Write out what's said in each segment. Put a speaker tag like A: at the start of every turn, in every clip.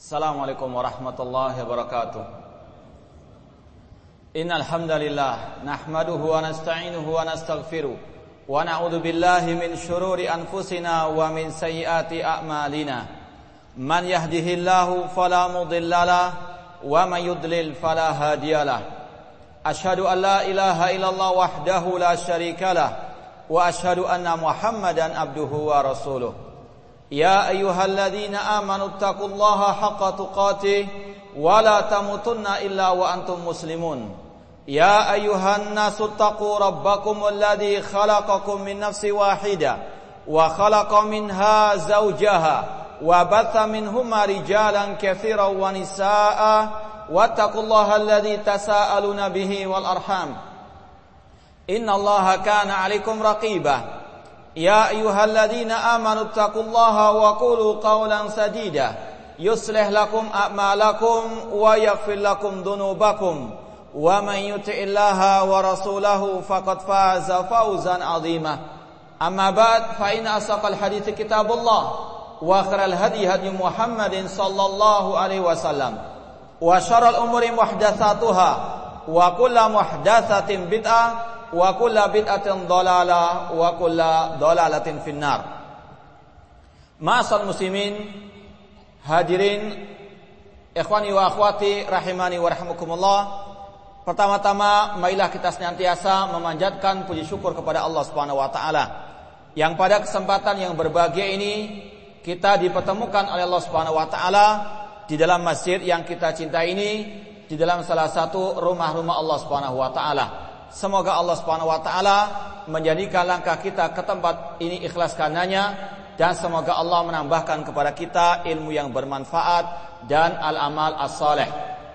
A: Assalamualaikum warahmatullahi wabarakatuh. Innal hamdalillah nahmaduhu wa nasta'inuhu wa nastaghfiruh wa na'udzu billahi min shururi anfusina wa min sayyiati a'malina. Man yahdihillahu fala mudhillalah wa man yudlil fala hadiyalah. Asyhadu an la ilaha illallah wahdahu la syarikalah wa asyhadu anna Muhammadan abduhu wa rasuluh. Ya ayyuhalladzina amanu taqullaha haqqa tuqatih wa la tamutunna illa wa antum muslimun. Ya ayyuhan nasu taqu rabbakumul ladzi khalaqakum min nafsin wahidah wa khalaqa minha zawjaha wa batha minhuma rijalan katsiran wa nisaa'a wattaqullaha alladzi tasaaluna bihi wal arham. Innallaha kana 'alaikum raqibah. Ya ayyuhalladzina amanu taqullaha wa qulu qawlan sadida yuslih lakum a'malakum wa yaghfir lakum dhunubakum wa man yuti'illaha wa rasulahu faqad faza fawzan 'azima. Amma ba'd, fa inna asaqal hadithi kitabullah wa khairal hadi hadi Muhammadin sallallahu alaihi wasallam wa syarrul umuri muhdatsatuha wa kullu muhdatsatin bid'ah wa kulla bid'atin dhalalah wa kulla dhalalatin finnar. Ma'asal muslimin, hadirin ikhwani wa akhwati rahimani wa rahimakumullah. Pertama-tama marilah kita senantiasa memanjatkan puji syukur kepada Allah Subhanahu wa taala yang pada kesempatan yang berbahagia ini kita dipertemukan oleh Allah Subhanahu wa taala di dalam masjid yang kita cintai ini, di dalam salah satu rumah-rumah Allah Subhanahu wa taala. Semoga Allah Subhanahu wa taala menjadikan langkah kita ke tempat ini ikhlas karenanya, dan semoga Allah menambahkan kepada kita ilmu yang bermanfaat dan al-amal as-salih.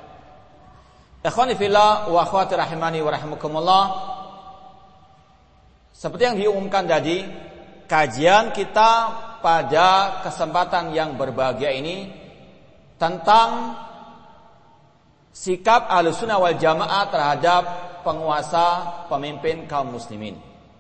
A: Ikhwani fillah wa akhwati rahimani wa rahimakumullah. Seperti yang diumumkan tadi, kajian kita pada kesempatan yang berbahagia ini tentang sikap Ahlussunnah wal Jamaah terhadap penguasa, pemimpin kaum muslimin.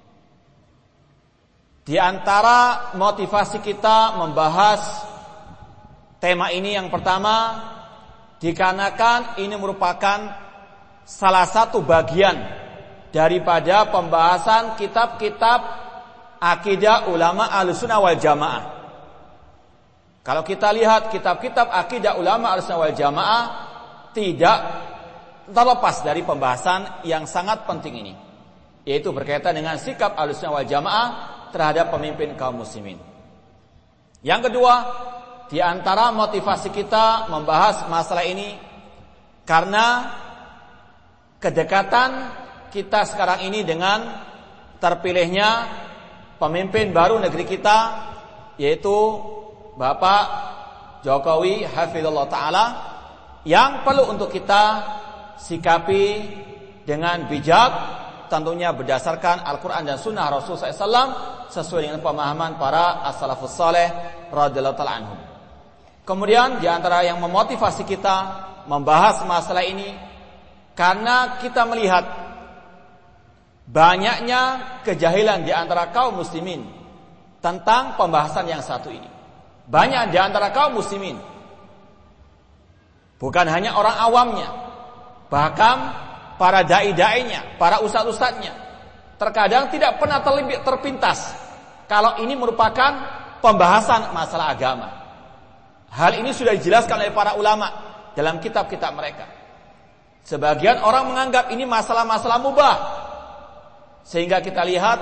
A: Di antara motivasi kita membahas tema ini yang pertama, dikarenakan ini merupakan salah satu bagian daripada pembahasan kitab-kitab akidah ulama Ahlussunnah wal Jamaah. Kalau kita lihat kitab-kitab akidah ulama Ahlussunnah wal Jamaah tidak terlepas dari pembahasan yang sangat penting ini, yaitu berkaitan dengan sikap Ahlussunnah wal Jamaah terhadap pemimpin kaum muslimin. Yang kedua, di antara motivasi kita membahas masalah ini karena kedekatan kita sekarang ini dengan terpilihnya pemimpin baru negeri kita, yaitu Bapak Jokowi hafizallahu taala, yang perlu untuk kita sikapi dengan bijak, tentunya berdasarkan Al-Quran dan Sunnah Rasul SAW sesuai dengan pemahaman para as-salafus saleh radhiyallahu ta'ala anhum. Kemudian di antara yang memotivasi kita membahas masalah ini karena kita melihat banyaknya kejahilan di antara kaum muslimin tentang pembahasan yang satu ini. Banyak di antara kaum muslimin, bukan hanya orang awamnya, bahkan para dai-dainya, para ustadz-ustadznya, terkadang tidak pernah terpintas kalau ini merupakan pembahasan masalah agama. Hal ini sudah dijelaskan oleh para ulama dalam kitab-kitab mereka. Sebagian orang menganggap ini masalah-masalah mubah, sehingga kita lihat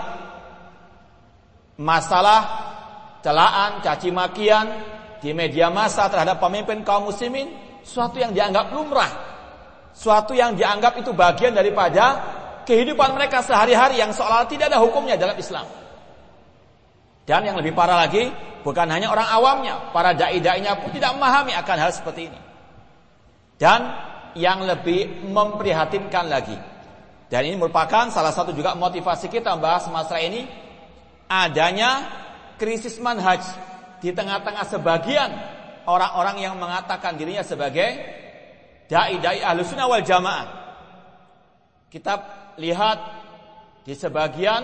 A: masalah celaan, caci makian di media massa terhadap pemimpin kaum muslimin suatu yang dianggap lumrah, suatu yang dianggap itu bagian daripada kehidupan mereka sehari-hari yang seolah tidak ada hukumnya dalam Islam. Dan yang lebih parah lagi, bukan hanya orang awamnya, para dai-dainya pun tidak memahami akan hal seperti ini. Dan yang lebih memprihatinkan lagi, dan ini merupakan salah satu juga motivasi kita membahas masalah ini, adanya krisis manhaj di tengah-tengah sebagian orang-orang yang mengatakan dirinya sebagai dai-dai Ahlussunnah wal Jamaah. Kita lihat di sebagian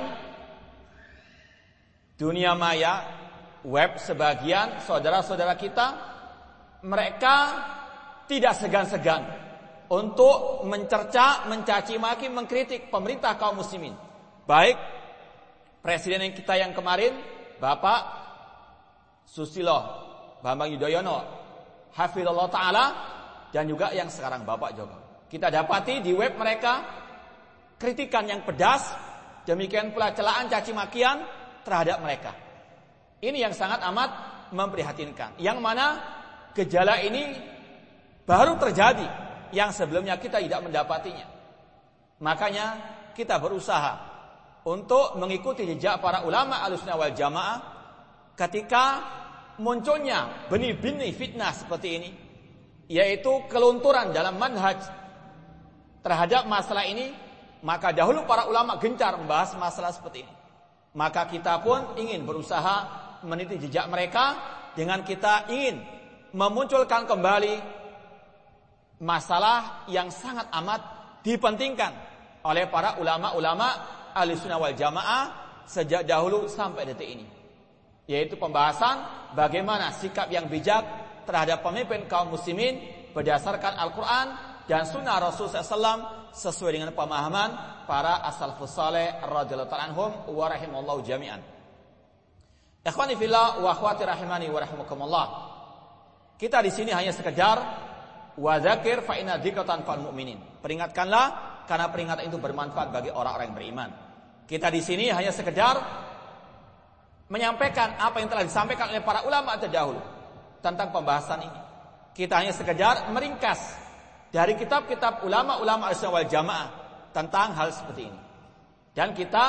A: dunia maya, web sebagian saudara-saudara kita mereka tidak segan-segan untuk mencerca, mencaci maki, mengkritik pemerintah kaum muslimin. Baik presiden kita yang kemarin, Bapak Susilo Bambang Yudhoyono, hafizallahu taala, dan juga yang sekarang Bapak Joko. Kita dapati di web mereka kritikan yang pedas, demikian pula celaan caci makian terhadap mereka. Ini yang sangat amat memprihatinkan. Yang mana gejala ini baru terjadi, yang sebelumnya kita tidak mendapatinya. Makanya kita berusaha untuk mengikuti jejak para ulama Ahlussunnah wal Jamaah ketika munculnya benih-benih fitnah seperti ini, yaitu kelunturan dalam manhaj terhadap masalah ini. Maka dahulu para ulama gencar membahas masalah seperti ini. Maka kita pun ingin berusaha meniti jejak mereka dengan kita ingin memunculkan kembali masalah yang sangat amat dipentingkan oleh para ulama-ulama Ahlussunnah wal Jamaah sejak dahulu sampai detik ini, yaitu pembahasan bagaimana sikap yang bijak terhadap pemimpin kaum muslimin berdasarkan Al-Quran dan Sunnah Rasulullah SAW sesuai dengan pemahaman para as-salafus saleh radhiyallahu ta'ala anhum wa rahimallahu jami'an. Ikhwani fillah wa akhwati rahimani wa rahimakumullah. Kita di sini hanya sekedar wa dzakir fa inna dzikratan fal mu'minin. Peringatkanlah karena peringatan itu bermanfaat bagi orang-orang yang beriman. Kita di sini hanya sekedar menyampaikan apa yang telah disampaikan oleh para ulama terdahulu tentang pembahasan ini. Kita hanya sekedar meringkas dari kitab-kitab ulama-ulama Ahlussunnah wal Jamaah tentang hal seperti ini. Dan kita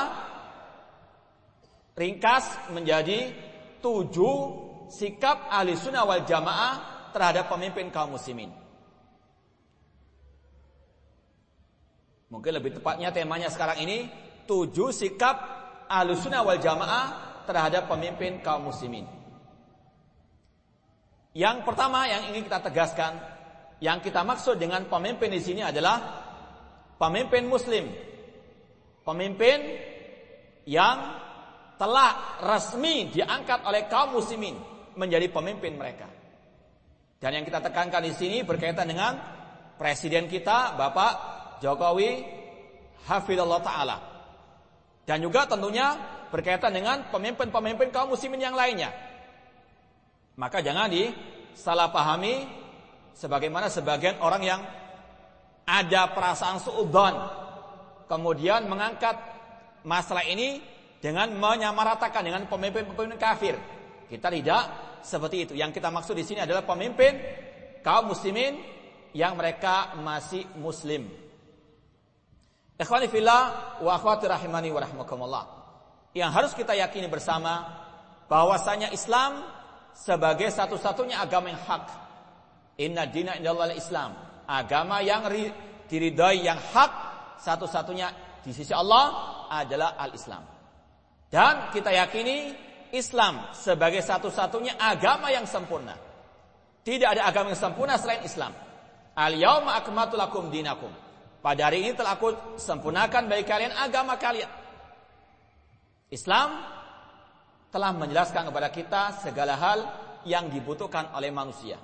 A: ringkas menjadi 7 sikap Ahlussunnah wal Jamaah terhadap pemimpin kaum muslimin. Mungkin lebih tepatnya temanya sekarang ini 7 sikap Ahlussunnah wal Jamaah terhadap pemimpin kaum muslimin. Yang pertama yang ingin kita tegaskan, yang kita maksud dengan pemimpin di sini adalah pemimpin muslim. Pemimpin yang telah resmi diangkat oleh kaum muslimin menjadi pemimpin mereka. Dan yang kita tekankan di sini berkaitan dengan presiden kita Bapak Jokowi hafizallahu taala. Dan juga tentunya berkaitan dengan pemimpin-pemimpin kaum muslimin yang lainnya. Maka jangan disalahpahami sebagaimana sebagian orang yang ada perasaan suudzon kemudian mengangkat masalah ini dengan menyamaratakan dengan pemimpin-pemimpin kafir. Kita tidak seperti itu. Yang kita maksud di sini adalah pemimpin kaum muslimin yang mereka masih muslim. Ikhwani fillah wa akhwati rahimani wa rahmakumullah. Yang harus kita yakini bersama bahwasanya Islam sebagai satu-satunya agama yang hak. Inna dina indallahi Islam. Agama yang diridhai yang hak satu-satunya di sisi Allah adalah al-Islam. Dan kita yakini Islam sebagai satu-satunya agama yang sempurna. Tidak ada agama yang sempurna selain Islam. Al-yauma akmaltu lakum dinakum. Pada hari ini telah aku sempurnakan bagi kalian agama kalian. Islam telah menjelaskan kepada kita segala hal yang dibutuhkan oleh manusia.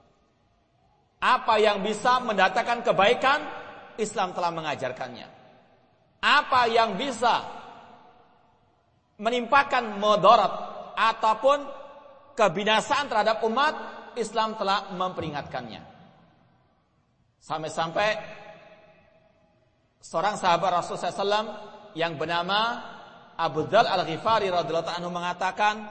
A: Apa yang bisa mendatangkan kebaikan, Islam telah mengajarkannya. Apa yang bisa menimpakan mudarat ataupun kebinasaan terhadap umat, Islam telah memperingatkannya. Sampai-sampai seorang sahabat Rasulullah SAW yang bernama Abu Dzar Al-Ghifari radhiyallahu anhu mengatakan,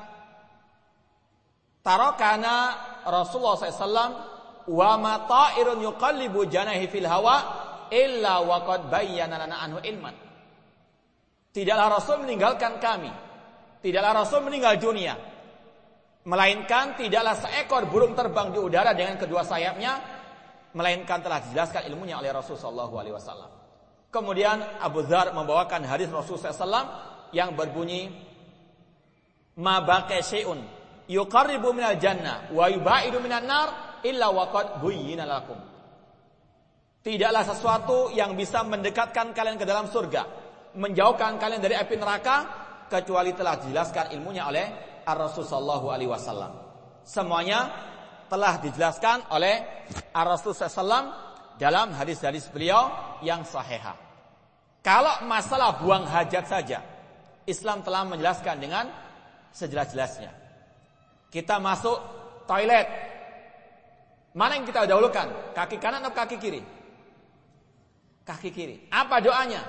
A: tarakana Rasulullah SAW wa ma ta'irun yuqallibu janahi fil hawa illa wa qad bayyana lana anhu ilman. Tidaklah Rasul meninggalkan kami, tidaklah Rasul meninggal dunia, melainkan tidaklah seekor burung terbang di udara dengan kedua sayapnya, melainkan telah dijelaskan ilmunya oleh Rasul sallallahu alaihi wasallam. Kemudian Abu Dzar membawakan hadis Rasul SAW yang berbunyi, ma baqiya syai'un yuqarribu minal jannah wa yubaidu minan nar illa waqad buyyina lakum. Tidaklah sesuatu yang bisa mendekatkan kalian ke dalam surga, menjauhkan kalian dari api neraka, kecuali telah dijelaskan ilmunya oleh Ar-Rasul sallallahu alaihi wasallam. Semuanya telah dijelaskan oleh Rasulullah SAW dalam hadis-hadis beliau yang sahihah. Kalau masalah buang hajat saja, Islam telah menjelaskan dengan sejelas-jelasnya. Kita masuk toilet, mana yang kita dahulukan? Kaki kanan atau kaki kiri? Kaki kiri. Apa doanya?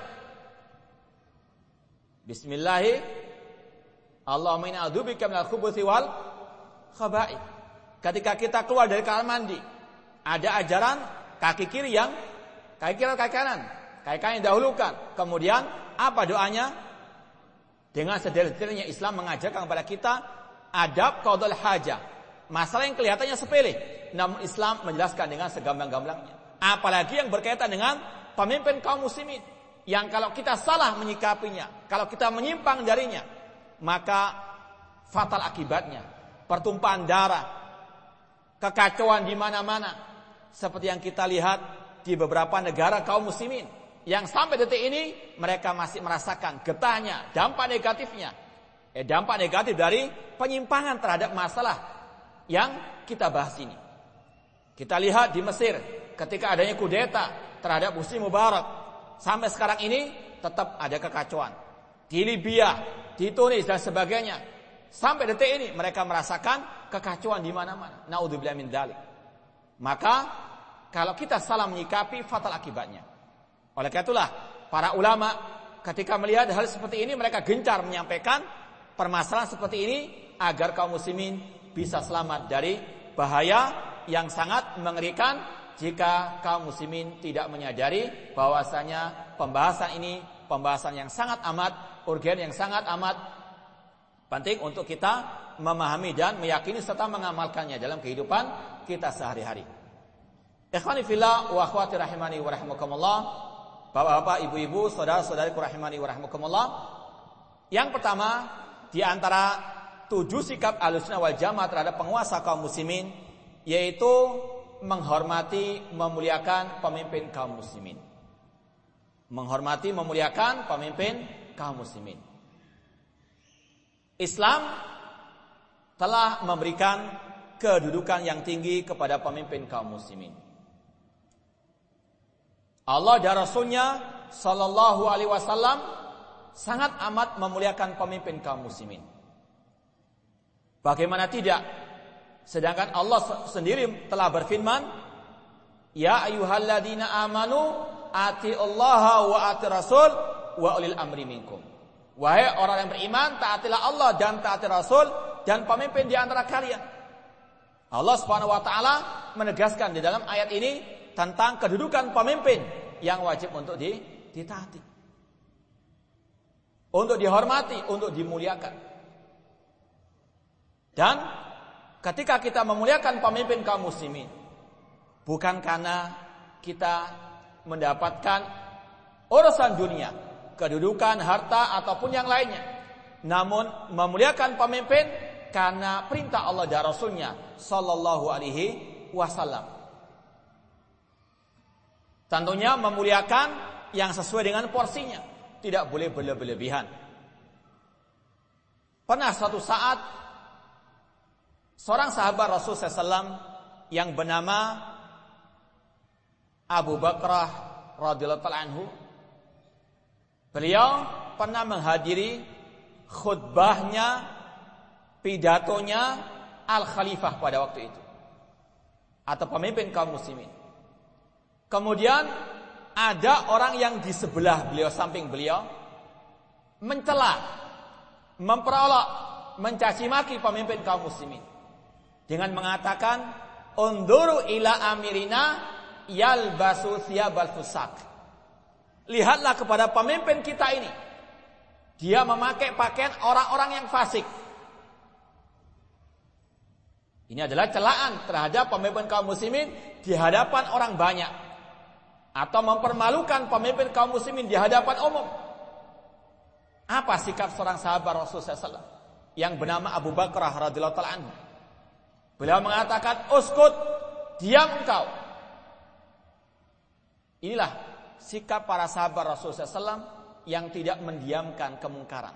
A: Bismillahirrahmanirrahim. Allahumma inni a'udzubika minal khubuthi wal khaba'ith. Ketika kita keluar dari kamar mandi, ada ajaran kaki kiri yang kaki kiri atau kaki kanan? Kaki kanan yang dahulukan. Kemudian apa doanya? Dengan sedetailnya Islam mengajarkan kepada kita adab qadul hajah. Masalah yang kelihatannya sepele, namun Islam menjelaskan dengan segamblang-gamblangnya. Apalagi yang berkaitan dengan pemimpin kaum muslimin, yang kalau kita salah menyikapinya, kalau kita menyimpang darinya, maka fatal akibatnya, pertumpahan darah, kekacauan di mana-mana, seperti yang kita lihat di beberapa negara kaum muslimin, yang sampai detik ini mereka masih merasakan getahnya, dampak negatif dari penyimpangan terhadap masalah yang kita bahas ini. Kita lihat di Mesir ketika adanya kudeta terhadap Husni Mubarak, sampai sekarang ini tetap ada kekacauan. Di Libya, di Tunis dan sebagainya, sampai detik ini mereka merasakan kekacauan di mana-mana. Naudzubillah min dzalik. Maka kalau kita salah menyikapi, fatal akibatnya. Oleh karena itulah para ulama ketika melihat hal seperti ini, mereka gencar menyampaikan permasalahan seperti ini agar kaum muslimin bisa selamat dari bahaya yang sangat mengerikan jika kaum muslimin tidak menyadari bahwasanya pembahasan ini pembahasan yang sangat amat urgen, yang sangat amat penting untuk kita memahami dan meyakini serta mengamalkannya dalam kehidupan kita sehari-hari. Ikhwani fillah wa akhwati rahimani wa rahimakumullah, bapak-bapak, ibu-ibu, saudara-saudariku rahimani wa rahimakumullah. Yang pertama di antara 7 sikap Ahlussunnah wal Jamaah terhadap penguasa kaum muslimin, yaitu menghormati, memuliakan pemimpin kaum muslimin. Menghormati, memuliakan pemimpin kaum muslimin. Islam telah memberikan kedudukan yang tinggi kepada pemimpin kaum muslimin. Allah dan Rasulnya Sallallahu Alaihi Wasallam sangat amat memuliakan pemimpin kaum muslimin. Bagaimana tidak? Sedangkan Allah sendiri telah berfirman, Ya ayyuhalladzina amanu atiullaha wa ati rasul wa ulil amri minkum. Wahai orang yang beriman, taatilah Allah dan taati Rasul dan pemimpin di antara kalian. Allah Subhanahu wa taala menegaskan di dalam ayat ini tentang kedudukan pemimpin yang wajib untuk ditaati, untuk dihormati, untuk dimuliakan. Dan ketika kita memuliakan pemimpin kaum muslimin, bukan karena kita mendapatkan urusan dunia, kedudukan, harta ataupun yang lainnya, namun memuliakan pemimpin karena perintah Allah dan Rasulnya Sallallahu Alaihi Wasallam. Tentunya memuliakan yang sesuai dengan porsinya, tidak boleh berlebihan. Pernah suatu saat seorang sahabat Rasul SAW yang bernama Abu Bakrah radhiyallahu anhu, beliau pernah menghadiri khutbahnya, pidatonya Al-Khalifah pada waktu itu, atau pemimpin kaum muslimin. Kemudian ada orang yang di sebelah beliau, samping beliau, mencela, memperolok, mencaci maki pemimpin kaum muslimin dengan mengatakan, "Unduru ila amirina yalbasu thiyabal fusak." Lihatlah kepada pemimpin kita ini, dia memakai pakaian orang-orang yang fasik. Ini adalah celaan terhadap pemimpin kaum muslimin di hadapan orang banyak, atau mempermalukan pemimpin kaum muslimin di hadapan umum. Apa sikap seorang sahabat Rasulullah SAW yang bernama Abu Bakrah radhiyallahu anhu? Beliau mengatakan, "Uskut, diam engkau." Inilah sikap para sahabat Rasulullah SAW yang tidak mendiamkan kemungkaran,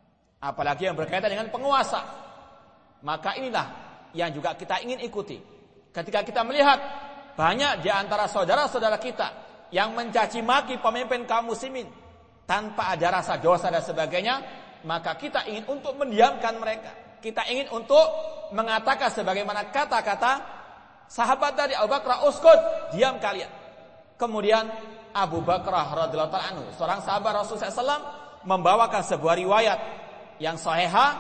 A: apalagi yang berkaitan dengan penguasa. Maka inilah yang juga kita ingin ikuti. ketika kita melihat banyak di antara saudara-saudara kita yang mencaci maki pemimpin kaum muslimin tanpa ada rasa dosa dan sebagainya, maka kita ingin untuk mendiamkan mereka. Kita ingin untuk mengatakan sebagaimana kata-kata sahabat tadi, Abu Bakar, uskut, diam kalian. Kemudian Abu Bakar radhiyallahu ta'ala anhu, seorang sahabat Rasulullah SAW, membawakan sebuah riwayat yang sahihah,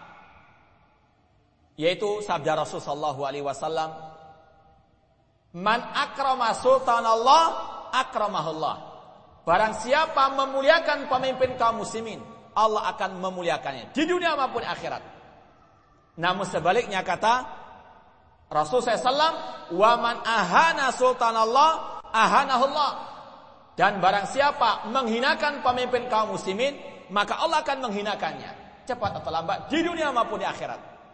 A: yaitu sabda Rasulullah SAW, man akrama sultanallah akramahullah. Barang siapa memuliakan pemimpin kaum muslimin, Allah akan memuliakannya di dunia maupun akhirat. Namun sebaliknya kata Rasulullah SAW, wa man ahana sultanallah ahanahullah. Dan barang siapa menghinakan pemimpin kaum muslimin, maka Allah akan menghinakannya cepat atau lambat di dunia maupun di akhirat.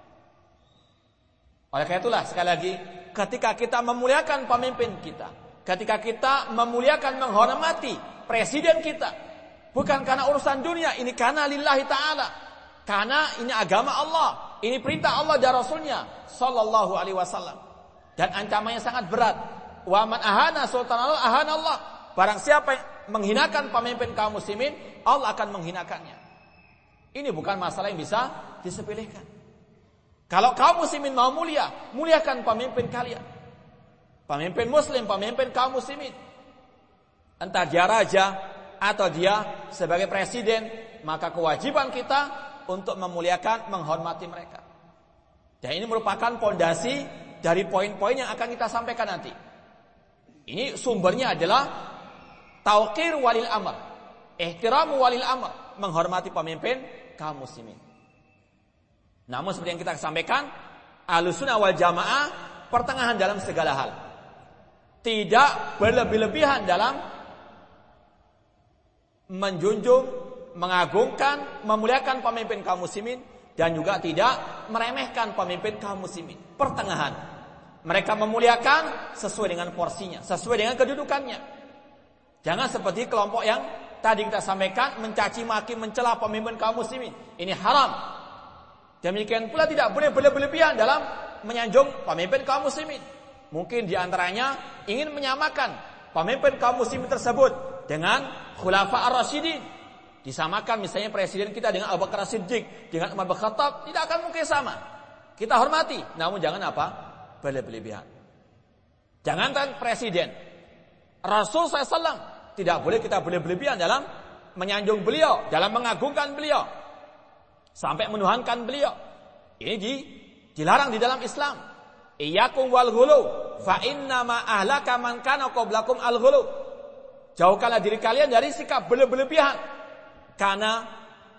A: Oleh karena itulah sekali lagi, ketika kita memuliakan pemimpin kita, ketika kita memuliakan, menghormati presiden kita, bukan karena urusan dunia, ini karena lillahi ta'ala, karena ini agama Allah, ini perintah Allah dan Rasulnya sallallahu alaihi wasallam. Dan ancamannya sangat berat. Wa man ahana sultanallah ahanallah. Barang siapa yang menghinakan pemimpin kaum muslimin, Allah akan menghinakannya. Ini bukan masalah yang bisa disepelekan. Kalau kaum muslimin mau mulia, muliakan pemimpin kalian. Pemimpin muslim, pemimpin kaum muslimin. Entah dia raja atau dia sebagai presiden, maka kewajiban kita untuk memuliakan, menghormati mereka. Dan ini merupakan fondasi dari poin-poin yang akan kita sampaikan nanti. Ini sumbernya adalah tauqir walil amr, ihtiramu walil amr, menghormati pemimpin kaum muslimin. Namun seperti yang kita sampaikan, Ahlussunnah wal Jamaah pertengahan dalam segala hal. Tidak berlebih-lebihan dalam menjunjung, mengagungkan, memuliakan pemimpin kaum muslimin, dan juga tidak meremehkan pemimpin kaum muslimin. Pertengahan. Mereka memuliakan sesuai dengan porsinya, sesuai dengan kedudukannya. Jangan seperti kelompok yang tadi kita sampaikan, mencaci maki, mencela pemimpin kaum muslimin. Ini haram. Demikian pula tidak boleh berlebihan dalam menyanjung pemimpin kaum muslimin. Mungkin di antaranya ingin menyamakan pemimpin kaum muslimin tersebut dengan khulafa ar-rasyidin. Disamakan misalnya presiden kita dengan Abu Bakar As-Siddiq, dengan Umar bin Khattab, tidak akan mungkin sama. Kita hormati, namun jangan apa? Berlebihan. Jangankan presiden, Rasul SAW, tidak boleh kita berlebihan dalam menyanjung beliau, dalam mengagungkan beliau, sampai menuhankan beliau. Ini dilarang di dalam Islam. Iyyakum wal ghulu, fa inna ma ahlaka man kana qablakum al ghulu. Jauhkanlah diri kalian dari sikap berlebihan, karena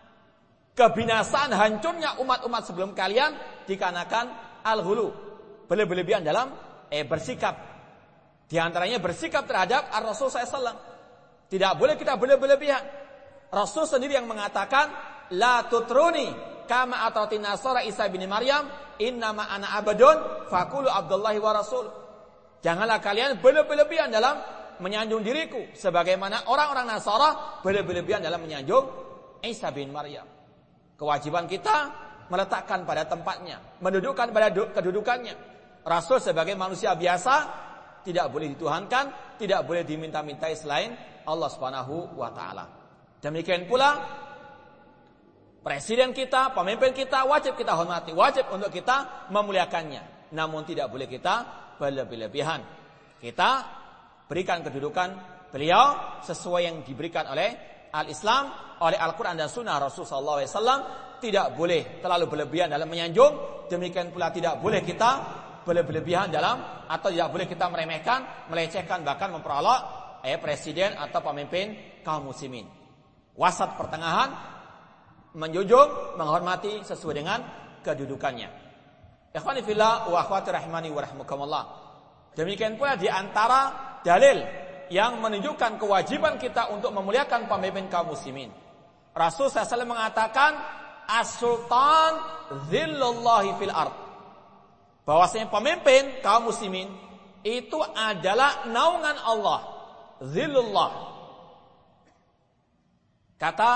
A: kebinasaan, hancurnya umat-umat sebelum kalian dikarenakan al ghulu, berlebihan dalam bersikap. Di antaranya bersikap terhadap Rasul SAW. Tidak boleh kita berlebihan. Rasul sendiri yang mengatakan, la tutruni kama atati nasara Isa bin Maryam, innama ana abadun faqulu Abdullahi wa Rasul. Janganlah kalian berlebihan dalam menyanjung diriku, sebagaimana orang-orang Nasara berlebihan dalam menyanjung Isa bin Maryam. Kewajiban kita meletakkan pada tempatnya, mendudukkan pada kedudukannya. Rasul sebagai manusia biasa tidak boleh dituhankan, tidak boleh diminta-mintai selain Allah Subhanahu wa taala. Demikian pula presiden kita, pemimpin kita wajib kita hormati, wajib untuk kita memuliakannya. Namun tidak boleh kita berlebihan. Kita berikan kedudukan beliau sesuai yang diberikan oleh Al-Islam, oleh Al-Quran dan Sunnah Rasulullah SAW. Tidak boleh terlalu berlebihan dalam menyanjung. Demikian pula tidak boleh kita berlebihan dalam, atau tidak boleh kita meremehkan, melecehkan, bahkan memperolok presiden atau pemimpin kaum muslimin. Wasat, pertengahan, menjunjung, menghormati sesuai dengan kedudukannya. Ikhwani fillah wa akhwati rahimani wa rahmukumullah. Demikian pula di antara dalil yang menunjukkan kewajiban kita untuk memuliakan pemimpin kaum muslimin. Rasul SAW mengatakan, as-sultan zillullahi fil ard. Bahwasanya pemimpin kaum muslimin itu adalah naungan Allah, zillullah. Kata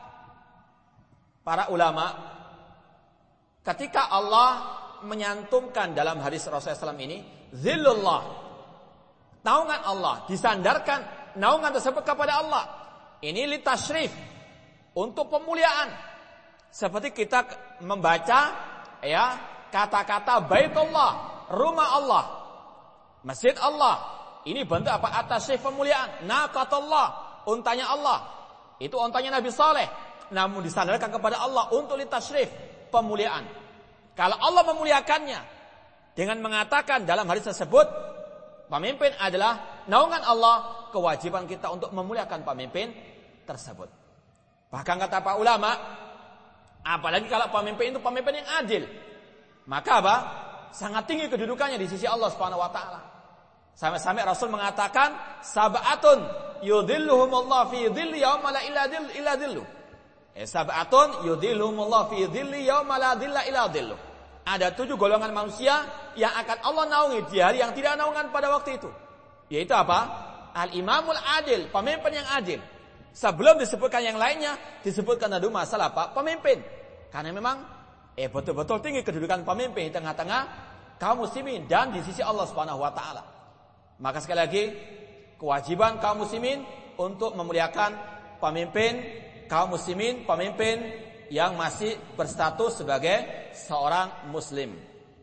A: para ulama, ketika Allah menyantumkan dalam hadis Rasulullah SAW ini, zillullah. Naungan Allah, disandarkan naungan tersebut kepada Allah. Ini litasyrif, untuk pemuliaan. Seperti kita membaca ya kata-kata Baitullah, rumah Allah, masjid Allah. Ini bentuk apa? At-tasyrif, pemuliaan. Naqatullah, untanya Allah. Itu untanya Nabi Saleh. Namun disandarkan kepada Allah untuk litasyrif, pemuliaan. Kalau Allah memuliakannya dengan mengatakan dalam hadis tersebut, pemimpin adalah naungan Allah, kewajiban kita untuk memuliakan pemimpin tersebut. Bahkan kata para ulama, apalagi kalau pemimpin itu pemimpin yang adil, maka apa? Sangat tinggi kedudukannya di sisi Allah Subhanahu wa taala. Sampai-sampai Rasul mengatakan, sab'atun yudhilluhumullah fi dhilli yauma la illa dhillu. Sab'atun yudhilluhumullah fi dhilli yauma la dhilla illa dhillu. Ada 7 golongan manusia yang akan Allah naungi di hari yang tidak naungan pada waktu itu. Yaitu apa? Al-imamul adil, pemimpin yang adil. Sebelum disebutkan yang lainnya, disebutkan dulu masalah apa? Pemimpin. Karena memang betul-betul tinggi kedudukan pemimpin di tengah-tengah kaum muslimin dan di sisi Allah Subhanahu wa taala. Maka sekali lagi, kewajiban kaum muslimin untuk memuliakan pemimpin kaum muslimin, pemimpin yang masih berstatus sebagai seorang muslim.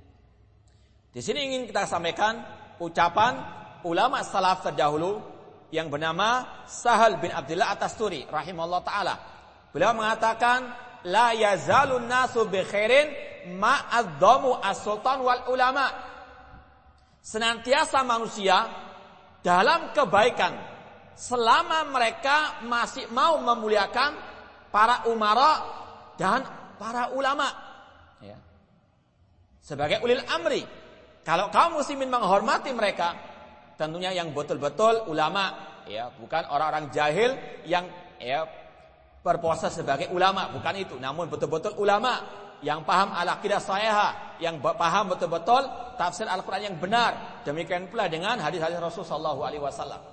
A: Di sini ingin kita sampaikan ucapan ulama salaf terdahulu yang bernama Sahal bin Abdullah At-Tasturi rahimahullah taala. Beliau mengatakan, la yazalun nasu bi khairin ma'adzamu as-sultan wal ulama. Senantiasa manusia dalam kebaikan selama mereka masih mau memuliakan para umara dan para ulama, ya. Sebagai ulil amri. Kalau kaum muslimin menghormati mereka, tentunya yang betul-betul ulama, ya, bukan orang-orang jahil yang berpose sebagai ulama, bukan itu. Namun betul-betul ulama yang paham al-aqidah shahihah, yang paham betul-betul tafsir Al-Qur'an yang benar. Demikian pula dengan hadis-hadis Rasul sallallahu alaihi wasallam.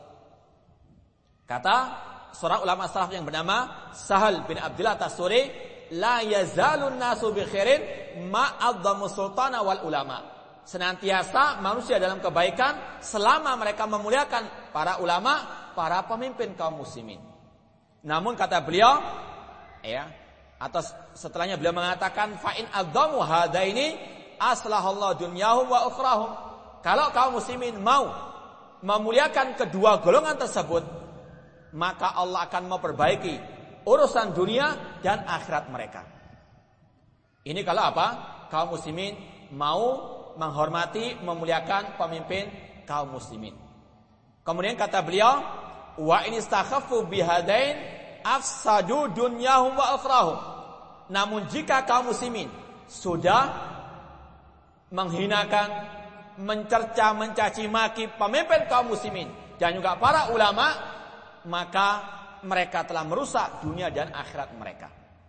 A: Kata seorang ulama salaf yang bernama Sahal bin Abdullah At-Tasturi, la yazalun nasu bi khairin ma'adzamu sultana wal ulama. Senantiasa manusia dalam kebaikan selama mereka memuliakan para ulama, para pemimpin kaum muslimin. Namun kata beliau, atau setelahnya beliau mengatakan, fa in adzamu hadaini aslahallahu dunyahum wa ukhrahum. Kalau kaum muslimin mau memuliakan kedua golongan tersebut, maka Allah akan memperbaiki urusan dunia dan akhirat mereka. Ini kalau apa? Kaum muslimin mau menghormati, memuliakan pemimpin kaum muslimin. Kemudian kata beliau, wa in istakhaffu bihadain afsadu dunyahum wa ukhrahum. Namun jika kaum muslimin sudah menghinakan, mencerca, mencaci maki pemimpin kaum muslimin dan juga para ulama, maka mereka telah merusak dunia dan akhirat mereka.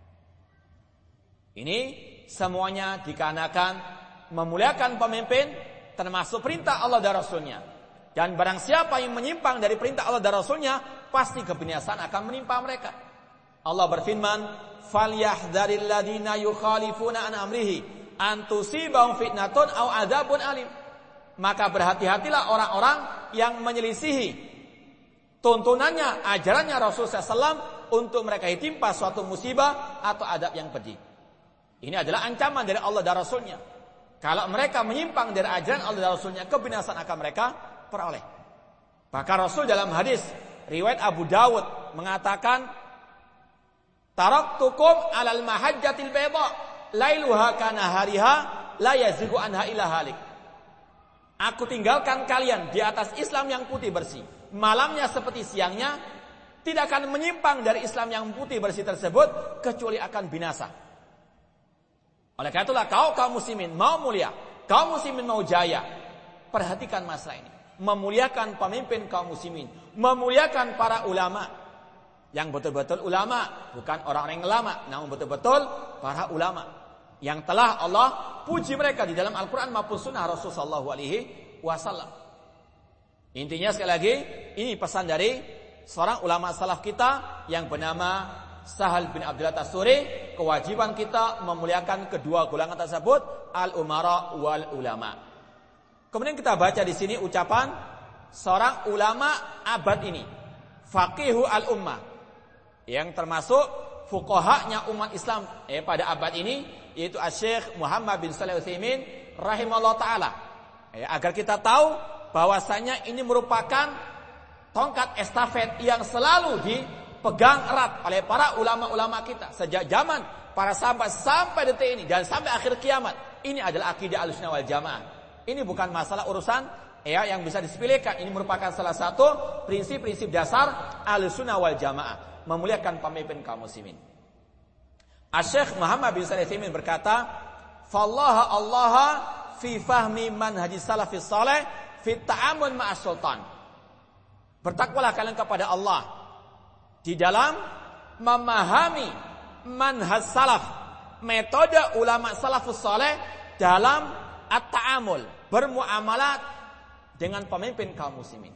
A: Ini semuanya dikarenakan memuliakan pemimpin termasuk perintah Allah dan Rasulnya. Dan barang siapa yang menyimpang dari perintah Allah dan Rasulnya, pasti kebinasaan akan menimpa mereka. Allah berfirman, "Falyahdharil ladzina yukhalifuna an amrihi an tusibahum fitnatun aw adzabun alim." Maka berhati-hatilah orang-orang yang menyelisihi tuntunannya, ajarannya Rasulullah SAW untuk mereka ditimpa suatu musibah atau adab yang pedih. Ini adalah ancaman dari Allah dan Rasulnya. Kalau mereka menyimpang dari ajaran Allah dan Rasulnya, kebinasaan akan mereka peroleh. Bahkan Rasul dalam hadis riwayat Abu Dawud mengatakan, taraktukum alal mahajjatil bayda lailuha kana hariha la yazighu anha illa halik. Aku tinggalkan kalian di atas Islam yang putih bersih, malamnya seperti siangnya, tidak akan menyimpang dari Islam yang putih bersih tersebut kecuali akan binasa. Oleh karena itulah kaum muslimin mau mulia, kaum muslimin mau jaya, perhatikan masalah ini. Memuliakan pemimpin kaum muslimin, memuliakan para ulama yang betul-betul ulama, bukan orang-orang yang lama, namun betul-betul para ulama yang telah Allah puji mereka di dalam Al-Quran maupun Sunnah Rasulullah SAW. Intinya sekali lagi, ini pesan dari seorang ulama salaf kita yang bernama Sahal bin Abdullah At-Tasturi. Kewajiban kita memuliakan kedua golongan tersebut, al-umara wal ulama. Kemudian kita baca di sini ucapan seorang ulama abad ini, faqihu al-ummah, yang termasuk fuqahanya umat Islam pada abad ini, yaitu Syekh Muhammad bin Shalih Al-Utsaimin rahimahullah taala. Agar kita tahu bahwasanya ini merupakan tongkat estafet yang selalu dipegang erat oleh para ulama-ulama kita sejak zaman para sahabat sampai detik ini dan sampai akhir kiamat. Ini adalah akidah Ahlussunnah wal Jamaah. Ini bukan masalah urusan yang bisa disepelekan. Ini merupakan salah satu prinsip-prinsip dasar Ahlussunnah wal Jamaah, memuliakan pemimpin kaum muslimin. Syekh Muhammad bin Shalih Al-Utsaimin berkata, "Fallaha Allah fi fahmi manhajis salafis saleh fi ta'amul ma'as sultan." Bertakwalah kalian kepada Allah di dalam memahami manhaj salaf, metode ulama salafus saleh dalam at-ta'amul, bermuamalat dengan pemimpin kaum muslimin.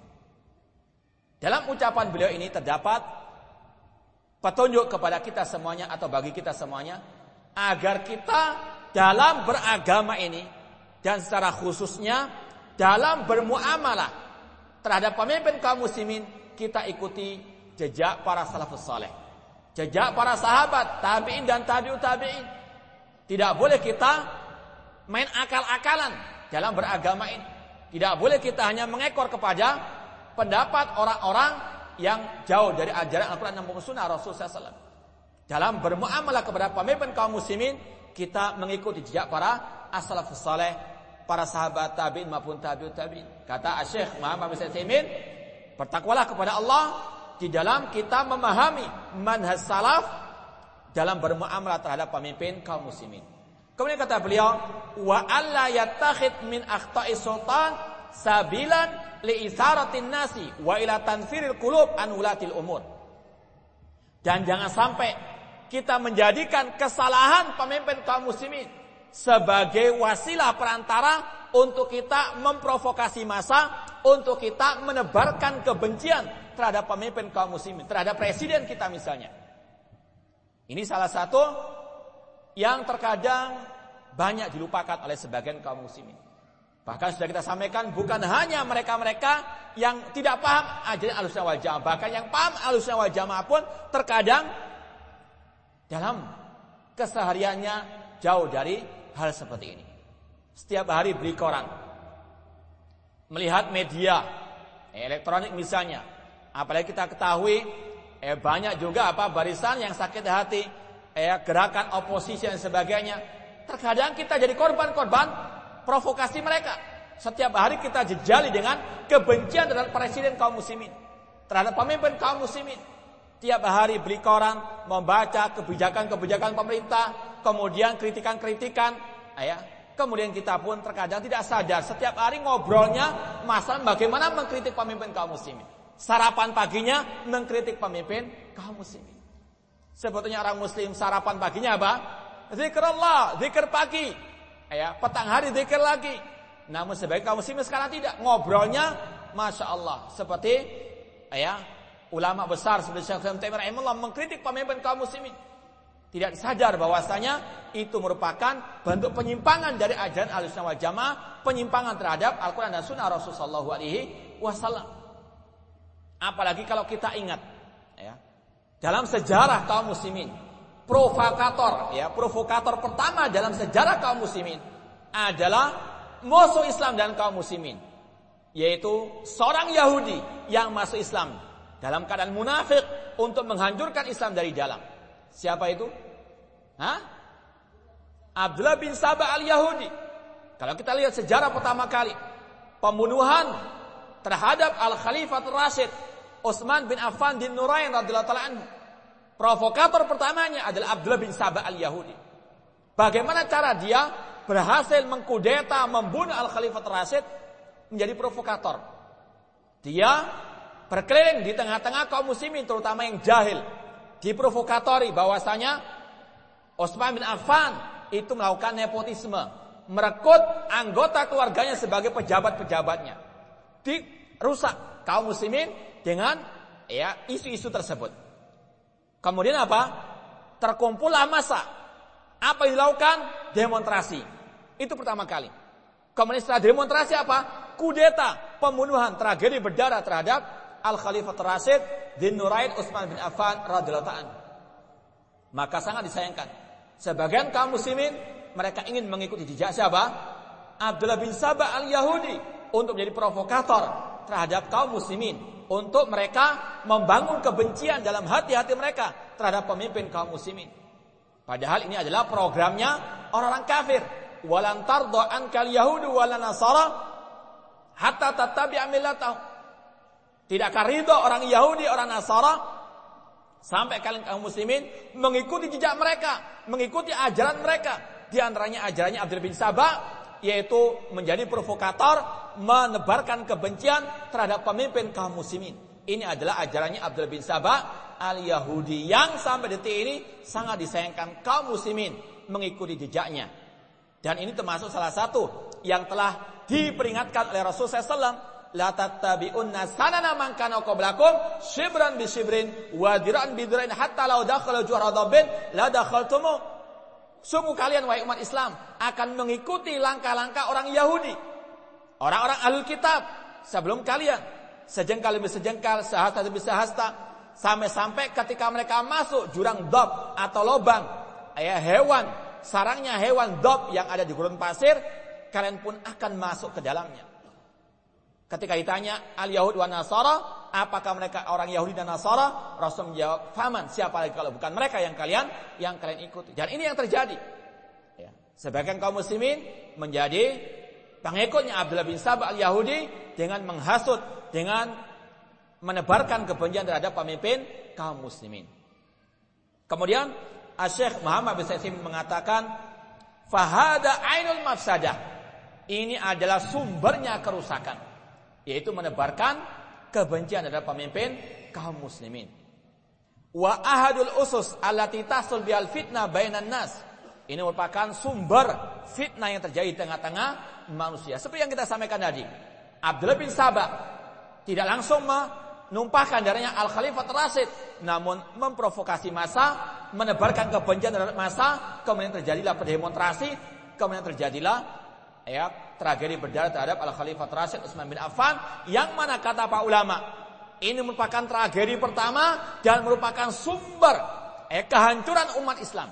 A: Dalam ucapan beliau ini terdapat petunjuk kepada kita semuanya atau bagi kita semuanya agar kita dalam beragama ini dan secara khususnya dalam bermuamalah terhadap pemimpin kaum muslimin kita ikuti jejak para salafus saleh, jejak para sahabat, tabi'in dan tabi'ut tabi'in. Tidak boleh kita main akal-akalan dalam beragama ini. Tidak boleh kita hanya mengekor kepada pendapat orang-orang yang jauh dari ajaran Al-Quran dan Sunnah Rasulullah SAW. Dalam bermuamalah kepada pemimpin kaum muslimin, kita mengikuti jejak para as-salafus saleh, para sahabat tabi'in maupun tabi'ut tabi'in. Kata Syekh Muhammad bin Shalih Al-Utsaimin, bertakwalah kepada Allah di dalam kita memahami manhaj salaf dalam bermuamalah terhadap pemimpin kaum muslimin. Kemudian kata beliau, wa alla yattakhid min akhta'i sultan sabilan li isaratin nasi wa ila tanfiril qulub an ulatil umur. Dan jangan sampai kita menjadikan kesalahan pemimpin kaum muslimin sebagai wasilah perantara untuk kita memprovokasi massa, untuk kita menebarkan kebencian terhadap pemimpin kaum muslimin, terhadap presiden kita misalnya. Ini salah satu yang terkadang banyak dilupakan oleh sebagian kaum muslimin. Bahkan sudah kita sampaikan, bukan hanya mereka-mereka yang tidak paham ajaran Ahlussunnah wal Jamaah, bahkan yang paham Ahlussunnah wal Jamaah pun terkadang dalam kesehariannya jauh dari hal seperti ini. Setiap hari beli koran, melihat media elektronik misalnya, apalagi kita ketahui banyak juga barisan yang sakit hati, gerakan oposisi dan sebagainya. Terkadang kita jadi korban provokasi mereka. Setiap hari kita jejali dengan kebencian terhadap presiden kaum muslimin, terhadap pemimpin kaum muslimin. Tiap hari beli koran, membaca kebijakan-kebijakan pemerintah, kemudian kritikan-kritikan, kemudian kita pun terkadang tidak sadar setiap hari ngobrolnya masalah bagaimana mengkritik pemimpin kaum muslimin. Sarapan paginya mengkritik pemimpin kaum muslimin. Sebetulnya orang muslim sarapan paginya apa? Zikrullah, zikir pagi. Petang hari zikir lagi. Namun sebagai kaum muslimin sekarang tidak, ngobrolnya Masya Allah seperti ulama besar seperti Syekh Ibnu Taimiyah rahimahullah mengkritik pemimpin kaum muslimin. Tidak sadar bahwasanya itu merupakan bentuk penyimpangan dari ajaran Ahlussunnah wal Jamaah, penyimpangan terhadap Al-Quran dan Sunnah Rasulullah sallallahu alaihi wasallam. Apalagi kalau kita ingat dalam sejarah kaum muslimin, provokator pertama dalam sejarah kaum muslimin adalah musuh Islam dan kaum muslimin, yaitu seorang Yahudi yang masuk Islam dalam keadaan munafik untuk menghancurkan Islam dari dalam. Siapa itu? Abdullah bin Sabah al-Yahudi. Kalau kita lihat sejarah pertama kali pembunuhan terhadap Al-Khalifah Rasyid Utsman bin Affan bin Nurain radhiyallahu ta'ala anhu, provokator pertamanya adalah Abdullah bin Sabah al-Yahudi. Bagaimana cara dia berhasil mengkudeta, membunuh Al-Khalifah Rasyid? Menjadi provokator. Dia berkeliling di tengah-tengah kaum muslimin, terutama yang jahil, diprovokatori bahwasanya Utsman bin Affan itu melakukan nepotisme, merekrut anggota keluarganya sebagai pejabat-pejabatnya. Dirusak kaum muslimin dengan isu-isu tersebut. Kemudian apa? Terkumpullah massa. Apa yang dilakukan? Demonstrasi. Itu pertama kali. Kemudian setelah demonstrasi apa? Kudeta, pembunuhan, tragedi berdarah terhadap Al-Khalifatul Rasyid Dzinnurain Utsman bin Affan radhiyallahu anhu. Maka sangat disayangkan, sebagian kaum muslimin mereka ingin mengikuti jejak siapa? Abdullah bin Sabah al-Yahudi untuk menjadi provokator terhadap kaum muslimin, untuk mereka membangun kebencian dalam hati-hati mereka terhadap pemimpin kaum muslimin. Padahal ini adalah programnya orang-orang kafir. Walan tarda ankal yahudu wala nasara hatta tattabi'a millatahum. Tidakkah ridho orang Yahudi, orang Nasara sampai kalian kaum muslimin mengikuti jejak mereka, mengikuti ajaran mereka. Di antaranya ajarannya Abdullah bin Sabah, yaitu menjadi provokator, menebarkan kebencian terhadap pemimpin kaum muslimin. Ini adalah ajarannya Abdullah bin Sabah al-Yahudi yang sampai detik ini sangat disayangkan kaum muslimin mengikuti jejaknya. Dan ini termasuk salah satu yang telah diperingatkan oleh Rasulullah SAW. La tattabi'unna sanana man kana qablakum shibran bi shibrin wa dir'an bi dir'in hatta law dakhala juhra dabbin la dakhaltumu. Sungguh kalian wahai umat Islam akan mengikuti langkah-langkah orang Yahudi, orang-orang Ahlul Kitab sebelum kalian, sejengkal demi sejengkal, sehasta demi sehasta, sampai-sampai ketika mereka masuk jurang dab atau lubang hewan, sarangnya hewan dab yang ada di gurun pasir, kalian pun akan masuk ke dalamnya. Ketika ditanya al-Yahud wa Nasara, apakah mereka orang Yahudi dan Nasara? Rasul menjawab, faman, siapa lagi kalau bukan mereka yang kalian ikuti. Dan ini yang terjadi. Ya. Sebagian kaum muslimin menjadi pengikutnya Abdullah bin Sabah al-Yahudi dengan menghasut, dengan menebarkan kebencian terhadap pemimpin kaum muslimin. Kemudian Syekh Muhammad bin Sa'id mengatakan, fahada ainul mafsadah. Ini adalah sumbernya kerusakan, yaitu menebarkan kebencian terhadap pemimpin kaum muslimin. Wa ahadul usus allati tahsul bihal fitnah bainan nas. Ini merupakan sumber fitnah yang terjadi di tengah-tengah manusia. Seperti yang kita sampaikan tadi, Abdullah bin Sabah tidak langsung menumpahkan darahnya Al-Khalifatul Rasyid, namun memprovokasi massa, menebarkan kebencian terhadap massa, kemudian terjadilah demonstrasi, kemudian terjadilah tragedi berdarah terhadap Al-Khalifatul Rasyid Utsman bin Affan, yang mana kata para ulama ini merupakan tragedi pertama dan merupakan sumber kehancuran umat Islam.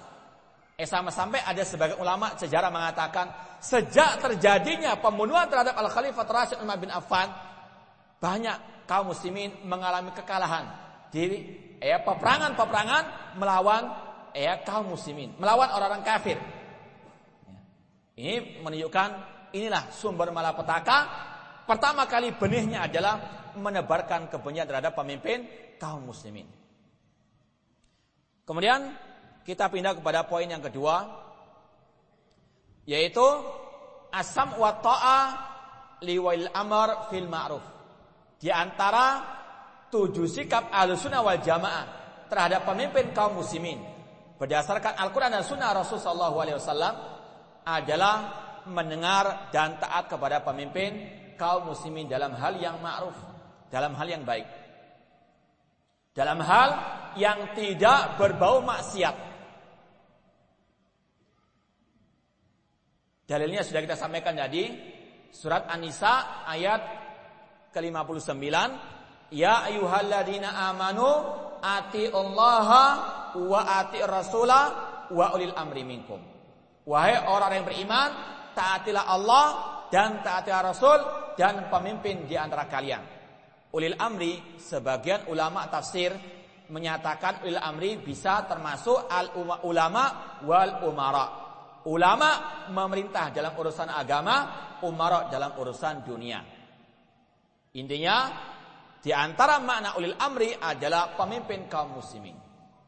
A: Sampai ada sebagian ulama sejarah mengatakan sejak terjadinya pembunuhan terhadap Al-Khalifatul Rasyid Utsman bin Affan, banyak kaum muslimin mengalami kekalahan di peperangan melawan kaum muslimin, melawan orang-orang kafir. Ini menunjukkan inilah sumber malapetaka. Pertama kali benihnya adalah menebarkan kebencian terhadap pemimpin kaum muslimin. Kemudian kita pindah kepada poin yang kedua, yaitu asam wa ta'a liwal amr fil ma'ruf. Di antara 7 sikap Ahlussunnah wal Jamaah terhadap pemimpin kaum muslimin berdasarkan Al-Qur'an dan Sunnah Rasulullah sallallahu alaihi wasallam adalah mendengar dan taat kepada pemimpin kaum muslimin dalam hal yang ma'ruf, dalam hal yang baik, dalam hal yang tidak berbau maksiat. Dalilnya sudah kita sampaikan tadi, surat An-Nisa ayat ke-59, ya ayyuhalladzina amanu atiullaha wa atiir rasula wa ulil amri minkum. Wahai orang yang beriman, taatilah Allah dan taatilah Rasul dan pemimpin di antara kalian. Ulil amri, sebagian ulama tafsir menyatakan ulil amri bisa termasuk al-ulama wal umara. Ulama memerintah dalam urusan agama, umara dalam urusan dunia. Intinya, di antara makna ulil amri adalah pemimpin kaum muslimin.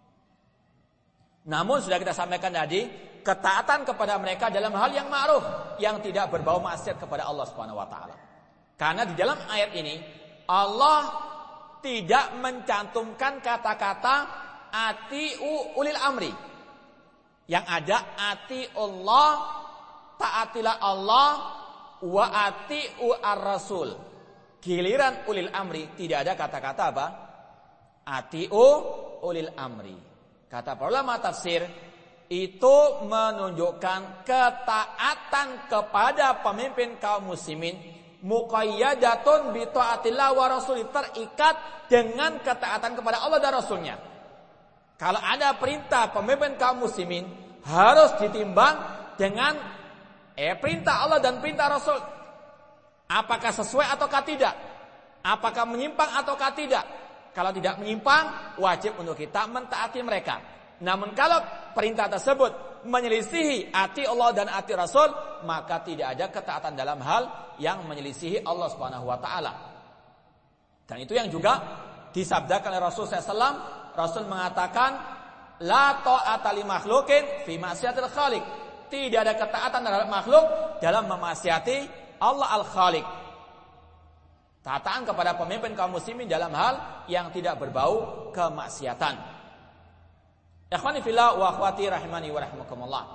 A: Namun sudah kita sampaikan tadi, ketaatan kepada mereka dalam hal yang ma'ruf, yang tidak berbau maksiat kepada Allah Subhanahu wa taala. Karena di dalam ayat ini Allah tidak mencantumkan kata-kata atiu ulil amri. Yang ada atiullah, taatilah Allah, wa atiu ar-rasul. Giliran ulil amri tidak ada kata-kata apa? Atiu ulil amri. Kata para ulama tafsir, itu menunjukkan ketaatan kepada pemimpin kaum muslimin, muqayyadatun bi taatillah wa rasulih, terikat dengan ketaatan kepada Allah dan Rasulnya. Kalau ada perintah pemimpin kaum muslimin, harus ditimbang dengan perintah Allah dan perintah Rasul. Apakah sesuai ataukah tidak? Apakah menyimpang ataukah tidak? Kalau tidak menyimpang, wajib untuk kita mentaati mereka. Namun kalau perintah tersebut menyelisihi hati Allah dan hati Rasul, maka tidak ada ketaatan dalam hal yang menyelisihi Allah Subhanahu wa taala. Dan itu yang juga disabdakan oleh Rasul SAW. Rasul mengatakan, la ta'ata li makhluqin fi ma'siyatil khaliq. Tidak ada ketaatan terhadap makhluk dalam memaksiati Allah Al-Khaliq. Taatan kepada pemimpin kaum muslimin dalam hal yang tidak berbau kemaksiatan. Ikhwani fillah wa akhwati rahimani wa rahimakumullah.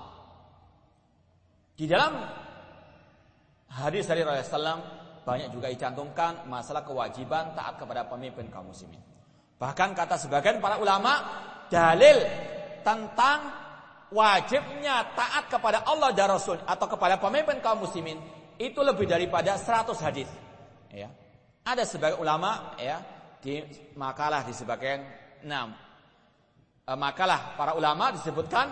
A: Di dalam hadis dari Rasulullah SAW banyak juga dicantumkan masalah kewajiban taat kepada pemimpin kaum muslimin. Bahkan kata sebagian para ulama, dalil tentang wajibnya taat kepada Allah dan Rasul atau kepada pemimpin kaum muslimin itu lebih daripada 100 hadis. Ya. Ada sebagian ulama ya di makalah di sebagian makalah para ulama disebutkan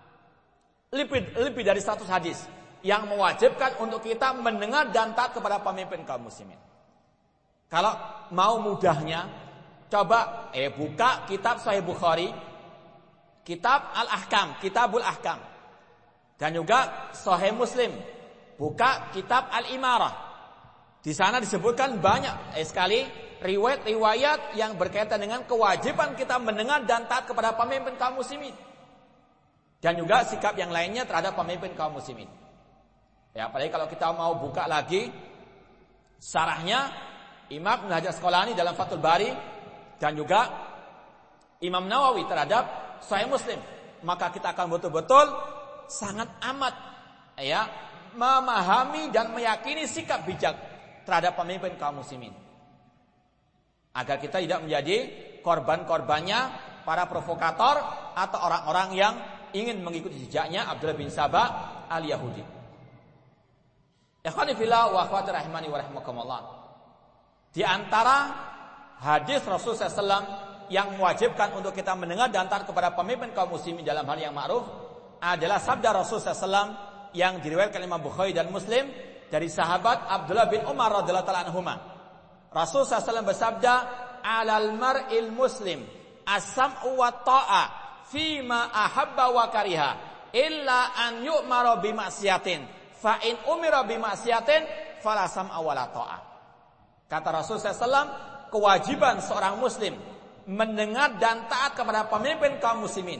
A: lebih dari 100 hadis yang mewajibkan untuk kita mendengar dan taat kepada pemimpin kaum muslimin. Kalau mau mudahnya, coba buka kitab Sahih Bukhari, kitab Al-Ahkam, Kitabul Ahkam, dan juga Sahih Muslim, buka kitab Al-Imarah. Di sana disebutkan banyak sekali riwayat-riwayat yang berkaitan dengan kewajiban kita mendengar dan taat kepada pemimpin kaum muslimin. Dan juga sikap yang lainnya terhadap pemimpin kaum muslimin. Ya, apalagi kalau kita mau buka lagi syarahnya Imam Ibnu Hajar Asqalani dalam Fathul Bari dan juga Imam Nawawi terhadap Sahih Muslim, maka kita akan betul-betul sangat amat ya memahami dan meyakini sikap bijak terhadap pemimpin kaum muslimin. Agar kita tidak menjadi korban-korbannya para provokator atau orang-orang yang ingin mengikuti jejaknya Abdullah bin Sabah al-Yahudi. Ikhwani fillah wa akhwati rahimani wa rahimakumullah. Di antara hadis Rasulullah SAW yang mewajibkan untuk kita mendengar dan taat kepada pemimpin kaum muslimin dalam hal yang ma'ruf adalah sabda Rasulullah SAW yang diriwayatkan Imam Bukhari dan Muslim dari sahabat Abdullah bin Umar radhiyallahu ta'ala anhuma. Rasul SAW bersabda, "Alal mar'il muslim as-sam'u wa ta'a fima ahabba wa kariha illa an yu'mara bi ma'siyatin fa in umira bi ma'siyatin fala sam'a wa la ta'a." Kata Rasul SAW, kewajiban seorang muslim mendengar dan taat kepada pemimpin kaum muslimin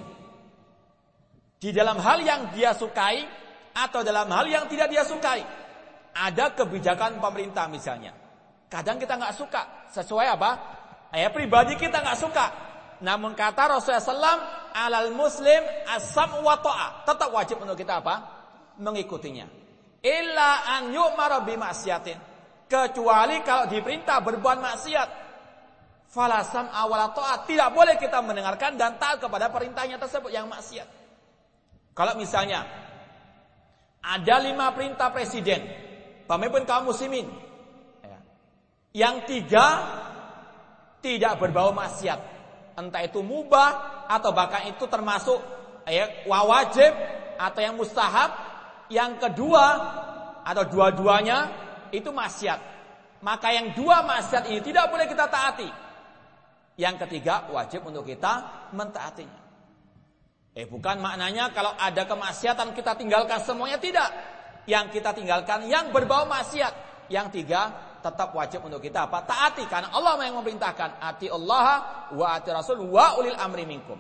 A: di dalam hal yang dia sukai atau dalam hal yang tidak dia sukai. Ada kebijakan pemerintah misalnya, kadang kita nggak suka, sesuai apa? Pribadi kita nggak suka. Namun kata Rasulullah SAW, alal muslim as-sam wa ta'a, tetap wajib untuk kita apa? Mengikutinya. Illa an yu'mara bi ma'siyatin, kecuali kalau diperintah berbuat maksiat. Fala sam'a wa la ta'a, tidak boleh kita mendengarkan dan taat kepada perintahnya tersebut yang maksiat. Kalau misalnya ada 5 perintah presiden, pemimpin kaum muslimin, yang 3 tidak berbau maksiat, entah itu mubah atau bahkan itu termasuk wajib atau yang mustahab, yang kedua atau dua-duanya itu maksiat, maka yang 2 maksiat ini tidak boleh kita taati. Yang ketiga wajib untuk kita mentaatinya. Bukan maknanya kalau ada kemaksiatan kita tinggalkan semuanya, tidak. Yang kita tinggalkan yang berbau maksiat. Yang 3 tetap wajib untuk kita apa? Taati, karena Allah yang memerintahkan, ati Allah wa ati Rasul wa ulil amri minkum.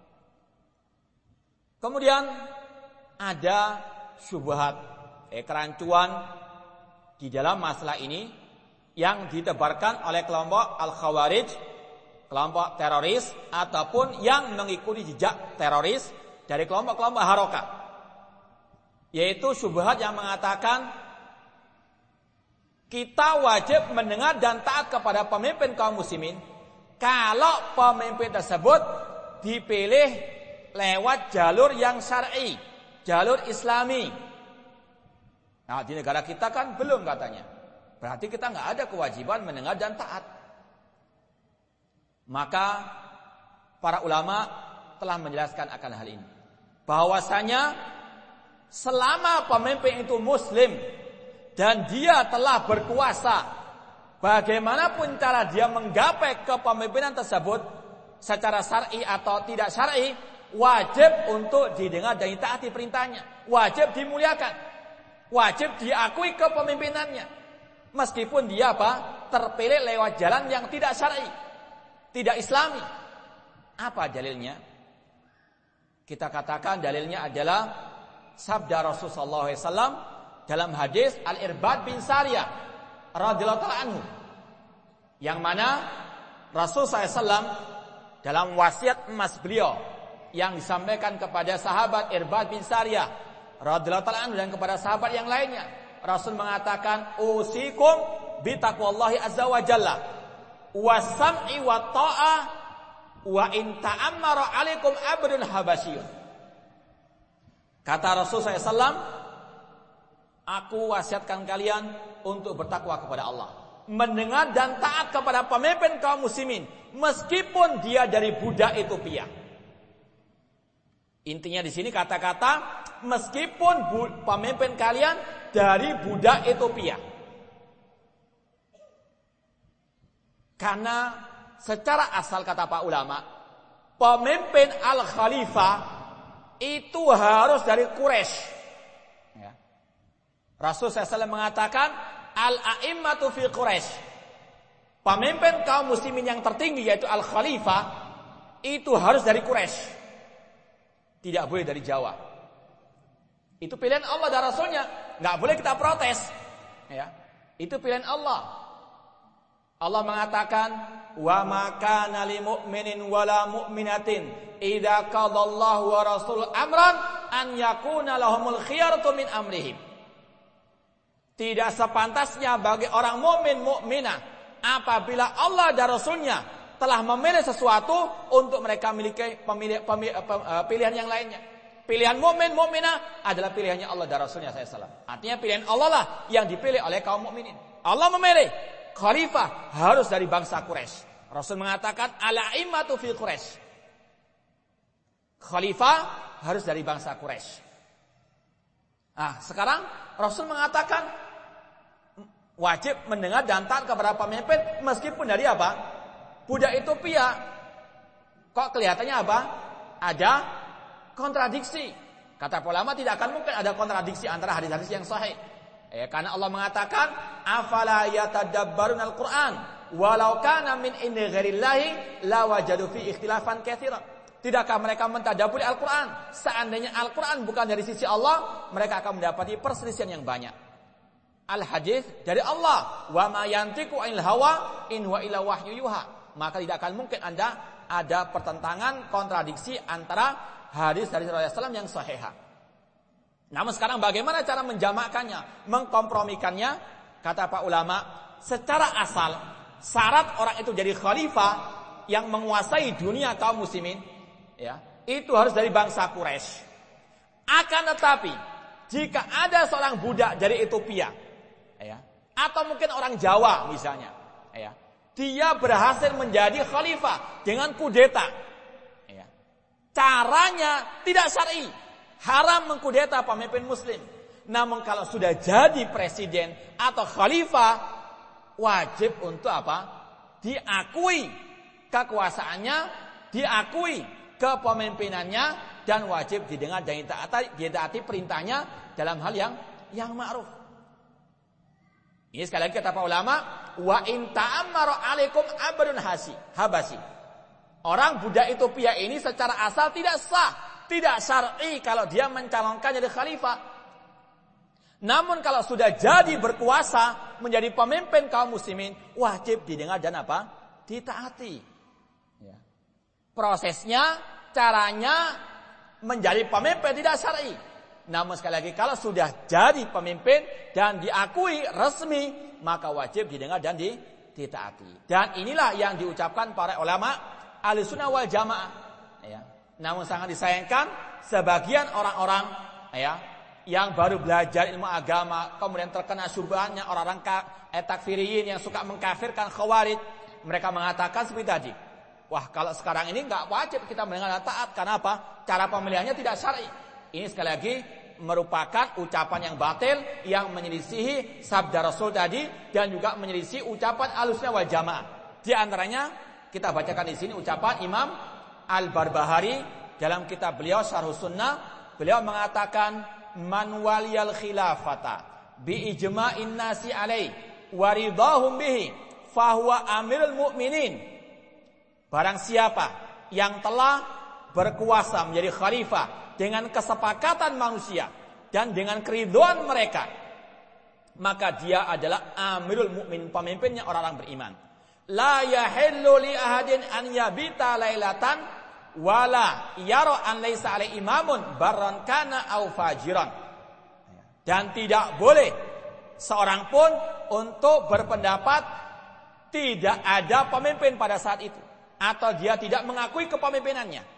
A: Kemudian ada syubhat, kerancuan di dalam masalah ini yang ditebarkan oleh kelompok Al-Khawarij, kelompok teroris ataupun yang mengikuti jejak teroris dari kelompok-kelompok harokat, yaitu syubhat yang mengatakan kita wajib mendengar dan taat kepada pemimpin kaum muslimin kalau pemimpin tersebut dipilih lewat jalur yang syar'i, jalur Islami. Nah, di negara kita kan belum katanya. Berarti kita nggak ada kewajiban mendengar dan taat. Maka para ulama telah menjelaskan akan hal ini. Bahwasanya selama pemimpin itu muslim dan dia telah berkuasa, bagaimanapun cara dia menggapai kepemimpinan tersebut secara syar'i atau tidak syar'i, wajib untuk didengar dan ditaati perintahnya, wajib dimuliakan, wajib diakui kepemimpinannya, meskipun dia terpilih lewat jalan yang tidak syar'i, tidak Islami. Apa dalilnya? Kita katakan dalilnya adalah sabda Rasulullah SAW dalam hadis Al-Irbad bin Sariyah radhiyallahu ta'ala anhu, yang mana Rasulullah SAW dalam wasiat emas beliau yang disampaikan kepada sahabat Irbad bin Sariyah radhiyallahu ta'ala anhu dan kepada sahabat yang lainnya, Rasul mengatakan, usikum bitaqwallahi azza wa jalla wasam'i wa ta'ah wa in ta'ammara alaikum abdun habasyiyun. Kata Rasul SAW, aku wasiatkan kalian untuk bertakwa kepada Allah, mendengar dan taat kepada pemimpin kaum muslimin meskipun dia dari budak Ethiopia. Intinya di sini kata-kata meskipun pemimpin kalian dari budak Ethiopia. Karena secara asal kata pak ulama, pemimpin al-khalifah itu harus dari Quraisy. Ya. Rasul SAW mengatakan al-a'immatu fi Quraisy. Pemimpin kaum muslimin yang tertinggi yaitu al-khalifah itu harus dari Quraisy. Tidak boleh dari Jawa. Itu pilihan Allah dan Rasulnya, nggak boleh kita protes. Ya. Itu pilihan Allah. Allah mengatakan, wa ma kana lil mu'minin wala mu'minatin idza qadallahu wa rasuluhu amran an yakuna lahumul khiyaratu min amrihim. Tidak sepantasnya bagi orang mukmin mukminah apabila Allah dan Rasulnya telah memilih sesuatu untuk mereka memiliki pilihan yang lainnya. Pilihan mukmin mukminah adalah pilihannya Allah dan Rasulnya SAW. Artinya pilihan Allah lah yang dipilih oleh kaum mukminin. Allah memilih khalifah harus dari bangsa Quraisy. Rasul mengatakan al-a'immatu fi Quraisy. Khalifah harus dari bangsa Quraisy. Nah, sekarang Rasul mengatakan wajib mendengar dan taat kepada pemimpin meskipun dari apa? Budak Ethiopia. Kok kelihatannya apa? Ada kontradiksi. Kata ulama tidak akan mungkin ada kontradiksi antara hadis-hadis yang sahih. Karena Allah mengatakan afala yatadabbarun al-Qur'an walau kana min indi ghairillahi lawajadu fi ikhtilafan katsiran. Tidakkah mereka mentadabburi Al-Qur'an? Seandainya Al-Qur'an bukan dari sisi Allah, mereka akan mendapati perselisihan yang banyak. Al-hadis dari Allah, wa ma yantiqu 'anil hawa in huwa illa wahyu yuha. Maka tidak akan mungkin ada pertentangan, kontradiksi antara hadis dari Rasulullah SAW yang sahihah. Namun sekarang bagaimana cara menjamakkannya, mengkompromikannya? Kata pak ulama, secara asal syarat orang itu jadi khalifah yang menguasai dunia kaum muslimin, ya, itu harus dari bangsa Quraisy. Akan tetapi jika ada seorang budak dari Ethiopia, ya, atau mungkin orang Jawa misalnya, ya, dia berhasil menjadi khalifah dengan kudeta, ya, caranya tidak syar'i. Haram mengkudeta pemimpin muslim. Namun kalau sudah jadi presiden atau khalifah, wajib untuk apa? Diakui kekuasaannya, diakui kepemimpinannya, dan wajib didengar dan ditaati perintahnya dalam hal yang ma'ruf. Ini sekali lagi kata para ulama, wa in ta'ammara 'alaikum abdun habasi. Orang budak Ethiopia ini secara asal tidak sah, tidak syar'i kalau dia mencalonkan jadi khalifah. Namun kalau sudah jadi berkuasa menjadi pemimpin kaum muslimin, wajib didengar dan apa? Ditaati. Ya. Prosesnya, caranya menjadi pemimpin tidak syar'i. Namun sekali lagi kalau sudah jadi pemimpin dan diakui resmi, maka wajib didengar dan ditaati. Dan inilah yang diucapkan para ulama Ahlussunnah wal Jamaah. Ya. Namun sangat disayangkan sebagian orang-orang yang baru belajar ilmu agama kemudian terkena syubhatnya orang-orang takfiriyin yang suka mengkafirkan khawarij. Mereka mengatakan seperti tadi, wah kalau sekarang ini enggak wajib kita mendengar dan taat. Karena apa? Cara pemilihannya tidak syar'i. Ini sekali lagi merupakan ucapan yang batil yang menyelisihi sabda Rasul tadi dan juga menyelisihi ucapan Ahlussunnah wal Jamaah. Di antaranya kita bacakan di sini ucapan Imam Al-Barbahari dalam kitab beliau Syarhus Sunnah. Beliau mengatakan, man waliyal khilafata bi ijma'in nasi alaihi wa ridahum bihi fahuwa amirul mu'minin. Barang siapa yang telah berkuasa menjadi khalifah dengan kesepakatan manusia dan dengan keridhaan mereka, maka dia adalah amirul mukmin, pemimpinnya orang-orang beriman. La yahillu li ahadin an yabita lailatan wala yara an laisa alai imamun barran kana au fajiran. Dan tidak boleh seorang pun untuk berpendapat tidak ada pemimpin pada saat itu, atau dia tidak mengakui kepemimpinannya.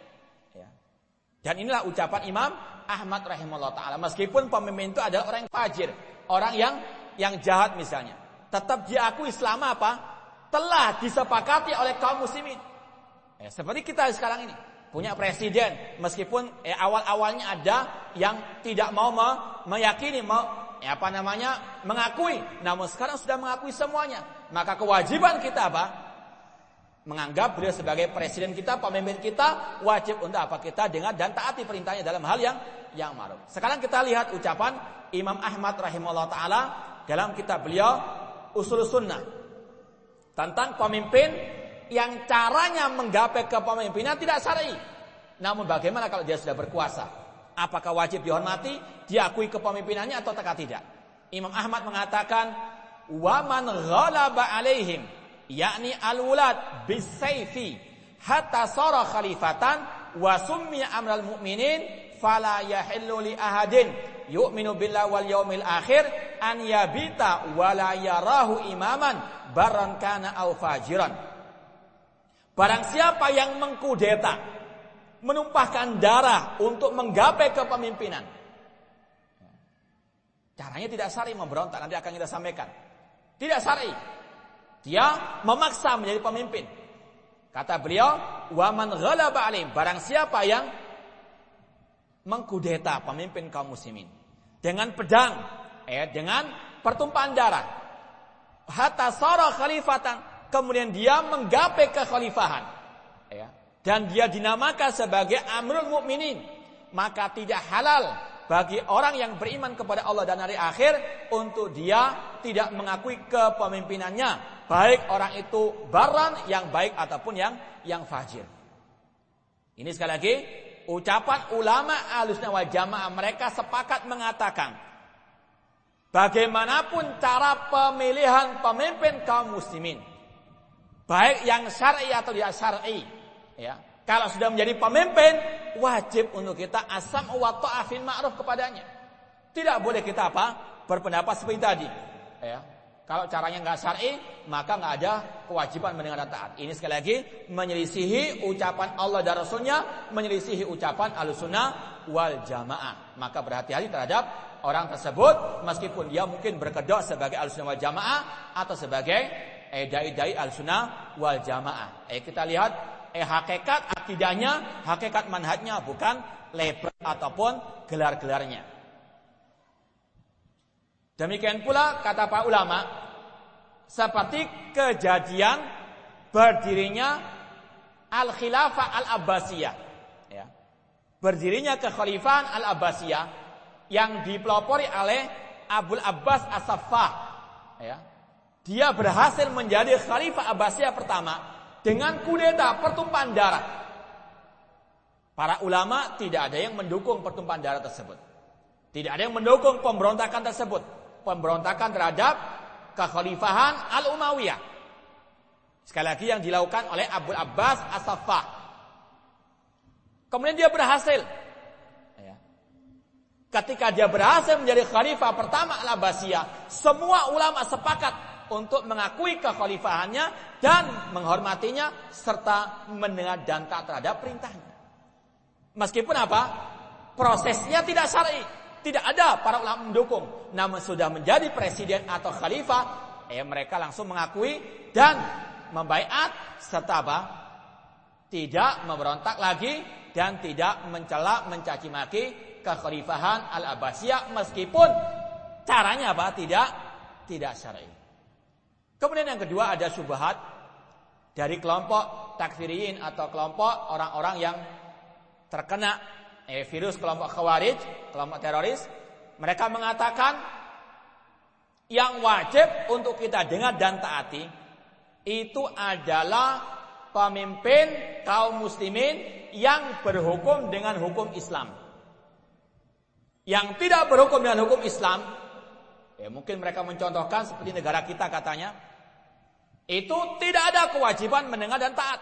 A: Dan inilah ucapan Imam Ahmad rahimahullah ta'ala. Meskipun pemimpin itu adalah orang yang fajir, orang yang jahat misalnya, tetap diakui selama apa? Telah disepakati oleh kaum muslimin. Seperti kita sekarang ini punya presiden, meskipun awal-awalnya ada yang tidak mau meyakini, mengakui, namun sekarang sudah mengakui semuanya. Maka kewajiban kita apa? Menganggap beliau sebagai presiden kita, pemimpin kita, wajib untuk apa? Kita dengar dan taati perintahnya dalam hal yang ma'ruf. Sekarang kita lihat ucapan Imam Ahmad rahimahullah ta'ala dalam kitab beliau Ushul Sunnah tentang pemimpin yang caranya menggapai kepemimpinan tidak syar'i. Namun bagaimana kalau dia sudah berkuasa? Apakah wajib dihormati, diakui kepemimpinannya atau tidak? Imam Ahmad mengatakan, wa man ghalaba alaihim, yakni al-wulad bisayfi hatta sara khalifatan wa summiya amral mu'minin fala yahillu li ahadin yu'minu billahi wal yaumil akhir an yabita wa la yarahu imaman barran kana aw fajiran. Barang siapa yang mengkudeta, menumpahkan darah untuk menggapai kepemimpinan, caranya tidak syar'i, memberontak, nanti akan kita sampaikan. Tidak syar'i. Dia memaksa menjadi pemimpin. Kata beliau, wa man ghalaba alaihim, barang siapa yang mengkudeta pemimpin kaum muslimin dengan pedang, dengan pertumpahan darah, hatta sara khalifatan, kemudian dia menggapai kekhalifahan, dan dia dinamakan sebagai amirul mukminin, maka tidak halal bagi orang yang beriman kepada Allah dan hari akhir untuk dia tidak mengakui kepemimpinannya, baik orang itu baran yang baik ataupun yang fajir. Ini sekali lagi ucapan ulama Ahlussunnah wal Jamaah. Mereka sepakat mengatakan, bagaimanapun cara pemilihan pemimpin kaum muslimin, baik yang syar'i atau tidak syar'i, kalau sudah menjadi pemimpin, wajib untuk kita as-sam'u wa ta'ah fil ma'ruf kepadanya. Tidak boleh kita berpendapat seperti tadi. Kalau caranya enggak syar'i, maka enggak ada kewajiban mendengar dan taat. Ini sekali lagi menyelisihi ucapan Allah dan Rasulnya, menyelisihi ucapan Ahlussunnah wal Jamaah. Maka berhati-hati terhadap orang tersebut, meskipun dia mungkin berkedok sebagai Ahlussunnah wal Jamaah atau sebagai dai-dai Ahlussunnah wal Jamaah. Kita lihat hakikat akidahnya, hakikat manhajnya, bukan label ataupun gelar-gelarnya. Demikian pula kata para ulama, seperti kejadian berdirinya Al-Khilafah Al-Abbasiyah, berdirinya kekhalifahan Al-Abbasiyah yang dipelopori oleh Abul Abbas As-Saffah. Dia berhasil menjadi Khalifah Abbasiyah pertama dengan kudeta, pertumpahan darah. Para ulama tidak ada yang mendukung pertumpahan darah tersebut. Tidak ada yang mendukung pemberontakan tersebut. Pemberontakan terhadap kekhalifahan Al-Umayyah. Sekali lagi yang dilakukan oleh Abul Abbas As-Saffah. Kemudian dia berhasil. Ketika dia berhasil menjadi khalifah pertama Al-Abbasiyah, semua ulama sepakat untuk mengakui kekhalifahannya dan menghormatinya serta mendengar dan taat terhadap perintahnya. Meskipun apa? Prosesnya tidak syar'i, tidak ada para ulama mendukung, namun sudah menjadi presiden atau khalifah, mereka langsung mengakui dan membaiat serta apa? Tidak memberontak lagi dan tidak mencela, mencaci maki kekhalifahan Al-Abbasiyah meskipun caranya apa? Tidak syar'i. Kemudian yang kedua ada syubhat dari kelompok takfiriyin atau kelompok orang-orang yang terkena virus kelompok khawarij, kelompok teroris. Mereka mengatakan yang wajib untuk kita dengar dan taati itu adalah pemimpin kaum muslimin yang berhukum dengan hukum Islam. Yang tidak berhukum dengan hukum Islam, mungkin mereka mencontohkan seperti negara kita katanya, itu tidak ada kewajiban mendengar dan taat.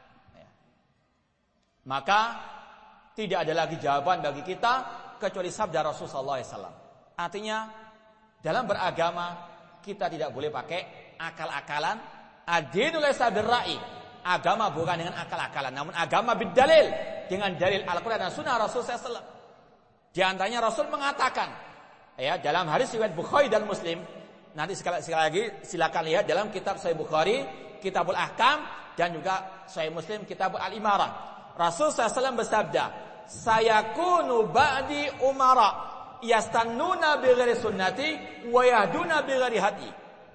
A: Maka tidak ada lagi jawaban bagi kita kecuali sabda Rasulullah SAW. Artinya dalam beragama kita tidak boleh pakai akal-akalan. Ad-dinu laysa bir-ra'i. Agama bukan dengan akal-akalan, namun agama bid-dalil, dengan dalil Al-Qur'an dan Sunnah Rasulullah SAW. Di antaranya Rasul mengatakan, dalam hadis riwayat Bukhari dan Muslim, nanti sekali lagi silakan lihat dalam kitab Sahih Bukhari, Kitabul Ahkam, dan juga Sahih Muslim, Kitabul Al-Imarah. Rasul SAW bersabda, sayakunu ba'di umara yastannuna bighairi sunnati wa yahduna bighairi hadi.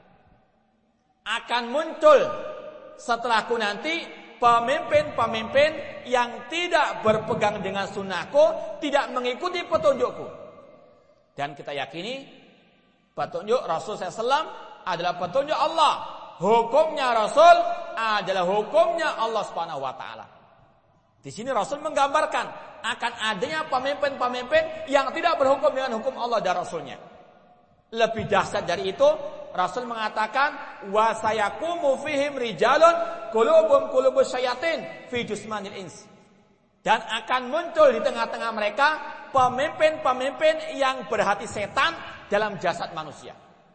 A: Akan muncul setelahku nanti pemimpin-pemimpin yang tidak berpegang dengan sunnahku, tidak mengikuti petunjukku. Dan kita yakini petunjuk Rasul SAW adalah petunjuk Allah. Hukumnya Rasul adalah hukumnya Allah Subhanahu wa taala. Di sini Rasul menggambarkan akan adanya pemimpin-pemimpin yang tidak berhukum dengan hukum Allah dan Rasulnya. Lebih dahsyat dari itu, Rasul mengatakan wa sayaqumu fihim rijalun qulubus syayatin fi jusmanil ins. Dan akan muncul di tengah-tengah mereka pemimpin-pemimpin yang berhati setan dalam jasad manusia.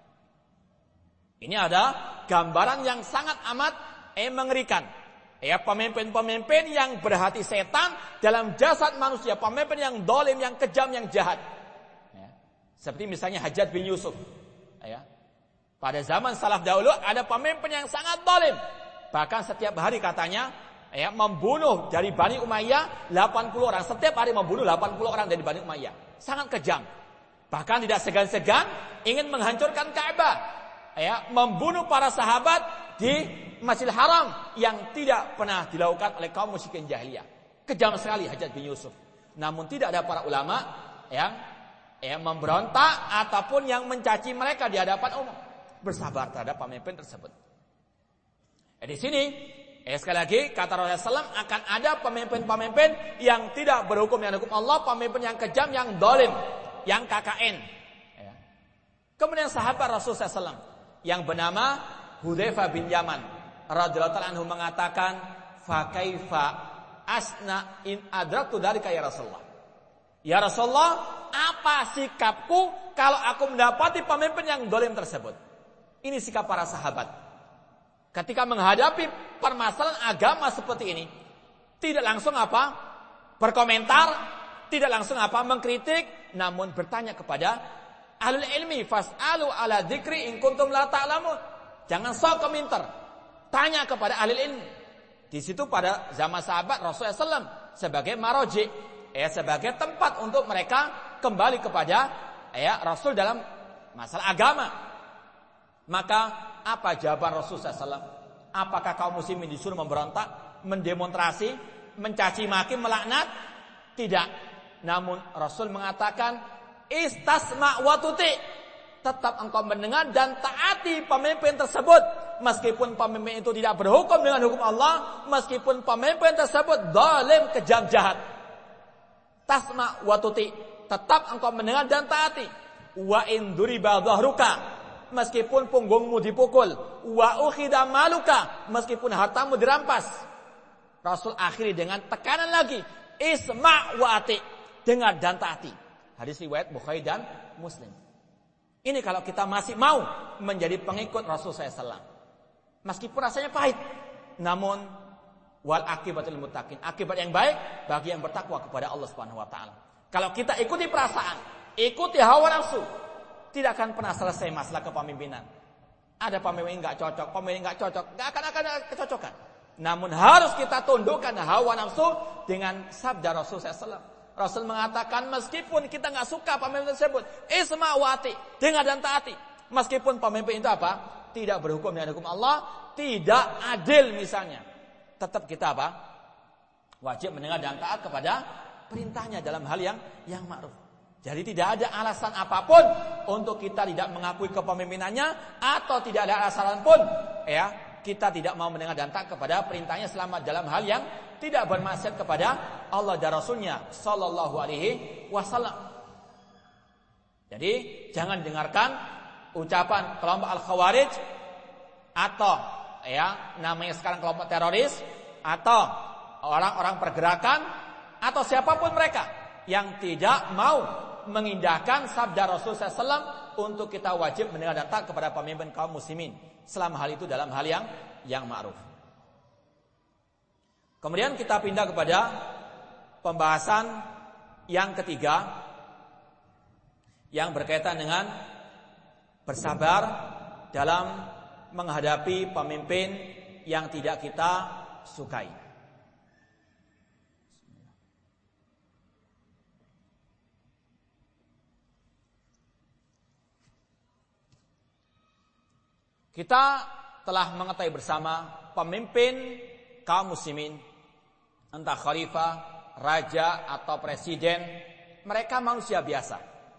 A: Ini ada gambaran yang sangat amat mengerikan. Pemimpin-pemimpin yang berhati setan dalam jasad manusia, pemimpin yang dolim, yang kejam, yang jahat. Seperti misalnya Hajjaj bin Yusuf. Pada zaman salaf dahulu ada pemimpin yang sangat dolim. Bahkan setiap hari katanya membunuh dari Bani Umayyah 80 orang. Setiap hari membunuh 80 orang dari Bani Umayyah. Sangat kejam. Bahkan tidak segan-segan ingin menghancurkan Ka'bah. Membunuh para sahabat di Masjidil Haram yang tidak pernah dilakukan oleh kaum musyrikin jahiliyah. Kejam sekali Hajjaj bin Yusuf. Namun tidak ada para ulama yang memberontak ataupun yang mencaci mereka di hadapan umum. Bersabar terhadap pemimpin tersebut. Di sini sekali lagi kata Rasulullah SAW akan ada pemimpin-pemimpin yang tidak berhukum dengan hukum Allah, pemimpin yang kejam, yang dolim, yang KKN. Kemudian sahabat Rasulullah SAW yang bernama Hudzaifah bin Yaman radhiyallahu ta'ala anhu mengatakan, fa kaifa asna in adraktu dzalika ya Rasulullah. Ya Rasulullah, apa sikapku kalau aku mendapati pemimpin yang dolim tersebut? Ini sikap para sahabat. Ketika menghadapi permasalahan agama seperti ini, tidak langsung berkomentar, tidak langsung mengkritik, namun bertanya kepada ahlul ilmi, fas'alu ala dzikri in kuntum la ta'lamun. Jangan sok komentar. Tanya kepada ahlul ilmi. Di situ pada zaman sahabat Rasulullah SAW sebagai maroji, sebagai tempat untuk mereka kembali kepada Rasul dalam masalah agama. Maka apa jawaban Rasulullah SAW? Apakah kaum muslimin disuruh memberontak, mendemonstrasi, mencaci maki, melaknat? Tidak. Namun Rasul mengatakan, istasma' wa tuti'. Tetap engkau mendengar dan taati pemimpin tersebut. Meskipun pemimpin itu tidak berhukum dengan hukum Allah, meskipun pemimpin tersebut zalim, kejam, jahat. Tasma' wa tuti'. Tetap engkau mendengar dan taati. Wa in duriba dhahruka. Meskipun punggungmu dipukul, wa ukhida maluka, meskipun hartamu dirampas. Rasul akhiri dengan tekanan lagi, isma' wa ati, dengar dan taati. Hadis riwayat Bukhari dan Muslim. Ini kalau kita masih mau menjadi pengikut Rasul SAW. Meskipun rasanya pahit, namun wal akibatul muttaqin. Akibat yang baik bagi yang bertakwa kepada Allah Subhanahu wa taala. Kalau kita ikuti perasaan, ikuti hawa nafsu, tidak akan pernah selesai masalah kepemimpinan. Ada pemimpin enggak cocok, pemimpin enggak cocok, enggak akan ada kecocokan. Namun harus kita tundukkan hawa nafsu dengan sabda Rasul SAW. Rasul mengatakan meskipun kita enggak suka pemimpin tersebut, isma wa ati, dengar dan taati. Meskipun pemimpin itu apa? Tidak berhukum dengan hukum Allah, tidak adil misalnya. Tetap kita apa? Wajib mendengar dan taat kepada perintahnya dalam hal yang ma'ruf. Jadi tidak ada alasan apapun untuk kita tidak mengakui kepemimpinannya, atau tidak ada alasan pun ya kita tidak mau mendengar dan taat kepada perintahnya selama dalam hal yang tidak bermaksiat kepada Allah dan Rasulnya Sallallahu Alaihi Wasallam. Jadi jangan dengarkan ucapan kelompok Al-Khawarij atau ya namanya sekarang kelompok teroris atau orang-orang pergerakan atau siapapun mereka yang tidak mau mengindahkan sabda Rasul SAW untuk kita wajib mendengar dan taat kepada pemimpin kaum muslimin selama hal itu dalam hal yang ma'ruf. Kemudian kita pindah kepada pembahasan yang ketiga yang berkaitan dengan bersabar dalam menghadapi pemimpin yang tidak kita sukai. Kita telah mengetahui bersama pemimpin kaum muslimin, entah khalifah, raja atau presiden, mereka manusia biasa.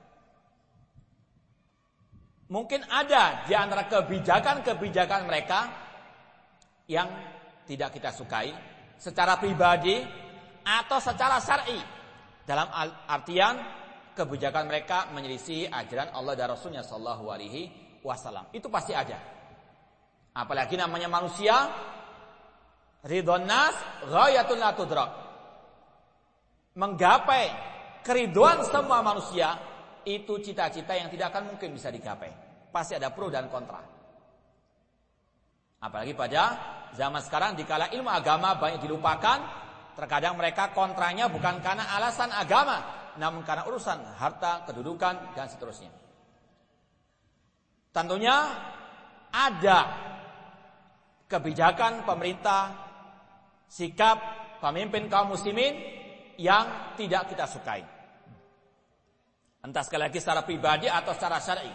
A: Mungkin ada di antara kebijakan-kebijakan mereka yang tidak kita sukai secara pribadi atau secara syar'i. Dalam artian kebijakan mereka menyelisih ajaran Allah dan Rasulnya sallallahu alaihi wasallam. Itu pasti ada. Apalagi namanya manusia, ridhon nas ghayatun la tudrak. Menggapai keriduan semua manusia itu cita-cita yang tidak akan mungkin bisa digapai. Pasti ada pro dan kontra. Apalagi pada zaman sekarang dikala ilmu agama banyak dilupakan, terkadang mereka kontranya bukan karena alasan agama, namun karena urusan harta, kedudukan dan seterusnya. Tentunya ada kebijakan pemerintah, sikap pemimpin kaum muslimin yang tidak kita sukai. Entah sekali lagi secara pribadi atau secara syar'i.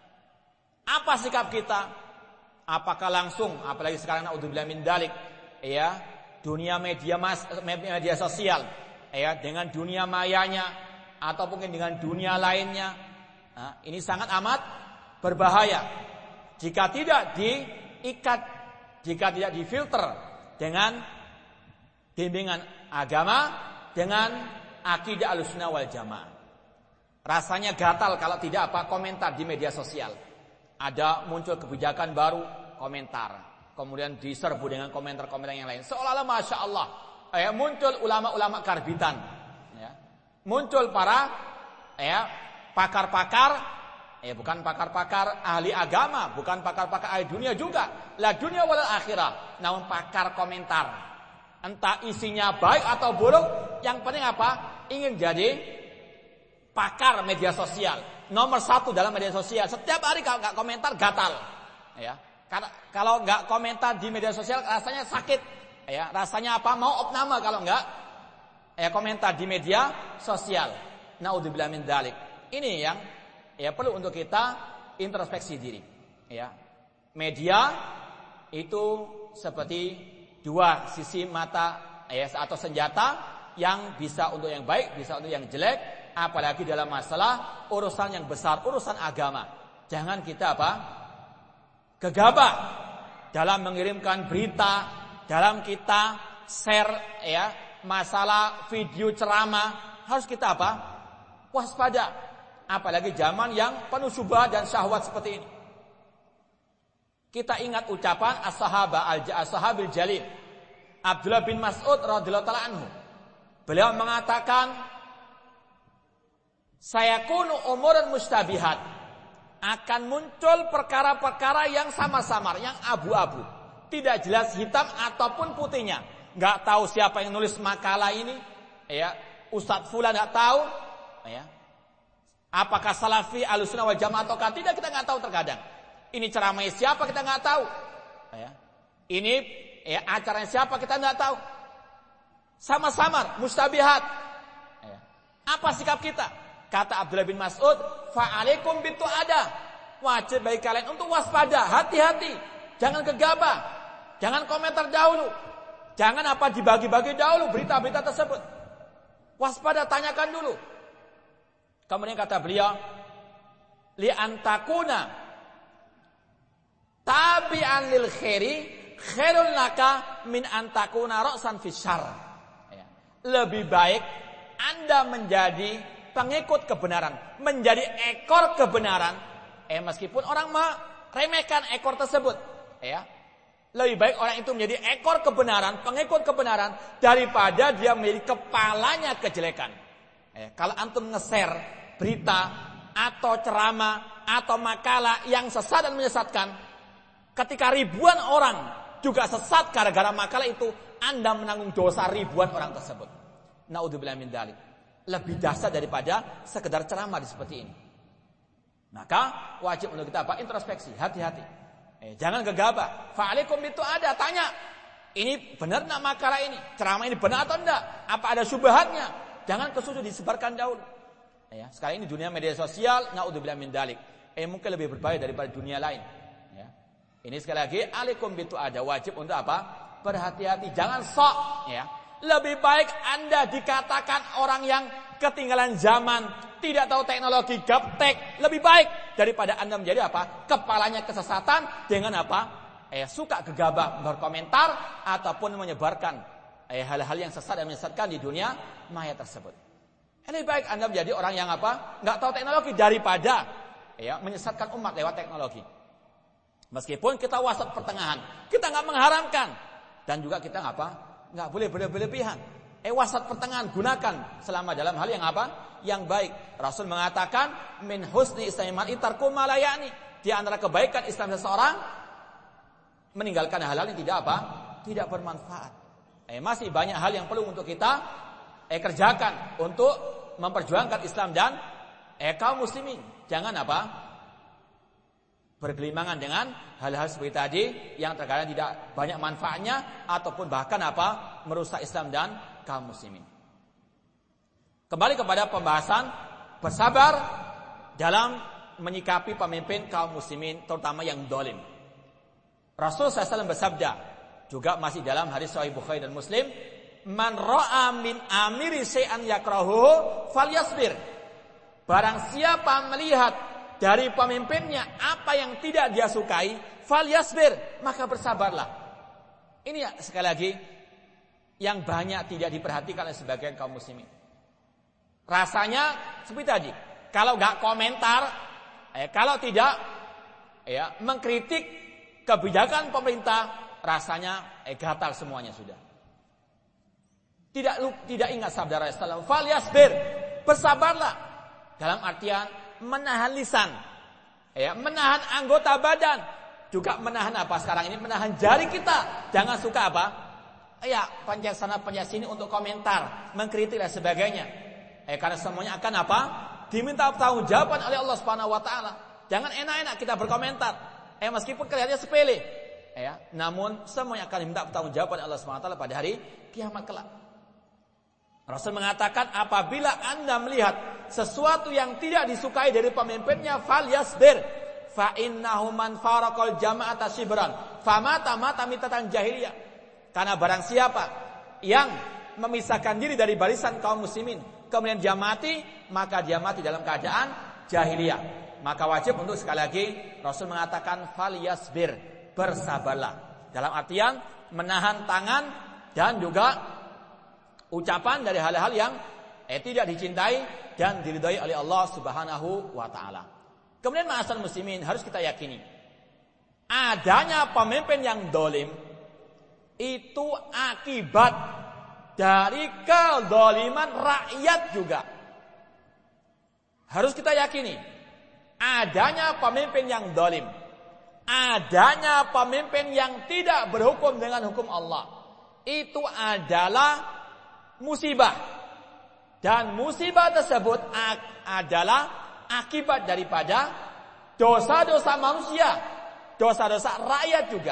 A: Apa sikap kita? Apakah langsung, apalagi sekarang naudzubillah min dzalik, ya, dunia media sosial, ya, dengan dunia mayanya atau mungkin dengan dunia lainnya. Nah, ini sangat amat berbahaya jika tidak diikat, jika tidak difilter dengan bimbingan agama, dengan akidah Ahlussunnah wal Jamaah. Rasanya gatal kalau tidak komentar di media sosial. Ada muncul kebijakan baru, komentar. Kemudian diserbu dengan komentar-komentar yang lain. Seolah-olah Masya Allah, muncul ulama-ulama karbitan. Ya. Muncul para pakar-pakar, bukan pakar-pakar ahli agama, bukan pakar-pakar ahli dunia juga. La dunia wal akhirah, namun pakar komentar. Entah isinya baik atau buruk, yang penting apa? Ingin jadi pakar media sosial, nomor 1 dalam media sosial. Setiap hari kalau nggak komentar gatal, ya. Kalau nggak komentar di media sosial rasanya sakit, ya. Rasanya apa? Mau opname kalau nggak komentar di media sosial. Naudzubillah min dzalik. Ini yang perlu untuk kita introspeksi diri. Ya. Media itu seperti dua sisi mata atau senjata yang bisa untuk yang baik, bisa untuk yang jelek. Apalagi dalam masalah urusan yang besar, urusan agama. Jangan kita gegabah dalam mengirimkan berita, dalam kita share masalah video ceramah. Harus kita waspada. Apalagi zaman yang penuh syubhat dan syahwat seperti ini. Kita ingat ucapan as-sahabil jalil Abdullah bin Mas'ud radhiyallahu ta'ala anhu. Beliau mengatakan, sayakunu umurun mustabihat, akan muncul perkara-perkara yang samar-samar, yang abu-abu, tidak jelas hitam ataupun putihnya. nggak tahu siapa yang nulis makalah ini, ya. Ustadz Fulan nggak tahu, ya. Apakah Salafi, Ahlussunnah wal Jamaah ataukah tidak, kita nggak tahu terkadang. Ini ceramahnya siapa kita nggak tahu, ya. Ini ya acaranya siapa kita nggak tahu. Sama-sama mustabihat. Ya. Apa sikap kita? Kata Abdullah bin Mas'ud, fa'alaikum bitu ada. Wajib bagi kalian untuk waspada, hati-hati. Jangan gegabah. Jangan komentar dahulu. Jangan apa dibagi-bagi dahulu berita-berita tersebut. Waspada, tanyakan dulu. Kemudian kata beliau, li antakuna tabi'an lil khairi khairun laka min antakuna ra'san fis syarr. Ya. Lebih baik Anda menjadi pengikut kebenaran, menjadi ekor kebenaran, meskipun orang meremehkan ekor tersebut, ya. Lebih baik orang itu menjadi ekor kebenaran, pengikut kebenaran, daripada dia menjadi kepalanya kejelekan. Kalau antum nge-share berita atau ceramah atau makalah yang sesat dan menyesatkan, ketika ribuan orang juga sesat gara-gara makalah itu, Anda menanggung dosa ribuan orang tersebut. Naudzubillah min dzalik. Lebih dahsyat daripada sekedar ceramah seperti ini. Maka wajib untuk kita introspeksi, hati-hati. Jangan gegabah. Fa'alaikum itu ada, tanya. Ini benar enggak makalah ini? Ceramah ini benar atau enggak? Apa ada syubhatnya? Jangan kesusu disebarkan dahulu. Ya, sekarang ini dunia media sosial, naudzubillah min dzalik. Mungkin lebih berbahaya daripada dunia lain. Ya. Ini sekali lagi, alaikum itu ada, wajib untuk apa? Berhati-hati, jangan sok, ya. Lebih baik Anda dikatakan orang yang ketinggalan zaman, tidak tahu teknologi, gaptek, lebih baik daripada Anda menjadi apa? Kepalanya kesesatan dengan apa? Suka gegabah berkomentar ataupun menyebarkan hal-hal yang sesat dan menyesatkan di dunia maya tersebut. Lebih baik Anda menjadi orang yang apa? Nggak tahu teknologi daripada menyesatkan umat lewat teknologi. Meskipun kita wasat pertengahan, kita nggak mengharamkan dan juga kita nggak boleh berlebihan. Wasat pertengahan gunakan selama dalam hal yang apa? Yang baik. Rasul mengatakan min husni islamil mar'i tarku ma la ya'ni. Di antara kebaikan Islam seseorang meninggalkan hal-hal yang tidak apa? Tidak bermanfaat. Masih banyak hal yang perlu untuk kita kerjakan untuk memperjuangkan Islam dan kaum muslimin. Jangan apa? Bergelimangan dengan hal-hal seperti tadi yang terkadang tidak banyak manfaatnya ataupun bahkan apa? Merusak Islam dan kaum muslimin. Kembali kepada pembahasan bersabar dalam menyikapi pemimpin kaum muslimin terutama yang dolim. Rasul SAW bersabda juga masih dalam hadis Sahih Bukhari dan Muslim, man ra'a min amiri syai'an yakrahuhu falyasbir. Barang siapa melihat dari pemimpinnya apa yang tidak dia sukai, falyasbir, maka bersabarlah. Ini sekali lagi yang banyak tidak diperhatikan oleh sebagian kaum muslimin. Rasanya seperti tadi, kalau nggak komentar, kalau tidak mengkritik kebijakan pemerintah, rasanya gatal semuanya sudah. Tidak ingat sabda Rasulullah, falyasbir, bersabarlah. Dalam artian menahan lisan, menahan anggota badan, juga menahan apa sekarang ini, menahan jari kita. Jangan suka apa? Pencet sana pencet sini untuk komentar, mengkritik dan sebagainya. Karena semuanya akan apa? Diminta pertanggungjawaban oleh Allah Subhanahu wa taala. Jangan enak-enak kita berkomentar. Meskipun kelihatannya sepele, namun semuanya akan diminta pertanggungjawaban oleh Allah Subhanahu wa taala pada hari kiamat kelak. Rasul mengatakan apabila Anda melihat sesuatu yang tidak disukai dari pemimpinnya, falyasbir fa innahu man faraqal jama'ata shibran famata mata mitatan jahiliyah. Karena barang siapa yang memisahkan diri dari barisan kaum muslimin kemudian dia mati, maka dia mati dalam keadaan jahiliyah. Maka wajib untuk sekali lagi Rasul mengatakan falyasbir, bersabarlah. Dalam artian menahan tangan dan juga ucapan dari hal-hal yang tidak dicintai dan diridhai oleh Allah Subhanahu wa taala. Kemudian ma'asyiral muslimin, harus kita yakini adanya pemimpin yang dolim itu akibat dari kedoliman rakyat juga. Harus kita yakini adanya pemimpin yang dolim, adanya pemimpin yang tidak berhukum dengan hukum Allah, itu adalah musibah. Dan musibah tersebut adalah akibat daripada dosa-dosa manusia, dosa-dosa rakyat juga.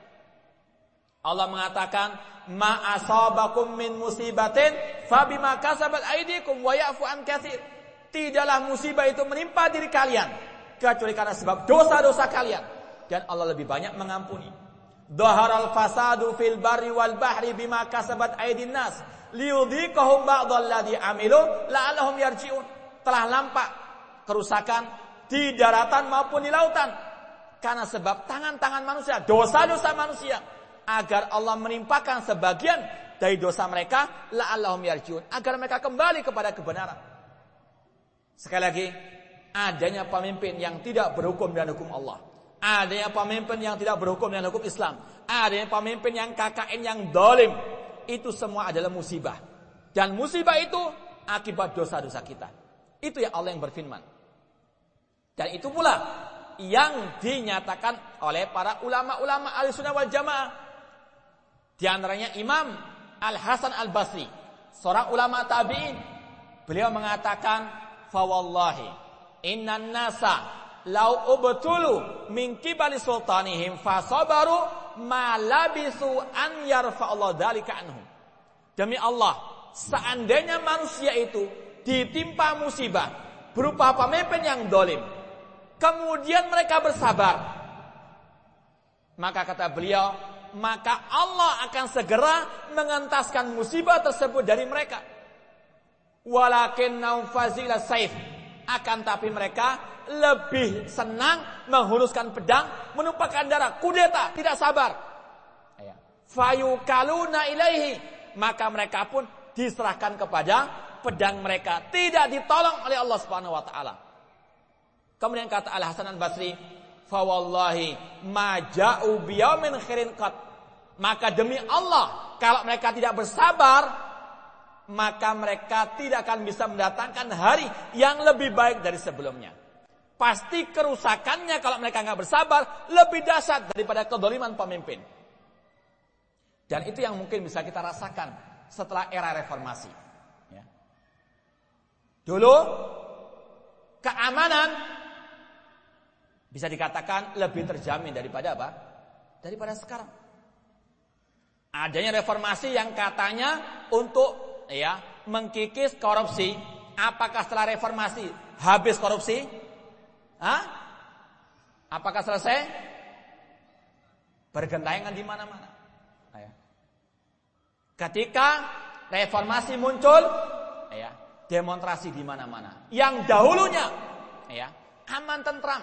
A: Allah mengatakan, ma asabakum min musibatin fabima kasabat aydikum wa ya'fu an katsir. Tidaklah musibah itu menimpa diri kalian kecuali karena sebab dosa-dosa kalian, dan Allah lebih banyak mengampuni. Dhaharal fasadu fil barri wal bahri bima kasabat aydin nas liyudhiqahum ba'dalladzi amilu la'allahum yarji'un. Telah nampak kerusakan di daratan maupun di lautan karena sebab tangan-tangan manusia, dosa-dosa manusia, agar Allah menimpakan sebagian dari dosa mereka la'allahum yarji'un, agar mereka kembali kepada kebenaran. Sekali lagi, adanya pemimpin yang tidak berhukum dengan hukum Allah, adanya pemimpin yang tidak berhukum dengan hukum Islam, adanya pemimpin yang KKN yang zalim, itu semua adalah musibah. Dan musibah itu akibat dosa-dosa kita. Itu yang Allah yang berfirman. Dan itu pula yang dinyatakan oleh para ulama-ulama Ahlussunnah wal Jamaah. Di antaranya Imam Al-Hasan Al-Basri, seorang ulama tabi'in. Beliau mengatakan, fa wallahi innan nasa law ubtulu min qibali sultanihim fasabaru ma labisu an yarfa'allahu dzalika anhum. Demi Allah, seandainya manusia itu ditimpa musibah berupa pemimpin yang zalim, kemudian mereka bersabar, maka kata beliau, maka Allah akan segera mengentaskan musibah tersebut dari mereka. Walakin naufazila saif, akan tapi mereka lebih senang menghunuskan pedang, menumpahkan darah, kudeta, tidak sabar. Fayukaluna ilaihi, maka mereka pun diserahkan kepada pedang mereka, tidak ditolong oleh Allah Subhanahu wa taala. Kemudian kata Al-Hasan Al-Basri, fa wallahi ma ja'u biyaumin khairin qat, maka demi Allah, kalau mereka tidak bersabar, maka mereka tidak akan bisa mendatangkan hari yang lebih baik dari sebelumnya. Pasti kerusakannya kalau mereka nggak bersabar lebih dahsyat daripada kezaliman pemimpin. Dan itu yang mungkin bisa kita rasakan setelah era reformasi. Ya. Dulu keamanan bisa dikatakan lebih terjamin daripada apa? Daripada sekarang. Adanya reformasi yang katanya untuk mengkikis korupsi. Apakah setelah reformasi habis korupsi? Apakah selesai? Bergentayangan di mana-mana. Ketika reformasi muncul, demonstrasi di mana-mana. Yang dahulunya, aman tentram.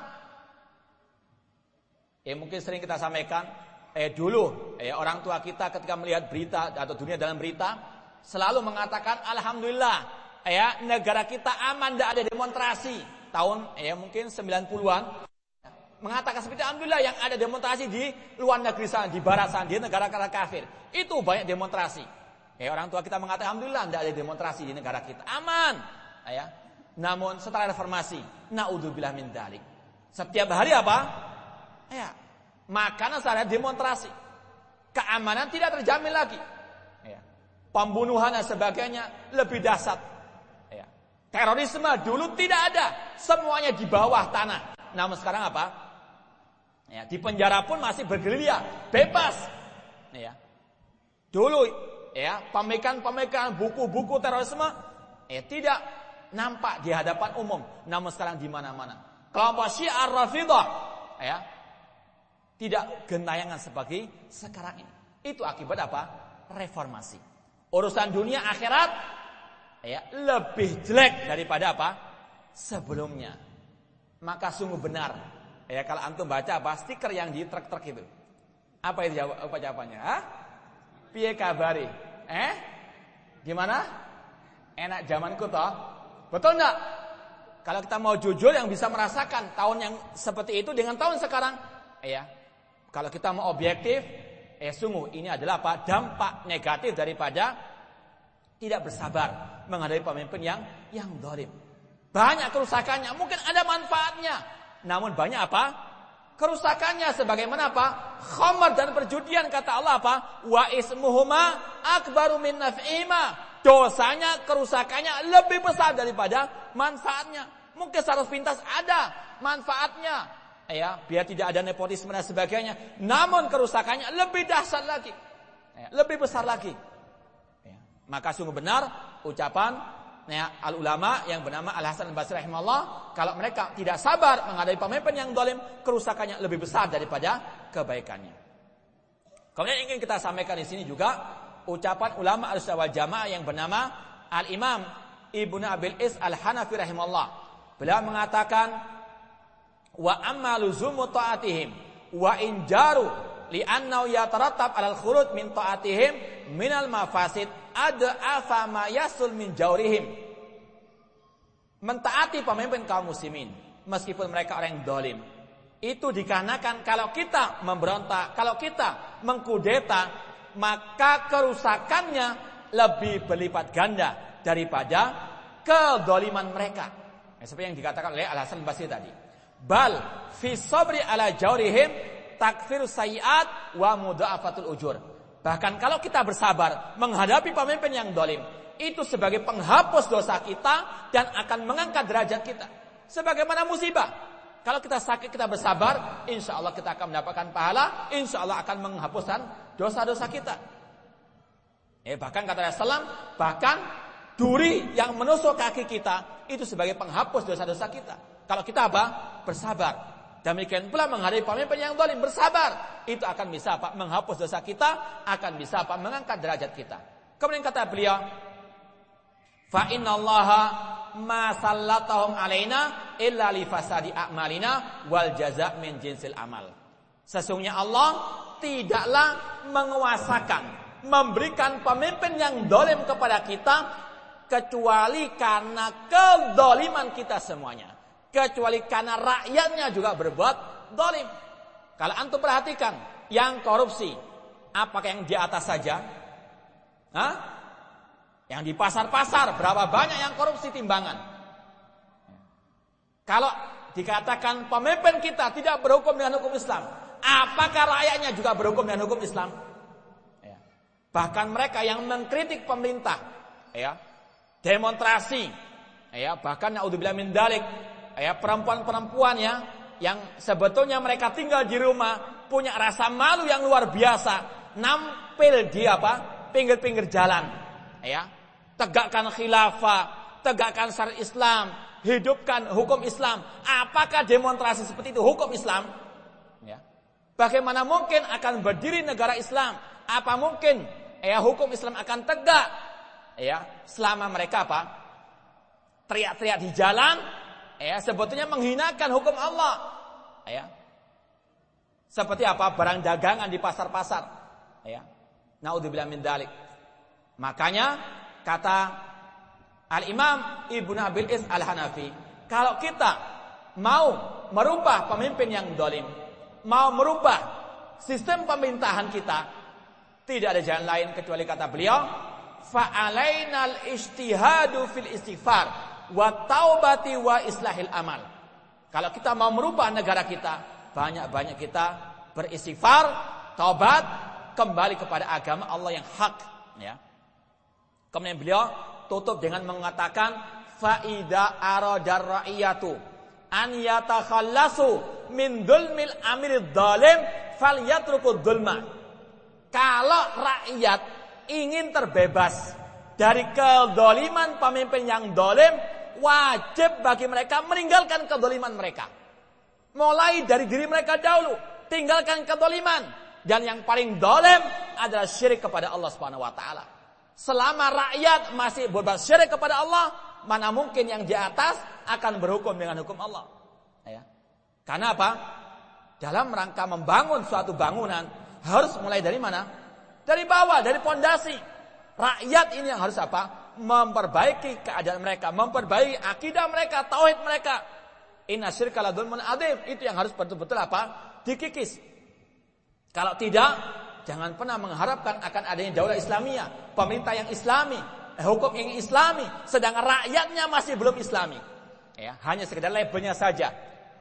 A: Mungkin sering kita sampaikan, dulu, orang tua kita ketika melihat berita atau dunia dalam berita, selalu mengatakan alhamdulillah, negara kita aman, tidak ada demonstrasi. Tahun mungkin 90-an mengatakan seperti alhamdulillah, yang ada demonstrasi di luar negeri sana, di barat sana, di negara-negara kafir. Itu banyak demonstrasi. Orang tua kita mengatakan alhamdulillah tidak ada demonstrasi di negara kita, aman. Namun setelah reformasi, naudzubillah min dzalik. Setiap hari apa? Makanan saya demonstrasi. Keamanan tidak terjamin lagi. Pembunuhan dan sebagainya lebih dahsyat. Terorisme dulu tidak ada, semuanya di bawah tanah. Namun sekarang apa? Di penjara pun masih bergerilya, bebas. Dulu pemikiran buku-buku terorisme tidak nampak di hadapan umum. Namun sekarang di mana-mana. Kelompok Syiah Rafidah tidak gentayangan seperti sekarang ini. Itu akibat apa? Reformasi. Urusan dunia akhirat lebih jelek daripada apa? Sebelumnya. Maka sungguh benar. Kalau antum baca apa? Stiker yang di truk-truk itu. Apa itu jawabannya? Piye kabari? Gimana? Enak zamanku toh? Betul enggak? Kalau kita mau jujur, yang bisa merasakan tahun yang seperti itu dengan tahun sekarang, kalau kita mau objektif, sungguh ini adalah apa? Dampak negatif daripada tidak bersabar menghadapi pemimpin yang zalim. Banyak kerusakannya, mungkin ada manfaatnya, namun banyak apa? kerusakannya sebagaimana apa? Khamar dan perjudian, kata Allah apa? Wa ismuhuma akbaru min naf'ima. Dosanya, kerusakannya lebih besar daripada manfaatnya. Mungkin secara pintas ada manfaatnya, ya, biar tidak ada nepotisme dan sebagainya. Namun kerusakannya lebih dahsyat lagi, ya, lebih besar lagi. Ya. Maka sungguh benar ucapan al-ulama yang bernama Al-Hasan Al-Basri rahimahullah, kalau mereka tidak sabar menghadapi pemimpin yang zalim, kerusakannya lebih besar daripada kebaikannya. Kemudian ingin kita sampaikan di sini juga ucapan ulama Ahlussunnah wal Jamaah yang bernama Al-Imam Ibnu Abil Is Al-Hanafi rahimahullah. Beliau mengatakan, wa amma luzumu ta'atihim wa in jaru li'annahu yatarattab 'alal khuruj min ta'atihim minal mafasid ad'afa ma yasul min jawrihim. Mentaati pemimpin kaum muslimin meskipun mereka orang yang zalim, itu dikarenakan kalau kita memberontak, kalau kita mengkudeta, maka kerusakannya lebih berlipat ganda daripada kedoliman mereka. Seperti yang dikatakan oleh Al-Hasan Al-Basri tadi. Bal fi sabri ala jawrihim takfir sayiat wa mudha'afatul ujur. Bahkan kalau kita bersabar menghadapi pemimpin yang zalim, itu sebagai penghapus dosa kita dan akan mengangkat derajat kita. Sebagaimana musibah, kalau kita sakit kita bersabar, insya Allah kita akan mendapatkan pahala, insya Allah akan menghapuskan dosa-dosa kita. Bahkan kata Rasulullah, bahkan duri yang menusuk kaki kita itu sebagai penghapus dosa-dosa kita. Kalau kita apa? Bersabar. Demikian pula menghadapi pemimpin yang zalim, bersabar. Itu akan bisa apa? Menghapus dosa kita, akan bisa apa? Mengangkat derajat kita. Kemudian kata beliau, fa innallaha ma sallatahum alaina illa li fasadi a'malina wal jaza' min jinsil amal. Sesungguhnya Allah tidaklah menguasakan, memberikan pemimpin yang zalim kepada kita kecuali karena kedzaliman kita semuanya. Kecuali karena rakyatnya juga berbuat zalim. Kalau antum perhatikan, yang korupsi, apakah yang di atas saja? Hah? Yang di pasar-pasar, berapa banyak yang korupsi timbangan? Kalau dikatakan pemimpin kita tidak berhukum dengan hukum Islam, apakah rakyatnya juga berhukum dengan hukum Islam? Ya. Bahkan mereka yang mengkritik pemerintah, ya, demonstrasi, ya, bahkan naudzubillah min dzalik, ya, perempuan-perempuan ya, yang sebetulnya mereka tinggal di rumah, punya rasa malu yang luar biasa, nampil di apa? Pinggir-pinggir jalan, ya. Tegakkan khilafah, tegakkan syariat Islam, hidupkan hukum Islam. Apakah demonstrasi seperti itu hukum Islam? Ya. Bagaimana mungkin akan berdiri negara Islam? Apa mungkin ya hukum Islam akan tegak? Ya, selama mereka apa? Teriak-teriak di jalan, ya, sebetulnya menghinakan hukum Allah. Ya. Seperti apa? Barang dagangan di pasar-pasar. Ya. Naudzubillah min dzalik. Makanya kata Al-Imam Ibnu Abil Is Al-Hanafi, kalau kita mau merubah pemimpin yang zalim, mau merubah sistem pemerintahan kita, tidak ada jalan lain kecuali kata beliau, fa'alainal ijtihadu fil istighfar wa taubati wa islahil amal. Kalau kita mau merubah negara kita, banyak-banyak kita beristighfar, taubat, kembali kepada agama Allah yang hak, ya. Kemudian beliau tutup dengan mengatakan, faida aradar ra'iyatu an yatakhallasu min dzulmil amirid zalim falyatrukud dzulma. Kalau rakyat ingin terbebas dari kedzaliman pemimpin yang zalim, wajib bagi mereka meninggalkan kedzaliman mereka. Mulai dari diri mereka dahulu, tinggalkan kedzaliman. Dan yang paling zalim adalah syirik kepada Allah Subhanahu wa taala. Selama rakyat masih berbuat syirik kepada Allah, mana mungkin yang di atas akan berhukum dengan hukum Allah. Ya. Karena apa? Dalam rangka membangun suatu bangunan harus mulai dari mana? Dari bawah, dari pondasi. Rakyat ini yang harus apa? Memperbaiki keadaan mereka, memperbaiki akidah mereka, tauhid mereka. Inna syirka la dzulmun adzim. Itu yang harus betul-betul apa? Dikikis. Kalau tidak, jangan pernah mengharapkan akan adanya daulah Islamiyah, pemerintah yang Islami, hukum yang Islami, sedangkan rakyatnya masih belum Islami. Ya, hanya sekedar labelnya saja.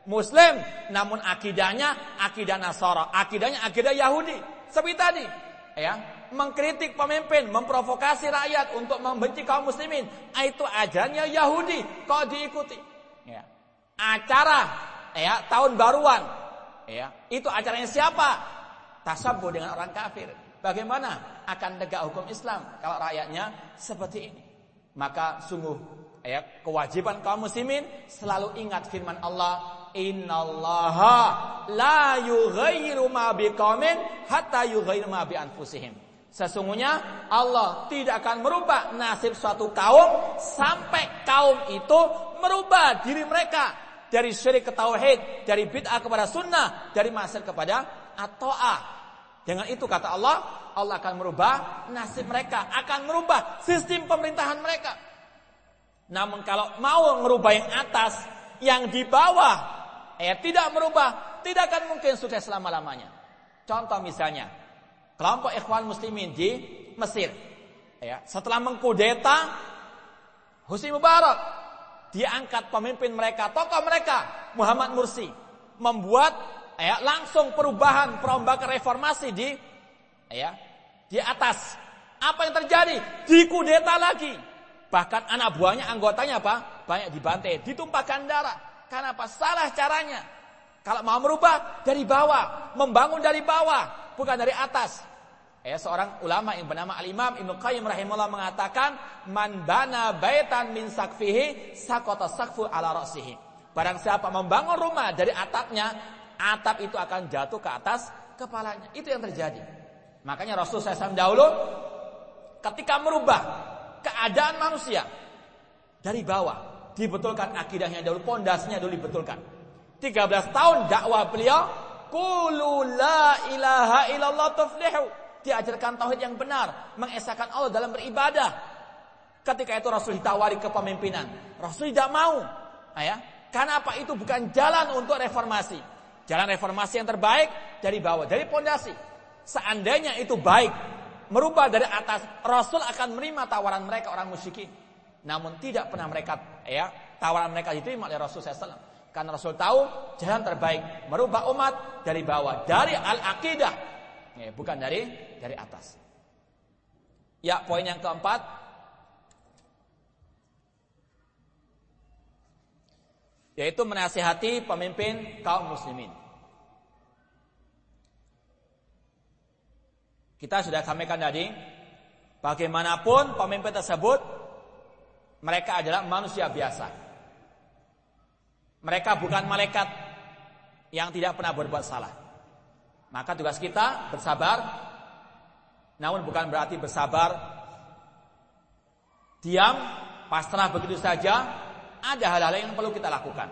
A: Muslim, namun akidahnya akidah Nasara, akidahnya akidah Yahudi. Seperti tadi, ya, mengkritik pemimpin, memprovokasi rakyat untuk membenci kaum muslimin. Itu ajarannya Yahudi, kok diikuti. Ya. Acara, ya, tahun baruan, ya, itu acaranya siapa? Tasabbuh dengan orang kafir. Bagaimana akan tegak hukum Islam kalau rakyatnya seperti ini? Maka sungguh, ya, kewajiban kaum muslimin selalu ingat firman Allah, innallaha la yughayyiru ma biqaumin hatta yughayyiru ma bi anfusihim. Sesungguhnya Allah tidak akan merubah nasib suatu kaum sampai kaum itu merubah diri mereka dari syirik ke tauhid, dari bid'ah kepada sunnah, dari maksiat kepada at-ta'ah. Dengan itu kata Allah, Allah akan merubah nasib mereka, akan merubah sistem pemerintahan mereka. Namun kalau mau merubah yang atas, yang di bawah, tidak merubah, tidak akan mungkin sukses selama-lamanya. Contoh misalnya, kelompok Ikhwan Muslimin di Mesir, setelah mengkudeta Husni Mubarak, dia angkat pemimpin mereka, tokoh mereka, Muhammad Mursi, membuat langsung perubahan, perombakan reformasi di atas. Apa yang terjadi? Dikudeta lagi. Bahkan anak buahnya, anggotanya apa? Banyak dibantai, ditumpahkan darah. Karena apa? Salah caranya. Kalau mau merubah dari bawah, membangun dari bawah, bukan dari atas. Seorang ulama yang bernama Al-Imam Ibnu Qayyim rahimahullah mengatakan, man bana baitan min sakfihi saqata sakfu ala ra'sihi. Barang siapa membangun rumah dari atapnya, atap itu akan jatuh ke atas kepalanya. Itu yang terjadi. Makanya Rasulullah SAW dahulu ketika merubah keadaan manusia dari bawah, dibetulkan akidahnya dahulu, pondasinya dulu dibetulkan. 13 tahun dakwah beliau, qulu la ilaha illallah tuflihu. Diajarkan tauhid yang benar, mengesahkan Allah dalam beribadah. Ketika itu Rasul ditawari kepemimpinan, Rasul tidak mau. Karena apa? Itu bukan jalan untuk reformasi. Jalan reformasi yang terbaik dari bawah, dari pondasi. Seandainya itu baik, merubah dari atas, Rasul akan menerima tawaran mereka orang musyrikin. Namun tidak pernah mereka, tawaran mereka diterima oleh Rasul SAW. Karena Rasul tahu jalan terbaik merubah umat dari bawah, dari al-aqidah, bukan dari atas. Ya, poin yang keempat, yaitu menasihati pemimpin kaum muslimin. Kita sudah sampaikan tadi, bagaimanapun pemimpin tersebut, mereka adalah manusia biasa. Mereka bukan malaikat yang tidak pernah berbuat salah. Maka tugas kita bersabar, namun bukan berarti bersabar diam, pasrah begitu saja. Ada hal-hal yang perlu kita lakukan.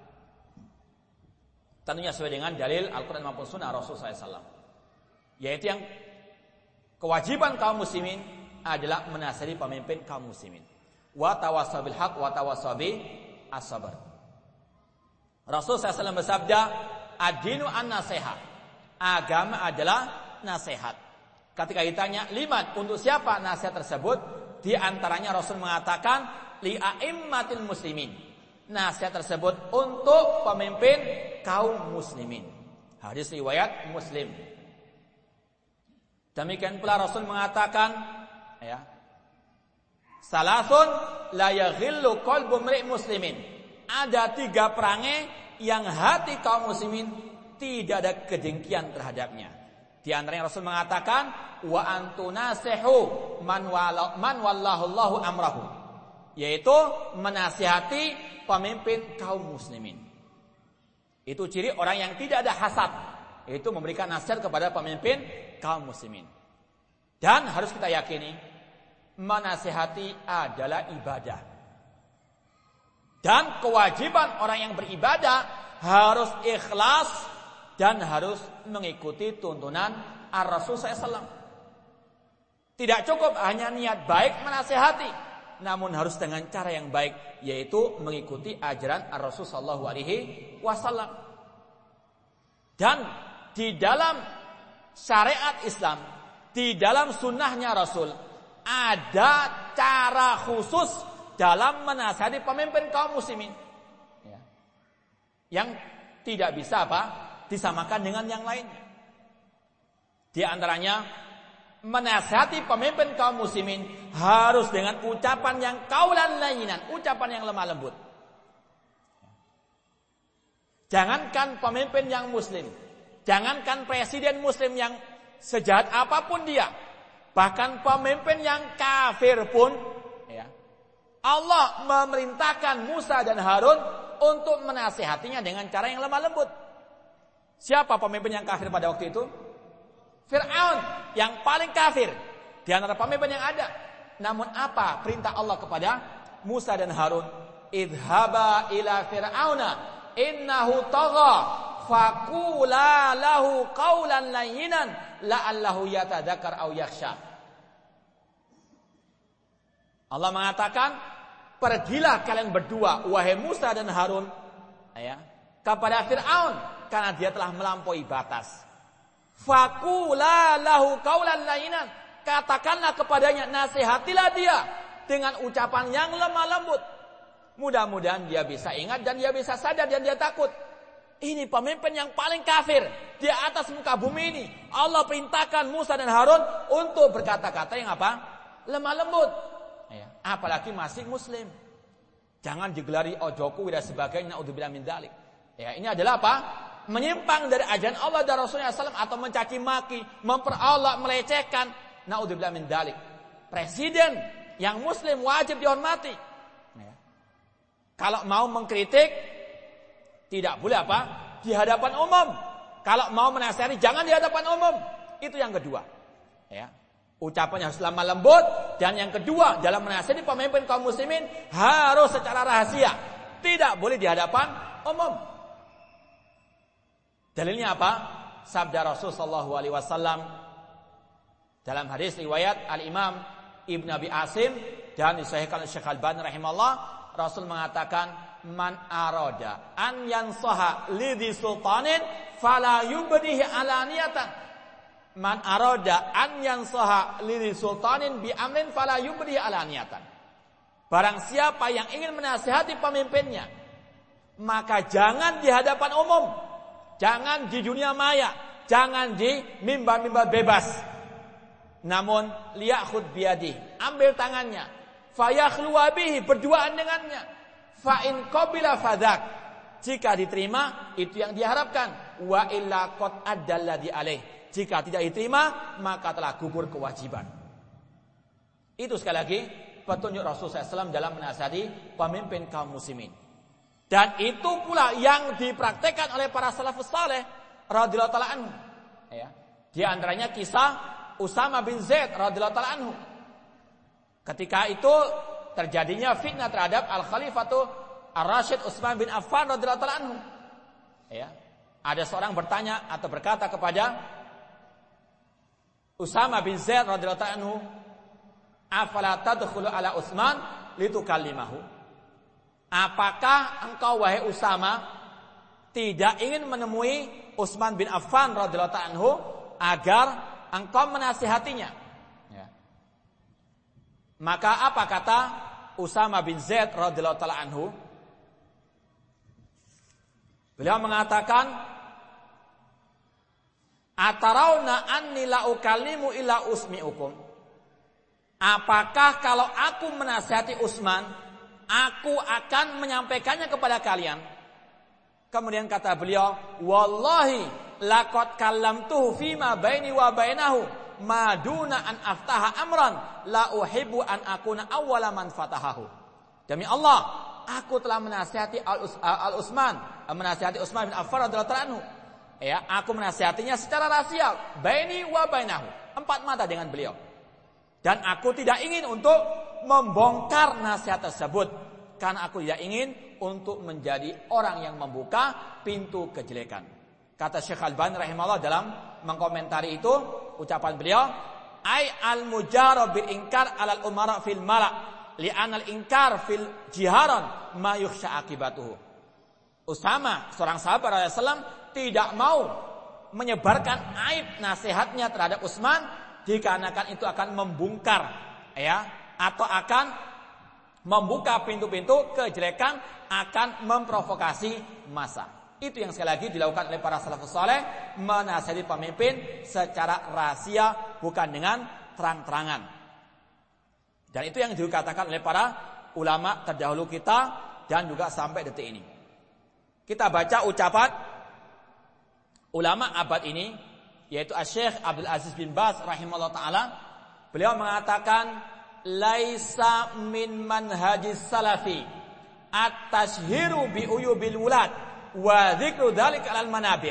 A: Tentunya sesuai dengan dalil Al-Quran maupun Sunnah Rasulullah SAW. Yaitu yang kewajiban kaum muslimin adalah menasihati pemimpin kaum muslimin. Wa tawassaw bil haq wa tawassaw bis sabr. Rasulullah SAW bersabda, ad-dinu an-nasihat. Agama adalah nasihat. Ketika ditanya, liman, untuk siapa nasihat tersebut? Di antaranya Rasul mengatakan, li'a'immatil muslimin. Nasihat tersebut untuk pemimpin kaum muslimin. Hadis riwayat Muslim. Demikian pula Rasul mengatakan, salasun la yaghillu qalbu mri'in muslimin. Ada 3 perangai yang hati kaum muslimin tidak ada kedengkian terhadapnya. Di antaranya Rasul mengatakan, wa antunasihu man wallahu Allahu amrahu. Yaitu menasihati pemimpin kaum muslimin. Itu ciri orang yang tidak ada hasad, yaitu memberikan nasihat kepada pemimpin kaum muslimin. Dan harus kita yakini, menasihati adalah ibadah. Dan kewajiban orang yang beribadah harus ikhlas dan harus mengikuti tuntunan Ar-Rasul SAW. Tidak cukup hanya niat baik menasihati, namun harus dengan cara yang baik, yaitu mengikuti ajaran Ar-Rasul SAW. Dan di dalam syariat Islam, di dalam sunnahnya Rasul, ada cara khusus dalam menasihati pemimpin kaum muslimin. Yang Tidak bisa disamakan dengan yang lainnya. Di antaranya menasihati pemimpin kaum muslimin harus dengan ucapan yang qaulan layyinan, ucapan yang lemah lembut. Jangankan pemimpin yang muslim, jangankan presiden muslim yang sejahat apapun dia, bahkan pemimpin yang kafir pun, ya, Allah memerintahkan Musa dan Harun untuk menasihatinya dengan cara yang lemah lembut. Siapa pemimpin yang kafir pada waktu itu? Fir'aun, yang paling kafir di antara pemimpin yang ada. Namun apa perintah Allah kepada Musa dan Harun? Idhaba ila fir'auna innahu tagha faqula lahu qawlan layyinan la'allahu yatadzakkar aw yakhsha. Allah mengatakan, pergilah kalian berdua wahai Musa dan Harun, ya, kepada Fir'aun karena dia telah melampaui batas. Faqula lahu qawlan layyinan, katakanlah kepadanya, nasihatilah dia dengan ucapan yang lemah lembut. Mudah-mudahan dia bisa ingat dan dia bisa sadar dan dia takut. Ini pemimpin yang paling kafir di atas muka bumi ini. Allah perintahkan Musa dan Harun untuk berkata-kata yang lemah lembut. Ya, apalagi masih muslim. Jangan digelari ojoku dan sebagainya, naudzubillah min dzalik. Ya, ini adalah menyimpang dari ajaran Allah dan Rasulullah SAW atau mencaci maki, memperolok, melecehkan, naudzubillah min dzalik. Presiden yang muslim wajib dihormati. Ya. Kalau mau mengkritik tidak boleh di hadapan umum. Kalau mau menasihati jangan di hadapan umum. Itu yang kedua. Ya. Ucapannya harus lemah lembut, dan yang kedua dalam menasihati pemimpin kaum muslimin harus secara rahasia, tidak boleh di hadapan umum. Dalilnya apa? Sabda Rasul sallallahu alaihi wasallam dalam hadis riwayat Al-Imam Ibn Abi Asim dan disahihkan oleh Syekh Al-Albani rahimahullah, Rasul mengatakan, man arada an yansaha lidhi sultanin fala yubdihi alaniyatan. Man arada an yansaha lidhi sultanin bi amrin fala yubdihi alaniyatan. Barang siapa yang ingin menasihati pemimpinnya, maka jangan di hadapan umum, jangan di dunia maya, jangan di mimbar-mimbar bebas. Namun liyakhud biyadi, ambil tangannya, fayakhluwa bihi, berduaan dengannya. Fa in qabila fadak, jika diterima itu yang diharapkan, wa illa qad addalladhi alaih, jika tidak diterima maka telah gugur kewajiban. Itu sekali lagi petunjuk Rasulullah SAW dalam menasihati pemimpin kaum muslimin. Dan itu pula yang dipraktekkan oleh para salafus saleh radhiyallahu taala anhu. Ya. Di antaranya kisah Usama bin Zaid radhiyallahu taala anhu. Ketika itu terjadinya fitnah terhadap Al-Khalifatu Ar-Rasyid Utsman bin Affan radhiyallahu taala anhu. Ya. Ada seorang bertanya atau berkata kepada Usama bin Zaid radhiyallahu taala anhu, "Afala tadkhulu ala Utsman litukallimahu?" Apakah engkau wahai Usama tidak ingin menemui Utsman bin Affan radhiyallahu taala anhu agar engkau menasihatinya? Ya. Maka apa kata Usama bin Zaid radhiyallahu taala anhu? Beliau mengatakan, "Atarawna anni la ukallimu illa usmi'ukum?" Apakah kalau aku menasihati Utsman, aku akan menyampaikannya kepada kalian? Kemudian kata beliau, "Wallahi laqad kallamtuhu fima baini wa bainahu ma duna an aftaha amran la uhibbu an akuna awwala man fatahahu." Demi Allah, aku telah menasihati menasihati Utsman bin Affan radhiyallahu ta'ala anhu. Ya, aku menasihatinya secara rahasia, baini wa bainahu, empat mata dengan beliau. Dan aku tidak ingin untuk membongkar nasihat tersebut, karena aku tidak ingin untuk menjadi orang yang membuka pintu kejelekan. Kata Syekh Al-Albani rahimahullah dalam mengkomentari itu, ucapan beliau, "Ai al-mujarab bil inkar 'alal umara fil mala' li'anal inkar fil jiharan ma yukhsha akibatuhu." Usama, seorang sahabat Rasulullah SAW, tidak mau menyebarkan aib nasihatnya terhadap Utsman dikarenakan itu akan membongkar, ya, atau akan membuka pintu-pintu kejelekan, akan memprovokasi massa. Itu yang sekali lagi dilakukan oleh para salafus saleh, menasihati pemimpin secara rahasia, bukan dengan terang-terangan. Dan itu yang dikatakan oleh para ulama terdahulu kita dan juga sampai detik ini. Kita baca ucapan ulama abad ini, yaitu Syekh Abdul Aziz bin Baz rahimahullah ta'ala. Beliau mengatakan, laisa min manhajis salafi at-tashhiru bi uyubil wulad wa dzikru dzalika alal manabir.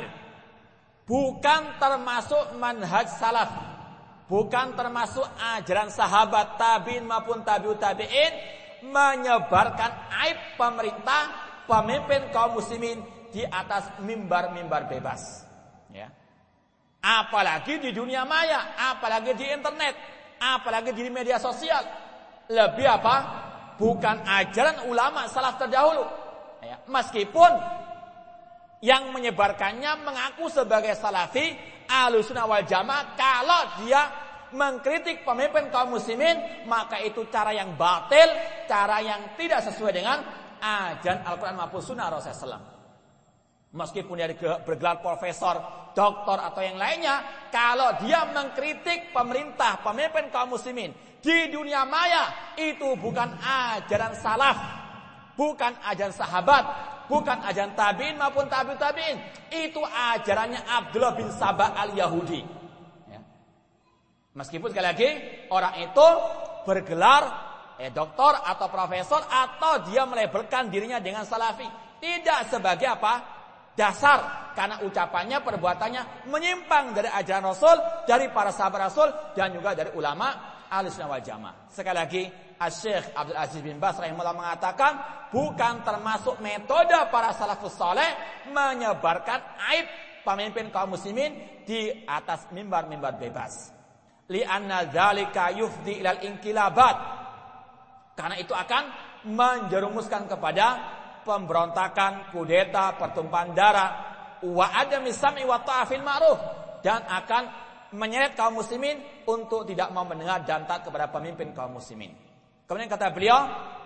A: Bukan termasuk manhaj salaf, bukan termasuk ajaran sahabat tabi'in maupun tabi'ut tabi'in menyebarkan aib pemerintah, pemimpin kaum muslimin di atas mimbar-mimbar bebas. Ya. Apalagi di dunia maya, apalagi di internet, apalagi di media sosial. Lebih apa? Bukan ajaran ulama salaf terdahulu. Ya. Meskipun yang menyebarkannya mengaku sebagai salafi, Ahlussunnah wal Jamaah, kalau dia mengkritik pemimpin kaum muslimin, maka itu cara yang batil, cara yang tidak sesuai dengan ajaran Al-Quran maupun Sunnah Rasulullah SAW. Meskipun dia bergelar profesor, doktor atau yang lainnya, kalau dia mengkritik pemerintah, pemimpin kaum muslimin di dunia maya, itu bukan ajaran salaf, bukan ajaran sahabat, bukan ajaran tabi'in maupun tabi'ut tabi'in. Itu ajarannya Abdullah bin Sabah al-Yahudi. Ya. Meskipun sekali lagi orang itu bergelar doktor atau profesor, atau dia melabelkan dirinya dengan salafi, tidak sebagai apa? Dasar, karena ucapannya, perbuatannya menyimpang dari ajaran Rasul, dari para sahabat Rasul, dan juga dari ulama Ahlussunnah wal Jamaah. Sekali lagi, Syekh Abdul Aziz bin Baz rahimahullah mengatakan, bukan termasuk metode para salafus saleh menyebarkan aib pemimpin kaum muslimin di atas mimbar-mimbar bebas. Li'anna dzalika yufdi ilal inqilabat. Karena itu akan menjerumuskan kepada pemberontakan, kudeta, pertumpahan darah, wa adami sam'i wa ta'fil ma'ruf, dan akan menyeret kaum muslimin untuk tidak mau mendengar dan taat kepada pemimpin kaum muslimin. Kemudian kata beliau,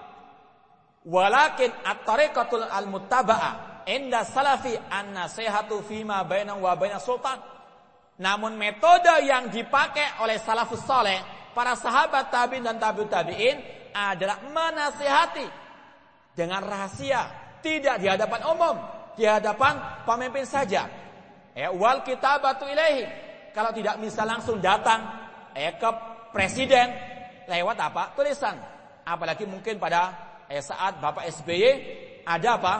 A: walakin at-tariqatul al-muttaba'ah inda salafi an-nasihatu fima bainahu wa bainas sultan. Namun metode yang dipakai oleh salafus saleh, para sahabat tabi'in dan tabi'ut tabi'in, adalah menasihati dengan rahasia, tidak di hadapan umum, di hadapan pemimpin saja. Wal kitabatu ilaihi, kalau tidak bisa langsung datang ke presiden lewat apa? Tulisan. Apalagi mungkin pada saat Bapak SBY ada apa?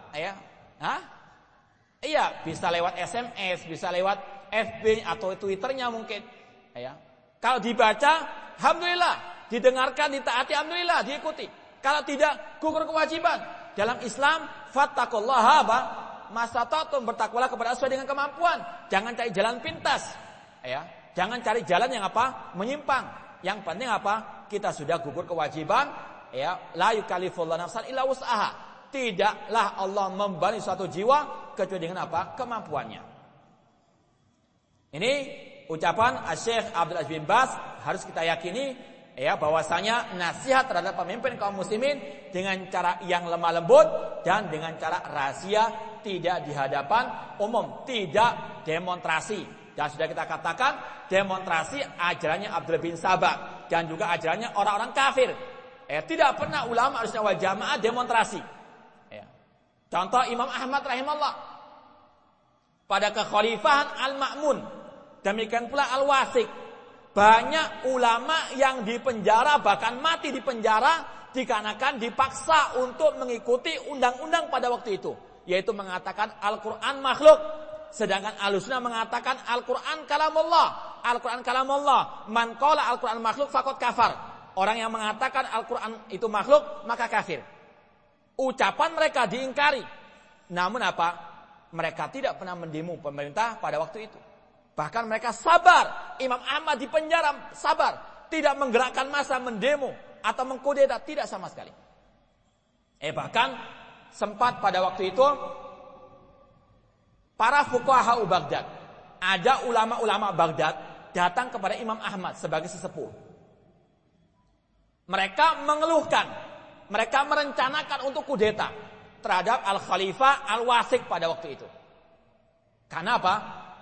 A: Iya, bisa lewat SMS, bisa lewat FB atau Twitternya mungkin. Kalau dibaca, alhamdulillah, didengarkan, ditaati, alhamdulillah, diikuti. Kalau tidak, gugur kewajiban. Dalam Islam, fattaqullaha mastata'tum, bertakwalah kepada Allah sesuai dengan kemampuan. Jangan cari jalan pintas. Jangan cari jalan yang apa? Menyimpang. Yang penting apa? Kita sudah gugur kewajiban. La yukallifullahu nafsan illa wus'aha. Tidaklah Allah membebani suatu jiwa kecuali dengan apa? Kemampuannya. Ini ucapan Syekh Abdul Aziz bin Baz, harus kita yakini bahwasanya nasihat terhadap pemimpin kaum muslimin dengan cara yang lemah lembut dan dengan cara rahasia, tidak di hadapan umum, tidak demonstrasi. Dan sudah kita katakan, demonstrasi ajarannya Abdullah bin Sabah dan juga ajarannya orang-orang kafir. Tidak pernah ulama Ahlussunnah wal Jamaah demonstrasi. Contoh Imam Ahmad rahimahullah pada kekhalifahan Al-Ma'mun, demikian pula Al-Wasik. Banyak ulama yang dipenjara, bahkan mati di penjara, dikarenakan dipaksa untuk mengikuti undang-undang pada waktu itu, yaitu mengatakan Al-Quran makhluk. Sedangkan Ahlussunnah mengatakan Al-Quran kalamullah. Al-Quran kalamullah. Man qala Al-Quran makhluk faqad kafar. Orang yang mengatakan Al-Quran itu makhluk, maka kafir. Ucapan mereka diingkari. Namun apa? Mereka tidak pernah mendemo pemerintah pada waktu itu. Bahkan mereka sabar. Imam Ahmad di penjara sabar, tidak menggerakkan massa mendemo atau mengkudeta, tidak sama sekali. Bahkan sempat pada waktu itu para fuqaha Baghdad, ada ulama-ulama Baghdad datang kepada Imam Ahmad sebagai sesepuh. Mereka mengeluhkan, mereka merencanakan untuk kudeta. terhadap Al-Khalifah Al-Wasik pada waktu itu. Karena apa?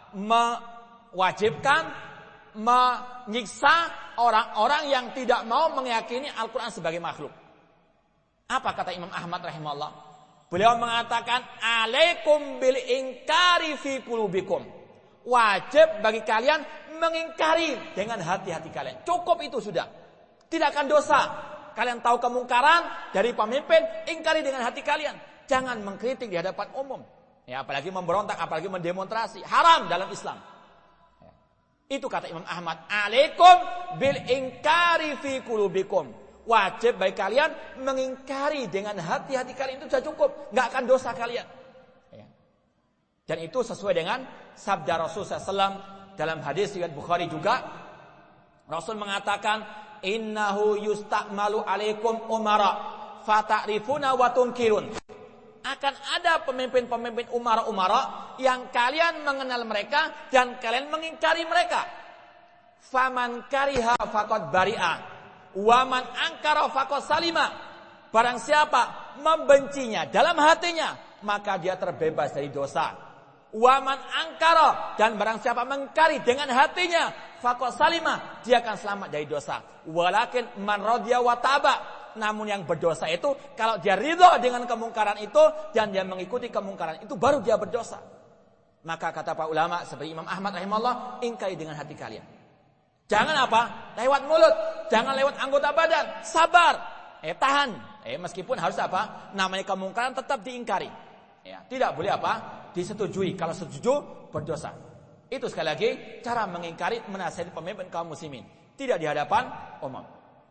A: Mewajibkan menyiksa orang-orang yang tidak mau meyakini Al-Quran sebagai makhluk. Apa kata Imam Ahmad rahimahullah? Beliau mengatakan, alaikum bil ingkari fi qulubikum. Wajib bagi kalian mengingkari dengan hati-hati kalian. Cukup itu sudah. Tidak akan dosa. Kalian tahu kemungkaran dari pemimpin, ingkari dengan hati kalian. Jangan mengkritik di hadapan umum. Ya, apalagi memberontak, apalagi mendemonstrasi. Haram dalam Islam. Ya. Itu kata Imam Ahmad. Alaikum bil ingkari fi qulubikum. Wajib bagi kalian mengingkari dengan hati-hati kalian. Itu sudah cukup. Nggak akan dosa kalian. Ya. Dan itu sesuai dengan sabda Rasul SAW dalam hadis riwayat Bukhari juga. Rasul mengatakan, innahu yusta'malu alaikum umara fata'rifuna wa tunkirun. Akan ada pemimpin-pemimpin umara-umara yang kalian mengenal mereka dan kalian mengingkari mereka. Faman kariha faqad bari'a wa man ankara faqad salima. Barang siapa membencinya dalam hatinya, maka dia terbebas dari dosa. Wa man angkara, dan barang siapa mengingkari dengan hatinya, faqad salima, dia akan selamat dari dosa. Walakin man radiya wa taba, namun yang berdosa itu kalau dia ridha dengan kemungkaran itu dan dia mengikuti kemungkaran itu, baru dia berdosa. Maka kata para ulama seperti Imam Ahmad rahimahullah, ingkari dengan hati kalian. Jangan apa? Lewat mulut, jangan lewat anggota badan. Sabar, tahan. Meskipun harus apa? Namanya kemungkaran tetap diingkari. Ya, tidak boleh apa? Disetujui. Kalau setuju, berdosa. Itu sekali lagi cara mengingkari, menasihati pemimpin kaum muslimin. Tidak di hadapan umum.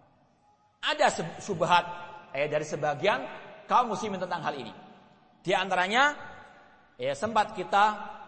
A: Ada syubhat dari sebagian kaum muslimin tentang hal ini. Di antaranya sempat kita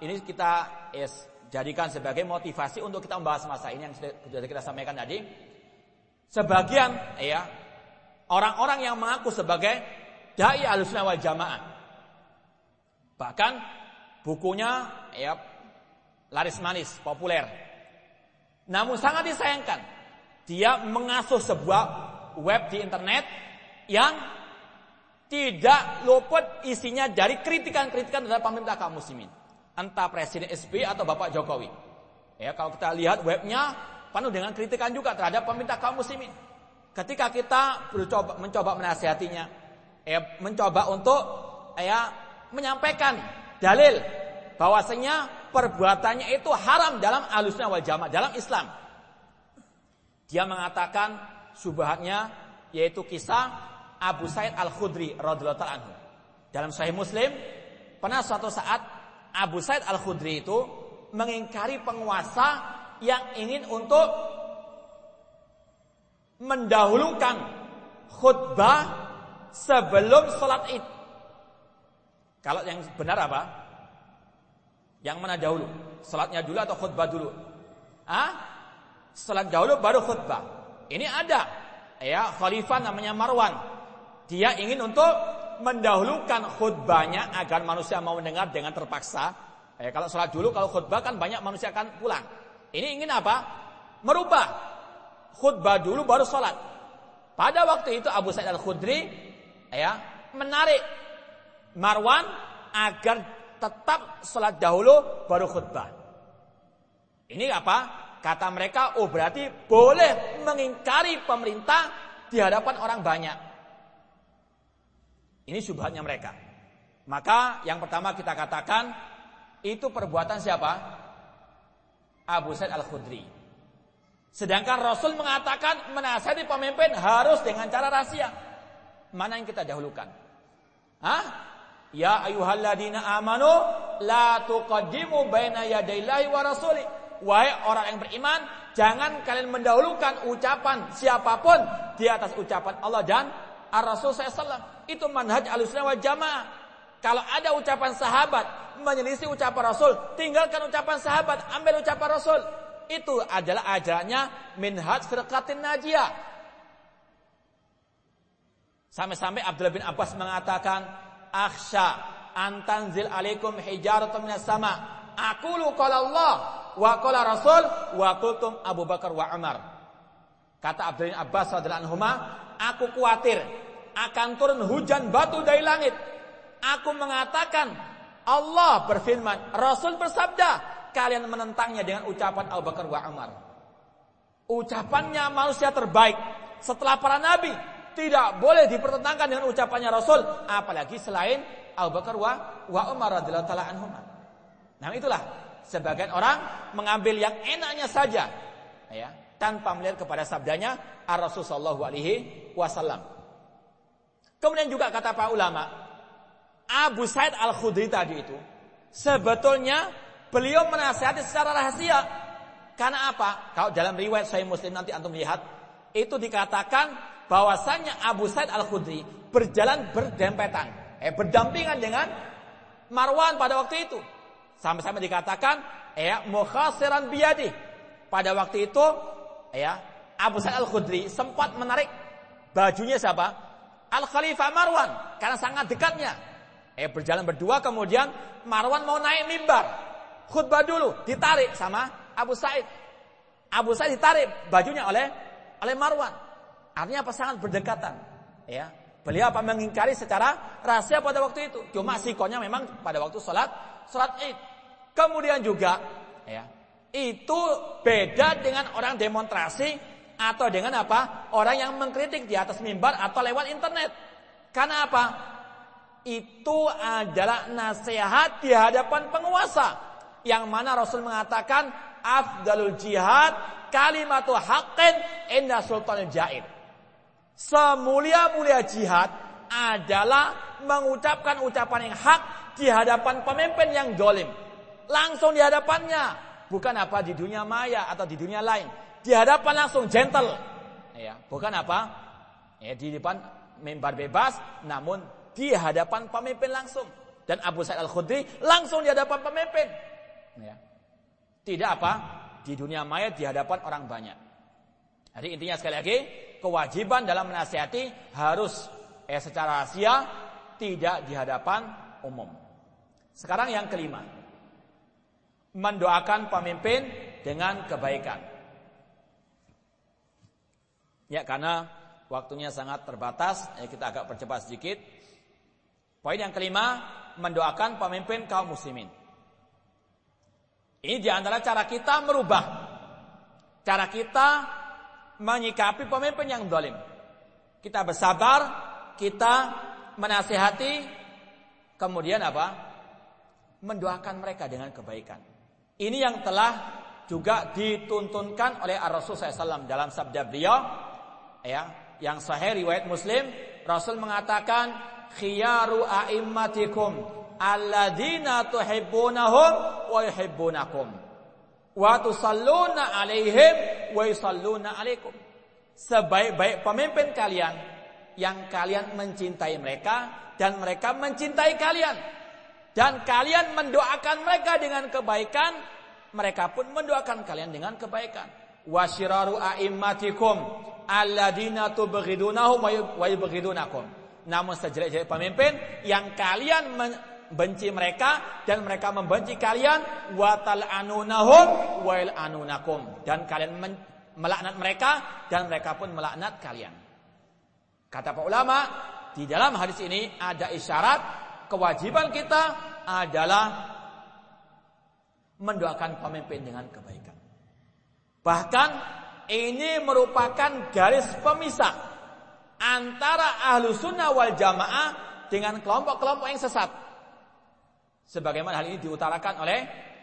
A: jadikan sebagai motivasi untuk kita membahas masa ini yang sudah kita sampaikan tadi. Sebagian orang-orang yang mengaku sebagai dai Ahlussunnah wal Jamaah, bahkan bukunya laris manis, populer. Namun sangat disayangkan, dia mengasuh sebuah web di internet yang tidak luput isinya dari kritikan-kritikan terhadap pemerintah kaum muslimin. Entah Presiden SBY atau Bapak Jokowi. Kalau kita lihat webnya penuh dengan kritikan juga terhadap pemerintah kaum muslimin. Ketika kita mencoba menasihatinya, mencoba untuk menyampaikan dalil bahwasanya perbuatannya itu haram dalam Ahlussunnah wal Jamaah, dalam Islam. Dia mengatakan syubhatnya yaitu kisah Abu Sa'id Al-Khudri radhiyallahu ta'ala anhu. Dalam Sahih Muslim, pernah suatu saat Abu Sa'id Al-Khudri itu mengingkari penguasa yang ingin untuk mendahulukan khutbah sebelum sholat Id. Kalau yang benar apa? Yang mana dahulu? Sholatnya dulu atau khutbah dulu? Sholat dahulu baru khutbah. Ini ada khalifah namanya Marwan. Dia ingin untuk mendahulukan khutbahnya agar manusia mau mendengar dengan terpaksa. Kalau sholat dulu, kalau khutbah kan banyak manusia akan pulang. Ini ingin apa? Merubah khutbah dulu baru sholat. Pada waktu itu Abu Sa'id Al-Khudri menarik Marwan agar tetap sholat dahulu baru khutbah. Ini apa? Kata mereka, berarti boleh mengingkari pemerintah di hadapan orang banyak. Ini syubhatnya mereka. Maka yang pertama kita katakan, itu perbuatan siapa? Abu Sa'id Al-Khudri. Sedangkan Rasul mengatakan menasihati pemimpin harus dengan cara rahasia. Mana yang kita dahulukan? Ya ayyuhalladzina amanu la tuqaddimu baina yadayillahi wa rasuli. Wahai orang yang beriman, jangan kalian mendahulukan ucapan siapapun di atas ucapan Allah dan Ar-Rasul SAW. Itu manhaj Ahlussunnah wal Jamaah. Kalau ada ucapan sahabat menyelisih ucapan Rasul, tinggalkan ucapan sahabat, ambil ucapan Rasul. Itu adalah ajarannya minhaj firqatin najiyah. Sampai-sampai Abdullah bin Abbas mengatakan, akhsha antanzil alaikum hijaratun minas sama. Aqulu qala Allah wa qala Rasul wa qultum Abu Bakar wa Umar. Kata Abdullah bin Abbas radhiyallahu anhuma, aku khawatir akan turun hujan batu dari langit Aku mengatakan, Allah berfirman, Rasul bersabda, kalian menentangnya dengan ucapan Abu Bakar wa Umar. Ucapannya manusia terbaik setelah para nabi tidak boleh dipertentangkan dengan ucapannya Rasul, apalagi selain Abu Bakar wa Umar radhiyallahu taala anhum. Nah, itulah sebagian orang mengambil yang enaknya saja, ya, tanpa melihat kepada sabdanya Ar-Rasul sallallahu alaihi wasallam. Kemudian juga kata para ulama, Abu Sa'id Al-Khudri tadi itu sebetulnya beliau menasihati secara rahasia. Karena apa? Kalau dalam riwayat Sahih Muslim nanti antum lihat, itu dikatakan bahwasanya Abu Sa'id Al-Khudri berjalan berdempetan, berdampingan dengan Marwan pada waktu itu. Sampai-sampai dikatakan, mukhasiran biyadi. Pada waktu itu, Abu Sa'id Al-Khudri sempat menarik bajunya siapa? Al-Khalifah Marwan, karena sangat dekatnya. Berjalan berdua, kemudian Marwan mau naik mimbar, khutbah dulu, ditarik sama Abu Sa'id. Abu Sa'id ditarik bajunya oleh Marwan. Artinya apa? Sangat berdekatan. Beliau apa mengingkari secara rahasia pada waktu itu. Cuma sikonya memang pada waktu salat Id. Kemudian juga, itu beda dengan orang demonstrasi atau dengan apa? Orang yang mengkritik di atas mimbar atau lewat internet. Karena apa? Itu adalah nasihat di hadapan penguasa, yang mana Rasul mengatakan afdalul jihad kalimatu haqqin inda sultanil jair. Semulia-mulia jihad adalah mengucapkan ucapan yang hak di hadapan pemimpin yang zalim. Langsung di hadapannya, bukan apa di dunia maya atau di dunia lain. Di hadapan langsung gentle. Bukan apa? Di depan mimbar bebas, namun di hadapan pemimpin langsung. Dan Abu Sa'id Al-Khudri langsung di hadapan pemimpin. Tidak apa? Di dunia maya di hadapan orang banyak. Jadi intinya sekali lagi, kewajiban dalam menasihati harus secara rahasia, tidak di hadapan umum. Sekarang yang kelima, mendoakan pemimpin dengan kebaikan. Ya, karena waktunya sangat terbatas, kita agak percepat sedikit. Poin yang kelima, mendoakan pemimpin kaum muslimin. Ini diantara cara kita merubah, cara kita menyikapi pemimpin yang zalim. Kita bersabar, kita menasihati, kemudian apa? Mendoakan mereka dengan kebaikan. Ini yang telah juga dituntunkan oleh Ar-Rasul SAW dalam sabda beliau, yang sahih riwayat Muslim. Rasul mengatakan, khiyaru a'immatikum alladzina tuhibbunahum wa yuhibbunakum wa tusalluna alaihim wa yusalluna alaikum. Sebaik-baik pemimpin kalian yang kalian mencintai mereka dan mereka mencintai kalian, dan kalian mendoakan mereka dengan kebaikan, mereka pun mendoakan kalian dengan kebaikan. Wa syiraru a'immatikum alladzina tubghidunahum wa yubghidunakum. Namun sejelek-jelek pemimpin yang kalian benci mereka dan mereka membenci kalian, wa tal'anunahum wa yal'anunakum, dan kalian melaknat mereka dan mereka pun melaknat kalian. Kata para ulama, di dalam hadis ini ada isyarat kewajiban kita adalah mendoakan pemimpin dengan kebaikan. Bahkan ini merupakan garis pemisah antara ahlu sunnah wal jamaah dengan kelompok-kelompok yang sesat. Sebagaimana hal ini diutarakan oleh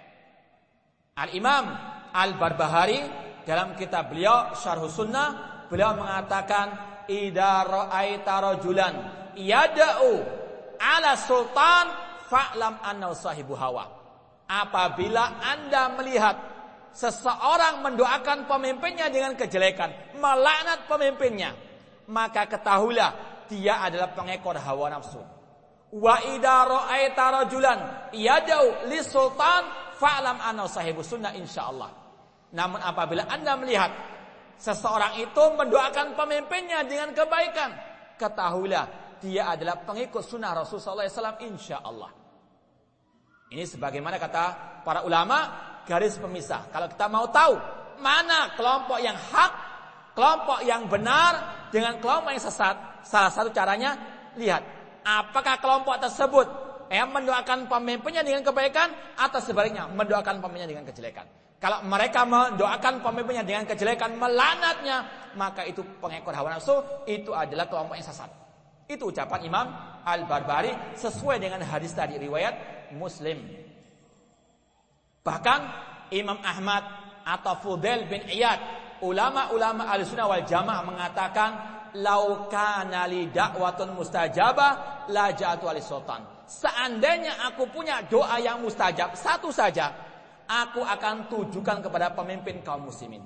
A: Al-Imam Al-Barbahari dalam kitab beliau Syarhus Sunnah. Beliau mengatakan, idza ra'aita rajulan yad'u 'ala sultan fa'lam annahu sahibu hawa. Apabila Anda melihat seseorang mendoakan pemimpinnya dengan kejelekan, melaknat pemimpinnya, maka ketahuilah dia adalah pengekor hawa nafsu. Wa idza ra'aita rajulan yad'u li sultan fa'lam annahu sahibu sunnah insyaallah. Namun apabila Anda melihat seseorang itu mendoakan pemimpinnya dengan kebaikan, ketahuilah dia adalah pengikut sunnah Rasulullah SAW insyaallah. Ini sebagaimana kata para ulama, garis pemisah. Kalau kita mau tahu mana kelompok yang hak, kelompok yang benar dengan kelompok yang sesat, salah satu caranya lihat apakah kelompok tersebut mendoakan pemimpinnya dengan kebaikan atau sebaliknya mendoakan pemimpinnya dengan kejelekan. Kalau mereka mendoakan pemimpinnya dengan kejelekan, melanatnya, maka itu pengekor hawa nafsu, itu adalah kelompok yang sesat. Itu ucapan Imam Al-Barbahari sesuai dengan hadis tadi riwayat Muslim. Bahkan Imam Ahmad atau Fudail bin Iyad, ulama-ulama Ahlussunnah wal Jamaah mengatakan, "Lau kana li da'watun mustajabah la ja'atu lis-sultan." Seandainya aku punya doa yang mustajab satu saja, aku akan tujukan kepada pemimpin kaum muslimin.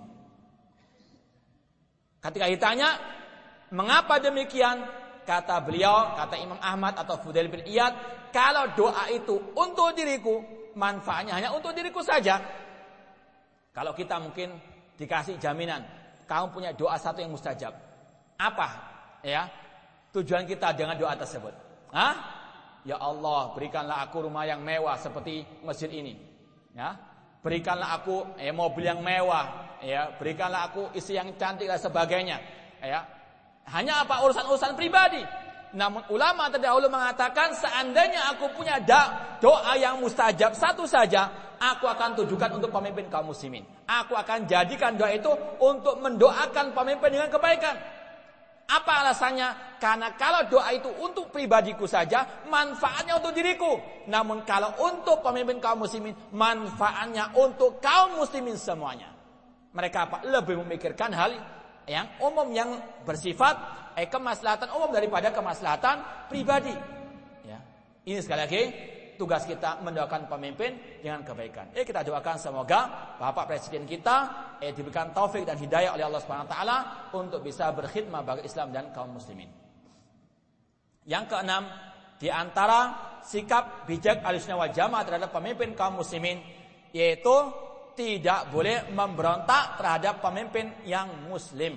A: Ketika ditanya, mengapa demikian? Kata beliau, kata Imam Ahmad atau Fudail bin Iyad, kalau doa itu untuk diriku, manfaatnya hanya untuk diriku saja. Kalau kita mungkin dikasih jaminan, kamu punya doa satu yang mustajab. Apa? Ya, tujuan kita dengan doa tersebut. Ya Allah, berikanlah aku rumah yang mewah seperti masjid ini. Ya, berikanlah aku mobil yang mewah. Ya, berikanlah aku istri yang cantik dan sebagainya. Ya, hanya apa urusan-urusan pribadi. Namun ulama terdahulu mengatakan, seandainya aku punya doa yang mustajab satu saja, aku akan tujukan untuk pemimpin kaum muslimin. Aku akan jadikan doa itu untuk mendoakan pemimpin dengan kebaikan. Apa alasannya? Karena kalau doa itu untuk pribadiku saja, manfaatnya untuk diriku. Namun kalau untuk pemimpin kaum muslimin, manfaatnya untuk kaum muslimin semuanya. Mereka lebih memikirkan hal yang umum, yang bersifat kemaslahatan umum daripada kemaslahatan pribadi. Ya. Ini sekali lagi tugas kita mendoakan pemimpin dengan kebaikan. Kita doakan semoga Bapak Presiden kita diberikan taufik dan hidayah oleh Allah Subhanahu wa taala untuk bisa berkhidmah bagi Islam dan kaum muslimin. Yang keenam, di antara sikap bijak Ahlussunnah wal Jamaah terhadap pemimpin kaum muslimin, yaitu tidak boleh memberontak terhadap pemimpin yang muslim.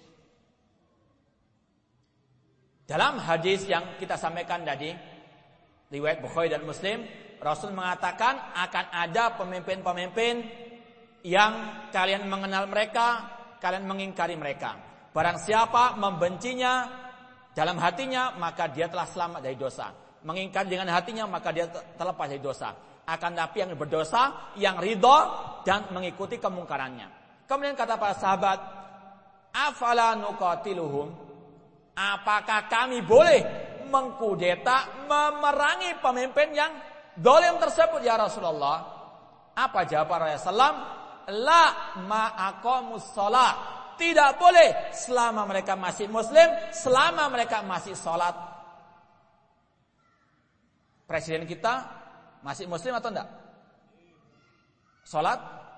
A: Dalam hadis yang kita sampaikan tadi, riwayat Bukhari dan Muslim, Rasul mengatakan akan ada pemimpin-pemimpin yang kalian mengenal mereka, kalian mengingkari mereka. Barang siapa membencinya dalam hatinya, maka dia telah selamat dari dosa. Mengingkari dengan hatinya, maka dia terlepas dari dosa. Akan tapi yang berdosa, yang ridho dan mengikuti kemungkarannya. Kemudian kata para sahabat, afala nuqatiluhum? Apakah kami boleh mengkudeta, memerangi pemimpin yang zalim tersebut ya Rasulullah? Apa jawaban Rasulullah? La ma'aqamus shalah. Tidak boleh selama mereka masih muslim, selama mereka masih salat. Presiden kita masih muslim atau enggak? Salat?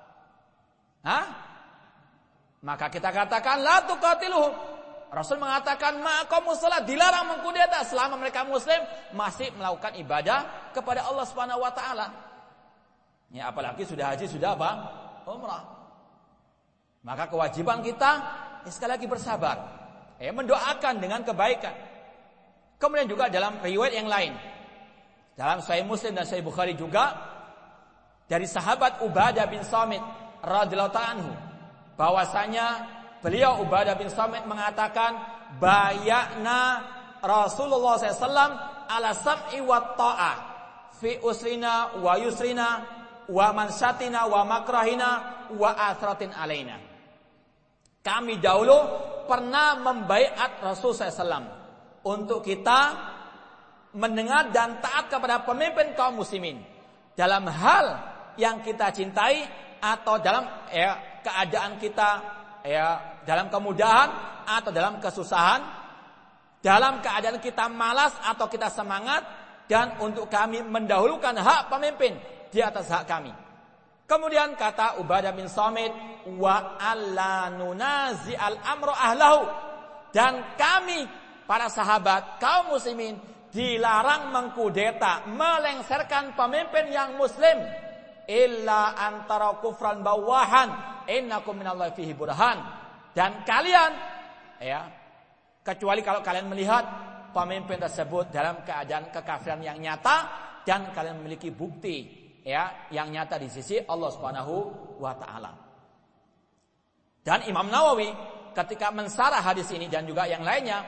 A: Maka kita katakan la tuqatiluhum. Rasul mengatakan ma'aqamus shalah, dilarang mengkudeta selama mereka muslim masih melakukan ibadah kepada Allah Subhanahu wa taala. Ya, apalagi sudah haji, sudah apa? Umrah. Maka kewajiban kita sekali lagi bersabar, mendoakan dengan kebaikan. Kemudian juga dalam riwayat yang lain, dalam Sahih Muslim dan Sahih Bukhari juga, dari sahabat Ubadah bin Samit radhiyallahu ta'ala anhu, bahwasanya beliau Ubadah bin Samit mengatakan, bayana Rasulullah SAW ala sam'i wa ta'ah fi usrina wa yusrina wa mansyatina wa makrahina wa athratin alaina. Kami dahulu pernah membaiat Rasulullah SAW untuk kita mendengar dan taat kepada pemimpin kaum muslimin dalam hal yang kita cintai atau dalam keadaan kita dalam kemudahan atau dalam kesusahan, dalam keadaan kita malas atau kita semangat, dan untuk kami mendahulukan hak pemimpin di atas hak kami. Kemudian kata Ubadah bin Samit, wa alla nunazi al-amru ahlahu, dan kami para sahabat kaum muslimin dilarang mengkudeta, melengsarkan pemimpin yang muslim, illa antara kufran bawahan innakum minallahi fihi burhan. Dan kalian kecuali kalau kalian melihat pemimpin tersebut dalam keadaan kekafiran yang nyata dan kalian memiliki bukti yang nyata di sisi Allah Subhanahu wa taala. Dan Imam Nawawi ketika mensarah hadis ini dan juga yang lainnya,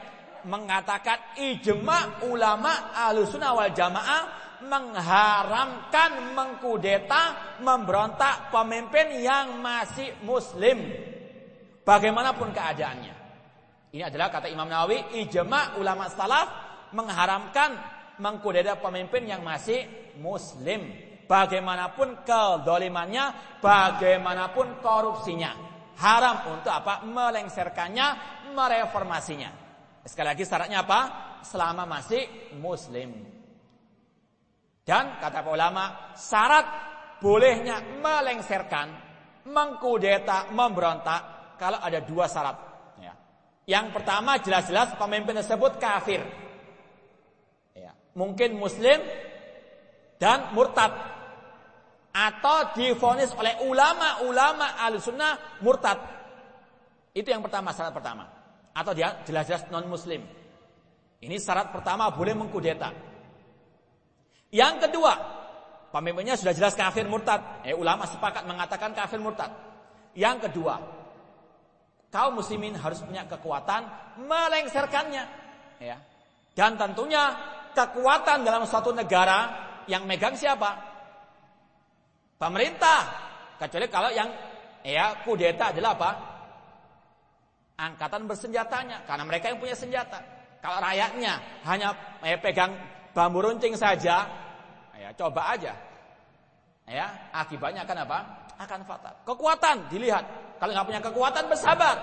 A: mengatakan ijma ulama Ahlussunnah wal Jamaah mengharamkan mengkudeta, memberontak pemimpin yang masih muslim bagaimanapun keadaannya. Ini adalah kata Imam Nawawi, ijma ulama salaf mengharamkan mengkudeta pemimpin yang masih muslim bagaimanapun kedolimannya, bagaimanapun korupsinya. Haram untuk apa? Melengsarkannya, mereformasinya. Sekali lagi syaratnya apa? Selama masih muslim. Dan kata para ulama, syarat bolehnya melengsarkan, mengkudeta, memberontak kalau ada dua syarat. Ya. Yang pertama jelas-jelas pemimpin tersebut kafir. Ya. Mungkin muslim dan murtad, atau divonis oleh ulama-ulama Ahlussunnah murtad. Itu yang pertama, syarat pertama. Atau dia jelas-jelas non muslim. Ini syarat pertama boleh mengkudeta. Yang kedua, pemimpinnya sudah jelas kafir murtad. Ulama sepakat mengatakan kafir murtad. Yang kedua, kaum muslimin harus punya kekuatan melengsarkannya. Ya. Dan tentunya kekuatan dalam suatu negara yang megang siapa? Pemerintah. Kecuali kalau yang kudeta adalah apa? Angkatan bersenjatanya, karena mereka yang punya senjata. Kalau rakyatnya hanya pegang bambu runcing saja, coba aja. Akibatnya akan apa? Akan fatal. Kekuatan dilihat. Kalau nggak punya kekuatan, bersabar.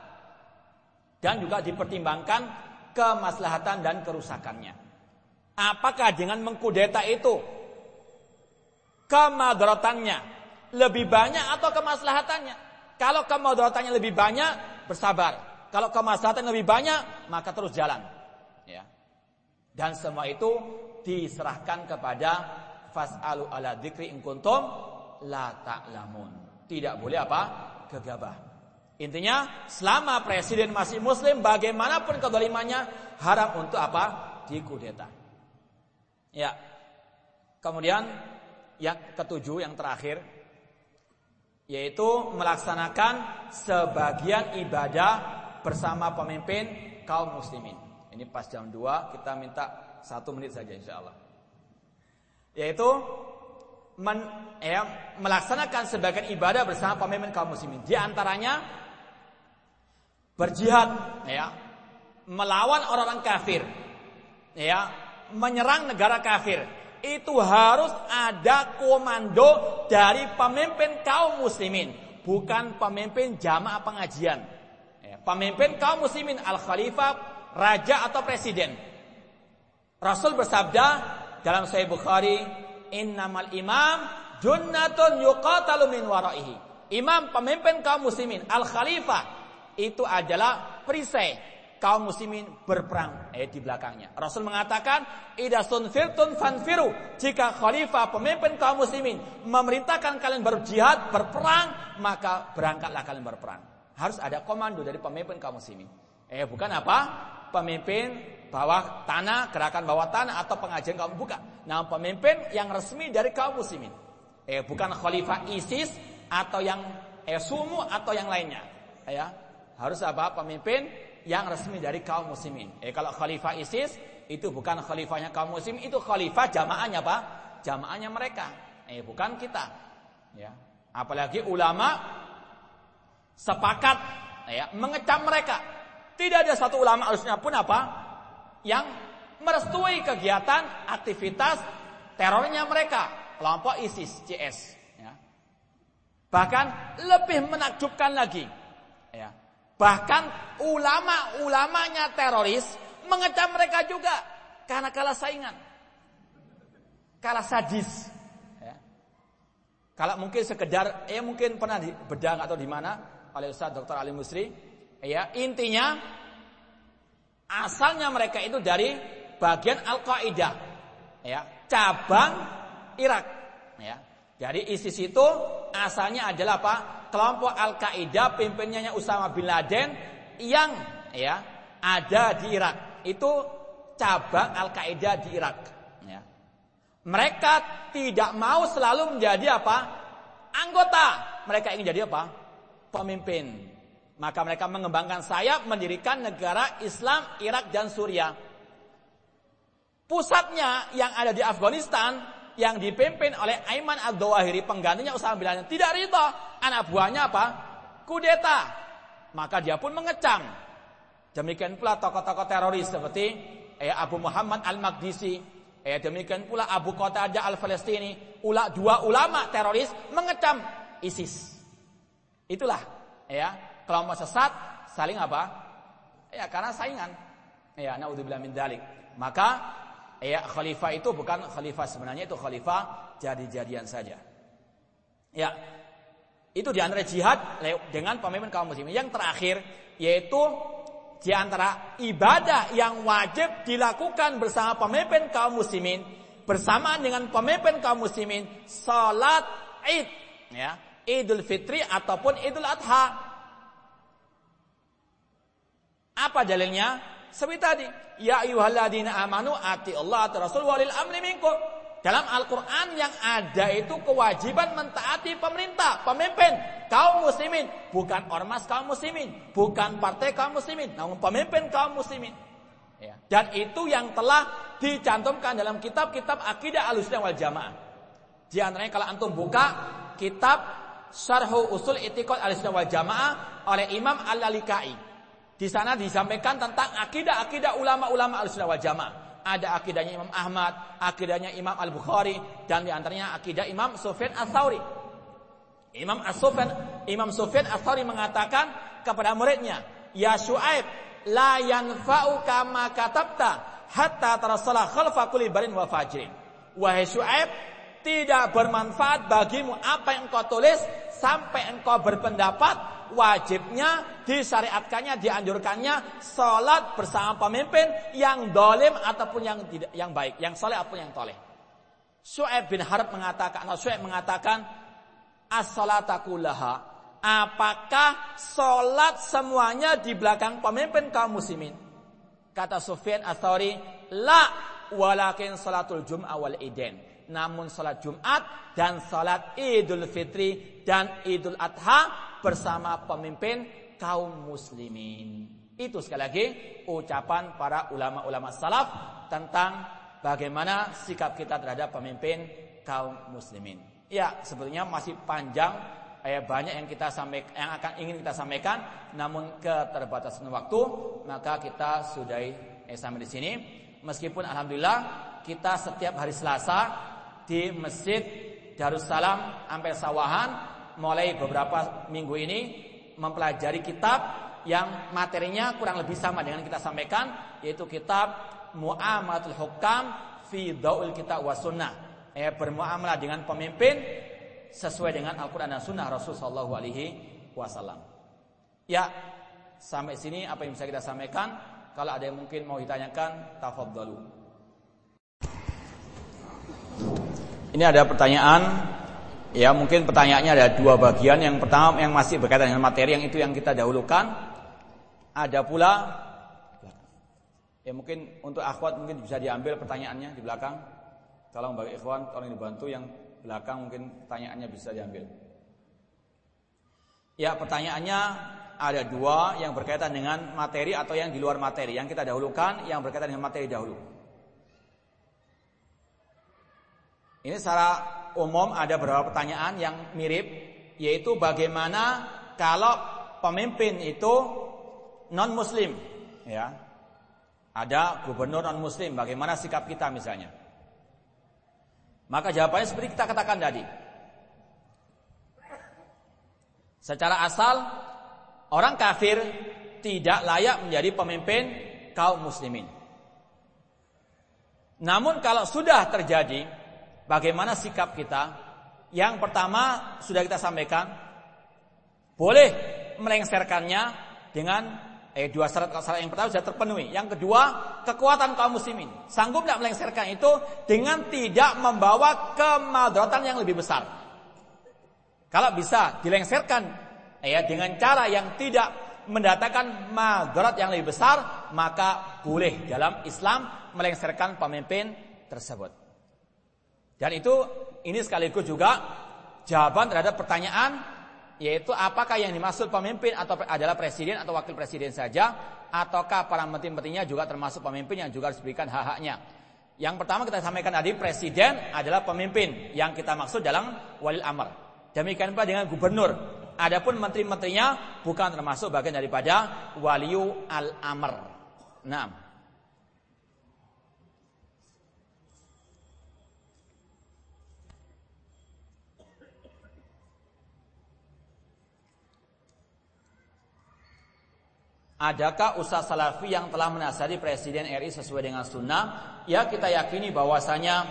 A: Dan juga dipertimbangkan kemaslahatan dan kerusakannya. Apakah dengan mengkudeta itu kemadaratannya lebih banyak atau kemaslahatannya? Kalau kemadaratannya lebih banyak, bersabar. Kalau kemaslahatan lebih banyak, maka terus jalan. Ya. Dan semua itu diserahkan kepada fas'alu ala dzikri in kuntum la ta'lamun. Tidak boleh apa? Gegabah. Intinya, selama presiden masih muslim, bagaimanapun kedolimannya, haram untuk apa? Dikudeta. Ya. Kemudian yang ketujuh, yang terakhir, yaitu melaksanakan sebagian ibadah bersama pemimpin kaum muslimin. Ini pas jam 2, kita minta 1 menit saja insyaallah. Yaitu melaksanakan sebagian ibadah bersama pemimpin kaum muslimin. Di antaranya berjihad, melawan orang-orang kafir, menyerang negara kafir. Itu harus ada komando dari pemimpin kaum muslimin, bukan pemimpin jamaah pengajian. Pemimpin kaum muslimin, al-khalifah, raja atau presiden. Rasul bersabda dalam Sahih Bukhari, innamal imam junnatun yuqatalu min waraihi. Imam, pemimpin kaum muslimin, al-khalifah, itu adalah perisai kaum muslimin berperang di belakangnya. Rasul mengatakan, idza sunfirtum fanfiru. Jika khalifah pemimpin kaum muslimin memerintahkan kalian berjihad, berperang, maka berangkatlah kalian berperang. Harus ada komando dari pemimpin kaum muslimin. Bukan apa? Pemimpin bawah tanah, gerakan bawah tanah atau pengajian kaum, bukan. Nah, pemimpin yang resmi dari kaum muslimin. Bukan khalifah ISIS atau yang sumu atau yang lainnya. Harus apa? Pemimpin yang resmi dari kaum muslimin. Kalau khalifah ISIS itu bukan khalifahnya kaum muslimin, itu khalifah jamaahnya apa? Jamaahnya mereka. Bukan kita. Ya. Apalagi ulama sepakat mengecam mereka. Tidak ada satu ulama harusnya pun apa? Yang merestui kegiatan aktivitas terornya mereka, kelompok ISIS, CS. Ya. Bahkan lebih menakjubkan lagi. Ya. Bahkan ulama-ulamanya teroris mengecam mereka juga karena kalah saingan, kalah sadis. Ya. Kalau mungkin sekedar, mungkin pernah dibedah atau di mana oleh Ustaz Dr. Ali Musri. Intinya asalnya mereka itu dari bagian Al-Qaeda, cabang Irak. Jadi ISIS itu asalnya adalah apa? Kelompok Al-Qaeda, pimpinannya Usama bin Laden yang ada di Irak. Itu cabang Al-Qaeda di Irak. Mereka tidak mau selalu menjadi apa? Anggota. Mereka ingin jadi apa? Pemimpin. Maka mereka mengembangkan sayap mendirikan negara Islam Irak dan Suriah. Pusatnya yang ada di Afghanistan yang dipimpin oleh Ayman ad-Dawahiri, penggantinya Usama bin Laden, tidak ridha. Anak buahnya apa? Kudeta. Maka dia pun mengecam. Demikian pula tokoh-tokoh teroris seperti Abu Muhammad al-Maqdisi, demikian pula Abu Qatadah al-Falastini, dua ulama teroris mengecam ISIS. Itulah kelompok sesat saling apa? Karena saingan. Naudzubillah min dzalik. Maka khalifah itu bukan khalifah sebenarnya, itu khalifah jadi-jadian saja. Itu di antara jihad dengan pemimpin kaum muslimin. Yang terakhir yaitu di antara ibadah yang wajib dilakukan bersama pemimpin kaum muslimin, bersamaan dengan pemimpin kaum muslimin, salat Id, Idul Fitri ataupun Idul Adha. Apa dalilnya? Seperti tadi, ya ayyuhalladzina amanu atiullaha wa rasul walil amri minkum. Dalam Al-Qur'an yang ada itu kewajiban mentaati pemerintah, pemimpin kaum muslimin, bukan ormas kaum muslimin, bukan partai kaum muslimin, namun pemimpin kaum muslimin. Dan itu yang telah dicantumkan dalam kitab-kitab akidah Ahlussunnah wal Jamaah. Di antaranya kalau antum buka kitab Syarh Ushul I'tiqad Ahlussunnah wal Jamaah oleh Imam Al-Lalikai. Di sana disampaikan tentang akidah-akidah ulama-ulama Ahlussunnah wal Jamaah. Ada akidahnya Imam Ahmad, akidahnya Imam Al-Bukhari, dan diantaranya akidah Imam Sufyan Ats-Tsauri. Imam Sufyan Ats-Tsauri mengatakan kepada muridnya, ya Syuaib, la yanfa'uka ma katabta hatta tarassala khalfa kulli barin wa fajrin. Wahai Syuaib, tidak bermanfaat bagimu apa yang engkau tulis sampai engkau berpendapat wajibnya, disyariatkannya, dianjurkannya salat bersama pemimpin yang dolim ataupun yang baik, yang saleh ataupun yang toleh. Syuaib bin Harb mengatakan as-salata kullaha, apakah salat semuanya di belakang pemimpin kaum muslimin? Kata Sufyan Ats-Tsauri, la, walakin salatul jum'ah wal idain. Namun salat Jumat dan salat Idul Fitri dan Idul Adha bersama pemimpin kaum muslimin. Itu sekali lagi ucapan para ulama-ulama salaf tentang bagaimana sikap kita terhadap pemimpin kaum muslimin. Sebetulnya masih panjang, banyak yang ingin kita sampaikan, namun keterbatasan waktu, maka kita sudahi sampai di sini. Meskipun alhamdulillah kita setiap hari Selasa di Masjid Darussalam Ampel Sawahan mulai beberapa minggu ini mempelajari kitab yang materinya kurang lebih sama dengan yang kita sampaikan, yaitu kitab Mu'amalatul Hukam fi Daul Kitab wa Sunnah, bermuamalah dengan pemimpin sesuai dengan Al-Quran dan Sunnah Rasul sallallahu alaihi wasallam. Sampai sini apa yang bisa kita sampaikan. Kalau ada yang mungkin mau ditanyakan, tafadhalu. Ini ada pertanyaan, mungkin pertanyaannya ada dua bagian. Yang pertama yang masih berkaitan dengan materi, yang itu yang kita dahulukan. Ada pula, mungkin untuk akhwat mungkin bisa diambil pertanyaannya di belakang. Tolong bagi ikhwan, tolong dibantu yang belakang mungkin pertanyaannya bisa diambil. Pertanyaannya ada dua, yang berkaitan dengan materi atau yang di luar materi. Yang kita dahulukan yang berkaitan dengan materi dahulu. Ini secara umum ada beberapa pertanyaan yang mirip, yaitu bagaimana kalau pemimpin itu non-muslim, ada gubernur non-muslim, bagaimana sikap kita misalnya? Maka jawabannya seperti kita katakan tadi. Secara asal orang kafir tidak layak menjadi pemimpin kaum muslimin. Namun kalau sudah terjadi, bagaimana sikap kita? Yang pertama sudah kita sampaikan, boleh melengsarkannya dengan dua syarat. Syarat yang pertama sudah terpenuhi. Yang kedua, kekuatan kaum muslimin. Sanggup tidak melengsarkan itu dengan tidak membawa kemadaratan yang lebih besar. Kalau bisa dilengsarkan dengan cara yang tidak mendatangkan madarat yang lebih besar, maka boleh dalam Islam melengsarkan pemimpin tersebut. Dan ini sekaligus juga jawaban terhadap pertanyaan yaitu apakah yang dimaksud pemimpin atau adalah presiden atau wakil presiden saja, ataukah para menteri-menterinya juga termasuk pemimpin yang juga harus diberikan hak-haknya. Yang pertama kita sampaikan tadi, presiden adalah pemimpin yang kita maksud dalam walil amr. Demikian pula dengan gubernur. Adapun menteri-menterinya bukan termasuk bagian daripada waliyu al-amr. Nah, adakah Ustaz Salafi yang telah menasihati Presiden RI sesuai dengan sunnah? Ya, kita yakini bahwasanya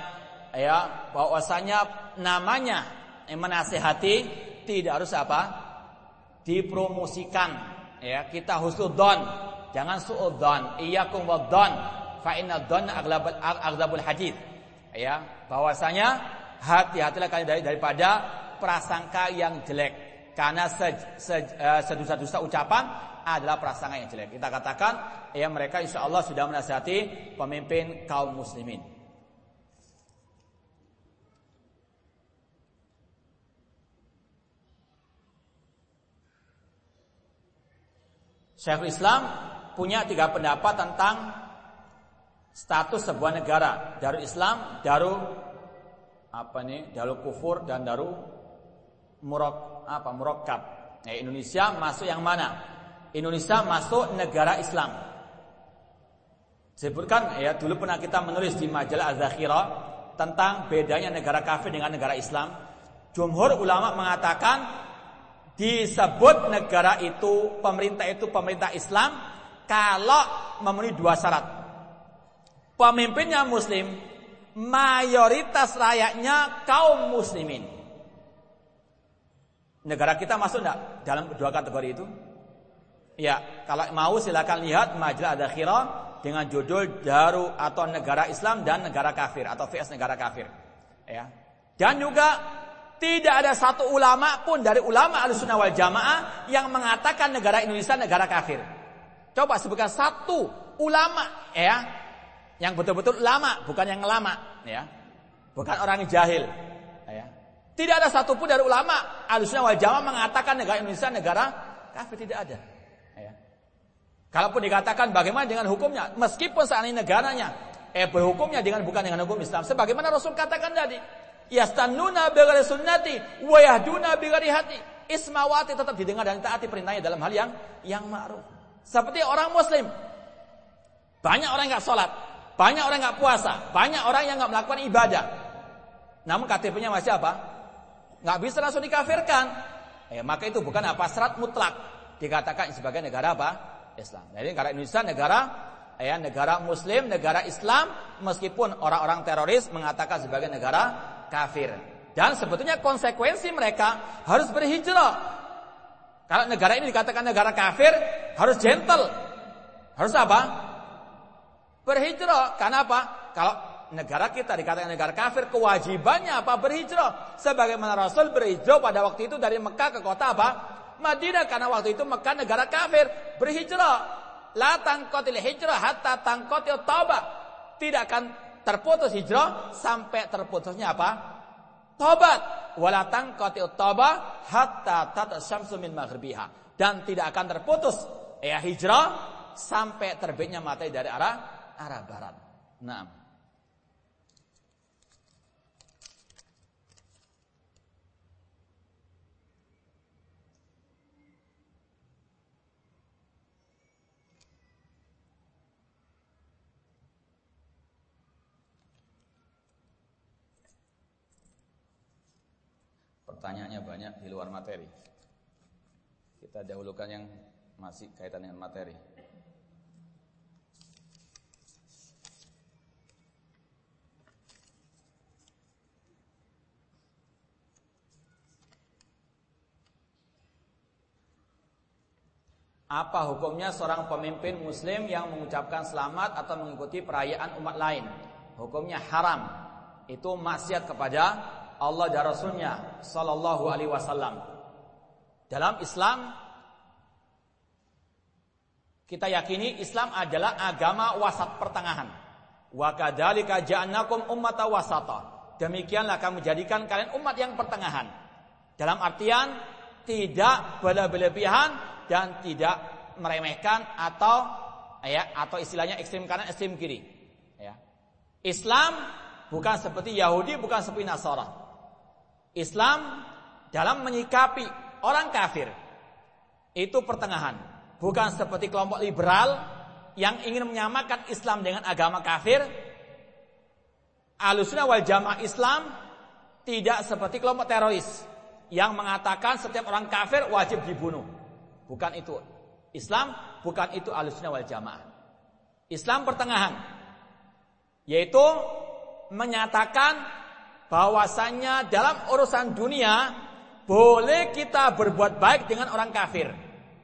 A: namanya menasihati tidak harus dipromosikan. Ya, kita husnudzon, jangan suudzon. Iyyakum wadzon, fa inna dzanna aghlabul hadits. Ya, bahwasanya hati-hatilah kalian daripada prasangka yang jelek, karena sedusta-dusta ucapan adalah prasangka yang jelek. Kita katakan mereka insya Allah sudah menasihati pemimpin kaum muslimin. Syekhul Islam punya 3 pendapat tentang status sebuah negara: Darul Islam, Darul Kufur, dan Darul Murakkab. Indonesia masuk yang mana? Indonesia masuk negara Islam. Sebutkan dulu pernah kita menulis di majalah Az-Zakhirah tentang bedanya negara kafir dengan negara Islam. Jumhur ulama mengatakan disebut negara itu pemerintah Islam kalau memenuhi 2 syarat. Pemimpinnya muslim, mayoritas rakyatnya kaum muslimin. Negara kita masuk enggak dalam 2 kategori itu? Ya, kalau mau silakan lihat majalah Az-Zakhirah dengan judul Daru atau negara Islam dan negara kafir atau VS negara kafir. Ya. Dan juga tidak ada satu ulama pun dari ulama Ahlussunnah wal Jamaah yang mengatakan negara Indonesia negara kafir. Coba sebutkan satu ulama yang betul-betul ulama, bukan yang ngelama, bukan orang jahil. Tidak ada satupun dari ulama Ahlussunnah wal Jamaah mengatakan negara Indonesia negara kafir, tidak ada. Kalaupun dikatakan bagaimana dengan hukumnya, meskipun seandainya negaranya berhukumnya bukan dengan hukum Islam, sebagaimana Rasul katakan tadi, yastannuna bighairi sunnati wa yahduna bighairi hadi. Ismawati tetap didengar dan taati perintahnya dalam hal yang ma'ruf. Seperti orang muslim, banyak orang yang enggak salat, banyak orang yang enggak puasa, banyak orang yang enggak melakukan ibadah. Namun KTP-nya masih enggak bisa langsung dikafirkan. Maka itu bukan syarat mutlak dikatakan sebagai negara Islam. Jadi negara Indonesia negara muslim, negara Islam, meskipun orang-orang teroris mengatakan sebagai negara kafir. Dan sebetulnya konsekuensi mereka harus berhijrah. Kalau negara ini dikatakan negara kafir, harus gentle. Harus berhijrah. Karena kalau negara kita dikatakan negara kafir, kewajibannya berhijrah. Sebagaimana Rasul berhijrah pada waktu itu dari Mekah ke kota Madinah, karena waktu itu Mekah negara kafir. Berhijrah, la tangqatil hijrah hatta tangqatil taubah. Tidak akan terputus hijrah sampai terputusnya Taubat. Wala tangqatil taubah hatta tatsyamsu min maghribiha. Dan tidak akan terputus hijrah sampai terbitnya matahari dari arah barat. Naam. Pertanyaannya banyak di luar materi. Kita dahulukan yang masih kaitan dengan materi. Apa hukumnya seorang pemimpin muslim yang mengucapkan selamat atau mengikuti perayaan umat lain? Hukumnya haram. Itu maksiat kepada Allah dan Rasulnya sallallahu alaihi wasallam. Dalam Islam kita yakini Islam adalah agama wasat pertengahan. Wa kadzalika ja'alnakum ummatan wasata. Demikianlah kami jadikan kalian umat yang pertengahan. Dalam artian tidak berlebihan dan tidak meremehkan atau istilahnya ekstrem kanan, ekstrem kiri. Ya. Islam bukan seperti Yahudi, bukan seperti Nasara. Islam dalam menyikapi orang kafir itu pertengahan, bukan seperti kelompok liberal yang ingin menyamakan Islam dengan agama kafir. Ahlussunnah wal Jamaah Islam tidak seperti kelompok teroris yang mengatakan setiap orang kafir wajib dibunuh. Bukan itu Islam, bukan itu Ahlussunnah wal Jamaah. Islam pertengahan, yaitu menyatakan bahwasannya dalam urusan dunia boleh kita berbuat baik dengan orang kafir.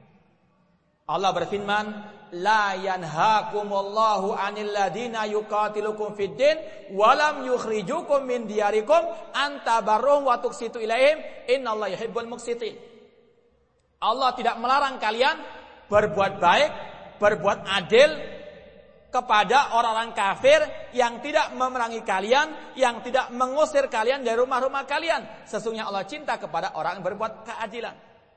A: Allah berfirman, la yanhaakumullahu 'anil ladina yuqatilukum fid din wa lam yukhrijukum min diyarikum an tabarruhum wa tuqsitu ilaihim innallaha yuhibbul muqsitin. Allah tidak melarang kalian berbuat baik, berbuat adil kepada orang-orang kafir yang tidak memerangi kalian, yang tidak mengusir kalian dari rumah-rumah kalian. Sesungguhnya Allah cinta kepada orang yang berbuat keadilan.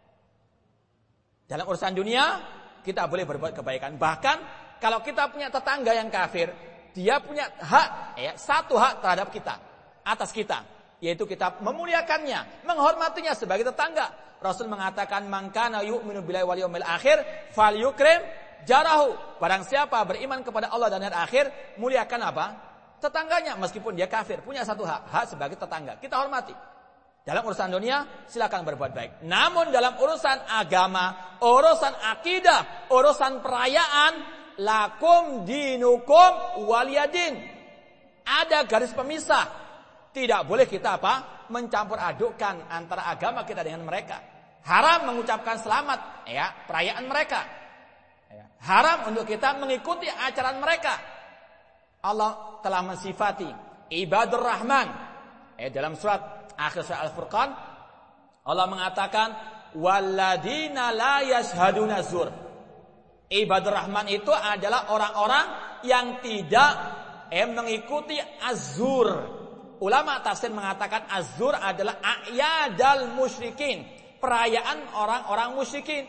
A: Dalam urusan dunia kita boleh berbuat kebaikan. Bahkan kalau kita punya tetangga yang kafir, dia punya hak, satu hak terhadap kita, atas kita, yaitu kita memuliakannya, menghormatinya sebagai tetangga. Rasul mengatakan, man kana yu'minu billahi wal yawmil akhir falyukrim jarahu. Barang siapa beriman kepada Allah dan hari akhir, muliakan apa? Tetangganya, meskipun dia kafir, punya satu hak sebagai tetangga. Kita hormati. Dalam urusan dunia silakan berbuat baik. Namun dalam urusan agama, urusan akidah, urusan perayaan, lakum dinukum waliyadin. Ada garis pemisah. Tidak boleh kita mencampur adukkan antara agama kita dengan mereka. Haram mengucapkan selamat perayaan mereka. Haram untuk kita mengikuti ajaran mereka. Allah telah mensifati ibadur rahman dalam surat akhir surat Al-Furqan. Allah mengatakan walladina la yashhaduna zur. Ibadur rahman itu adalah orang-orang yang tidak mengikuti az-zur. Ulama tafsir mengatakan az-zur adalah a'yadal musyrikin, perayaan orang-orang musyrikin.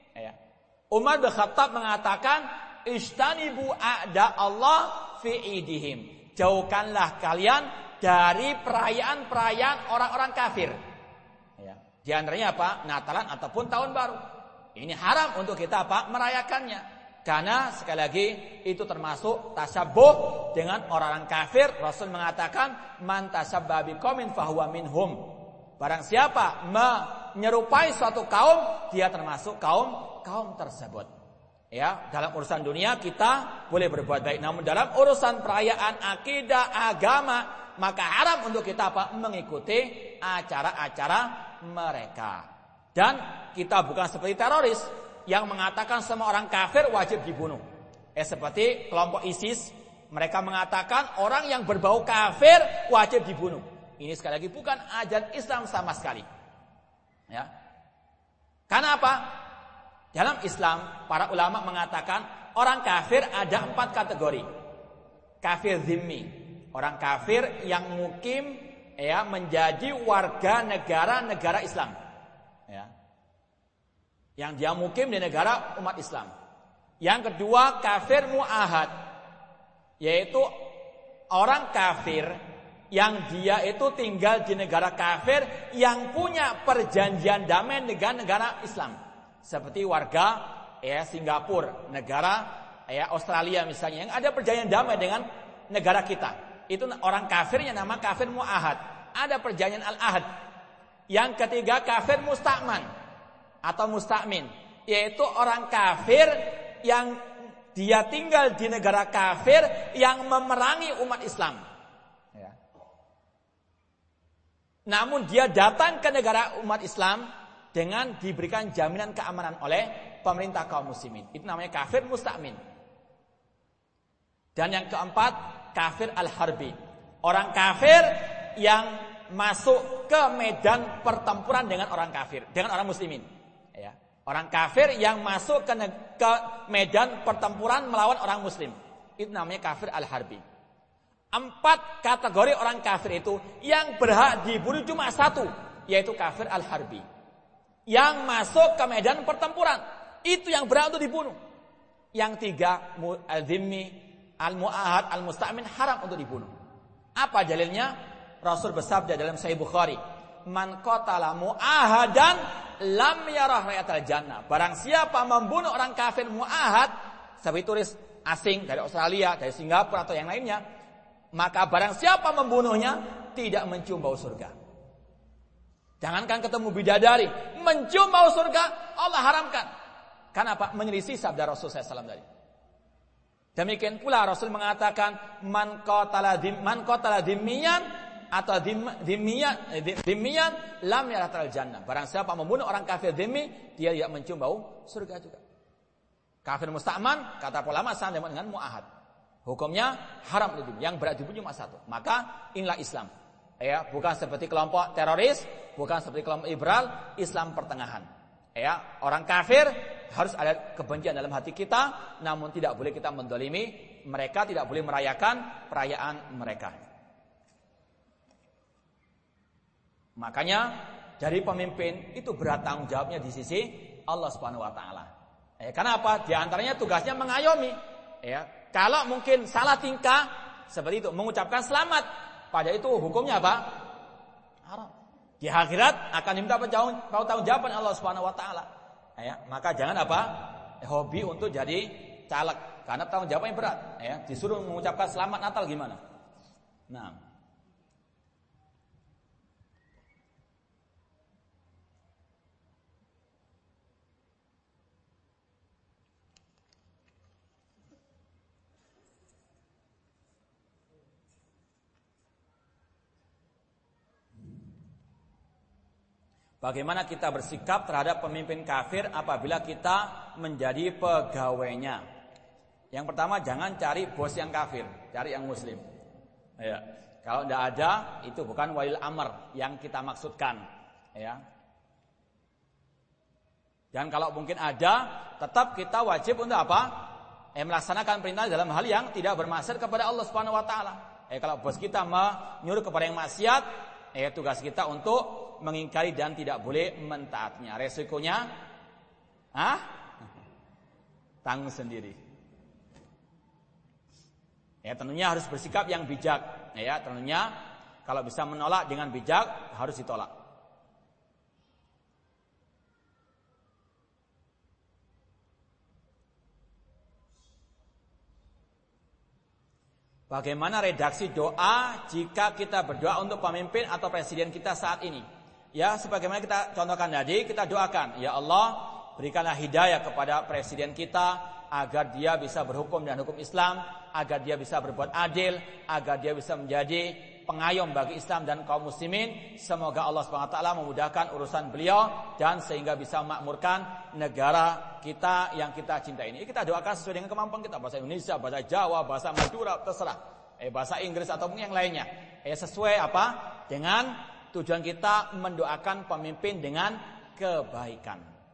A: Umar bin Khattab mengatakan istanibu a'da Allah fi idihim. Jauhkanlah kalian dari perayaan-perayaan orang-orang kafir. Di antaranya Natalan ataupun tahun baru. Ini haram untuk kita merayakannya. Karena sekali lagi itu termasuk tasyabuh dengan orang-orang kafir. Rasul mengatakan man tasabbaha biqaumin fahuwa minhum. Barang siapa menyerupai suatu kaum, dia termasuk kaum tersebut. Dalam urusan dunia kita boleh berbuat baik, namun dalam urusan perayaan akidah agama maka haram untuk kita mengikuti acara-acara mereka. Dan kita bukan seperti teroris yang mengatakan semua orang kafir wajib dibunuh. Seperti kelompok ISIS, mereka mengatakan orang yang berbau kafir wajib dibunuh. Ini sekali lagi bukan ajaran Islam sama sekali. Karena apa? Dalam Islam, para ulama mengatakan orang kafir ada 4 kategori. Kafir zimmi, orang kafir yang mukim menjadi warga negara Islam. Yang dia mukim di negara umat Islam. Yang kedua, kafir mu'ahad, yaitu orang kafir yang dia itu tinggal di negara kafir yang punya perjanjian damai dengan negara Islam. Seperti warga Singapura, negara Australia misalnya yang ada perjanjian damai dengan negara kita. Itu orang kafirnya nama kafir mu'ahad. Ada perjanjian al-ahad. Yang ketiga kafir musta'man atau musta'min, yaitu orang kafir yang dia tinggal di negara kafir yang memerangi umat Islam. Namun dia datang ke negara umat Islam dengan diberikan jaminan keamanan oleh pemerintah kaum muslimin. Itu namanya kafir musta'min. Dan yang keempat, kafir al-harbi. Orang kafir yang masuk ke medan pertempuran dengan orang kafir, dengan orang muslimin. Orang kafir yang masuk ke medan pertempuran melawan orang muslim. Itu namanya kafir al-harbi. 4 kategori orang kafir itu yang berhak dibunuh cuma 1, yaitu kafir al-harbi. yang masuk ke medan pertempuran. Itu yang berhak untuk dibunuh. Yang tiga, al-dhimmi, al-mu'ahad, al-musta'min haram untuk dibunuh. Apa dalilnya? Rasul bersabda dalam Sahih Bukhari, "Man qatala mu'ahadan lam yarah rayatal jannah." Barang siapa membunuh orang kafir mu'ahad, seperti turis asing dari Australia, dari Singapura atau yang lainnya, maka barang siapa membunuhnya tidak mencium bau surga. Jangankan ketemu bidadari, mencium bau surga Allah haramkan. Karena apa? Menyelisih sabda Rasul SAW tadi. Demikian pula Rasul mengatakan man qatala dhimmiyan atau dhimmiyan lam yaratal jannah. Barang siapa membunuh orang kafir dhimmi, dia tidak mencium bau surga juga. Kafir musta'man, kata ulama sama dengan mu'ahad. Hukumnya haram itu, yang berat dibunuh cuma satu. Maka inilah Islam. Ya, bukan seperti kelompok teroris, bukan seperti kelompok liberal, Islam pertengahan. Ya, orang kafir harus ada kebencian dalam hati kita, namun tidak boleh kita mendolimi mereka, tidak boleh merayakan perayaan mereka. Makanya dari pemimpin itu berat tanggung jawabnya di sisi Allah Subhanahu wa taala. Karena apa? Di antaranya tugasnya mengayomi. Ya, kalau mungkin salah tingkah seperti itu, mengucapkan selamat, pada itu hukumnya apa? Haram. Di akhirat akan diminta pertanggungjawaban Allah Subhanahu wa taala. Ya, maka jangan apa? Hobi untuk jadi caleg, karena tanggung jawabnya berat. Ya, disuruh mengucapkan selamat Natal gimana? Nah, bagaimana kita bersikap terhadap pemimpin kafir apabila kita menjadi pegawainya? Yang pertama, jangan cari bos yang kafir, cari yang muslim. Ya. Kalau tidak ada, itu bukan walil amr yang kita maksudkan. Ya. Dan kalau mungkin ada, tetap kita wajib untuk apa? Melaksanakan perintah dalam hal yang tidak bermaksiat kepada Allah Subhanahu wa taala. Kalau bos kita menyuruh kepada yang maksiat, tugas kita untuk mengingkari dan tidak boleh mentaatnya. Resikonya tanggung sendiri. Ya, tentunya harus bersikap yang bijak. Ya, tentunya kalau bisa menolak dengan bijak harus ditolak. Bagaimana redaksi doa jika kita berdoa untuk pemimpin atau presiden kita saat ini? Ya, sebagaimana kita contohkan tadi, kita doakan, ya Allah, berikanlah hidayah kepada presiden kita agar dia bisa berhukum dan hukum Islam, agar dia bisa berbuat adil, agar dia bisa menjadi pengayom bagi Islam dan kaum muslimin. Semoga Allah SWT memudahkan urusan beliau dan sehingga bisa memakmurkan negara kita yang kita cintai ini. Kita doakan sesuai dengan kemampuan kita, bahasa Indonesia, bahasa Jawa, bahasa Madura, terserah. Bahasa Inggris ataupun yang lainnya. Sesuai apa? Dengan tujuan kita mendoakan pemimpin dengan kebaikan.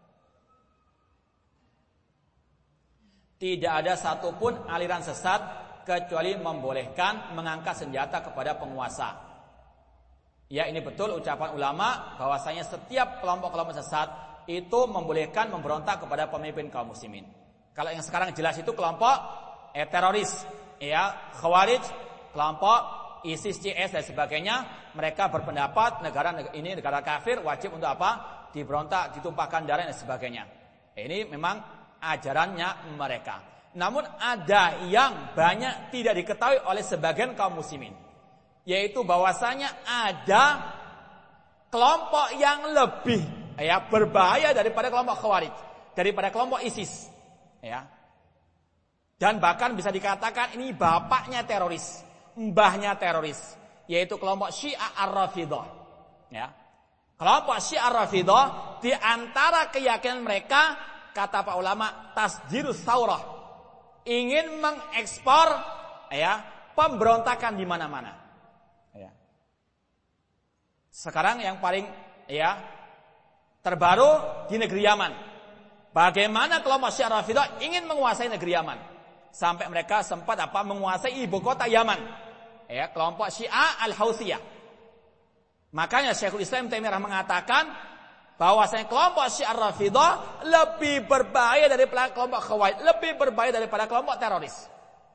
A: Tidak ada satupun aliran sesat kecuali membolehkan mengangkat senjata kepada penguasa. Ya, ini betul ucapan ulama bahwasanya setiap kelompok-kelompok sesat itu membolehkan memberontak kepada pemimpin kaum muslimin. Kalau yang sekarang jelas itu kelompok teroris, ya, Khawarij, kelompok ISIS, CS dan sebagainya, mereka berpendapat negara ini negara kafir, wajib untuk apa? Diberontak, ditumpahkan darah dan sebagainya. Ini memang ajarannya mereka. Namun ada yang banyak tidak diketahui oleh sebagian kaum muslimin, yaitu bahwasanya ada kelompok yang lebih berbahaya daripada kelompok Khawarij, daripada kelompok ISIS. Ya. Dan bahkan bisa dikatakan ini bapaknya teroris, mbahnya teroris, yaitu kelompok Syiah Ar-Rafidhah. Ya. Kelompok Syiah Ar-Rafidhah di antara keyakinan mereka, kata para ulama, tasdirus saurah, ingin mengekspor pemberontakan di mana-mana. Ya. Sekarang yang paling terbaru di negeri Yaman. Bagaimana kelompok Syiah Ar-Rafidhah ingin menguasai negeri Yaman, sampai mereka sempat menguasai ibu kota Yaman. Kelompok Syiah Al-Houthiyah. Makanya Syekhul Islam Taimiyah mengatakan bahwasanya kelompok Syiah Rafidhah lebih berbahaya daripada kelompok Khawarij, lebih berbahaya daripada kelompok teroris.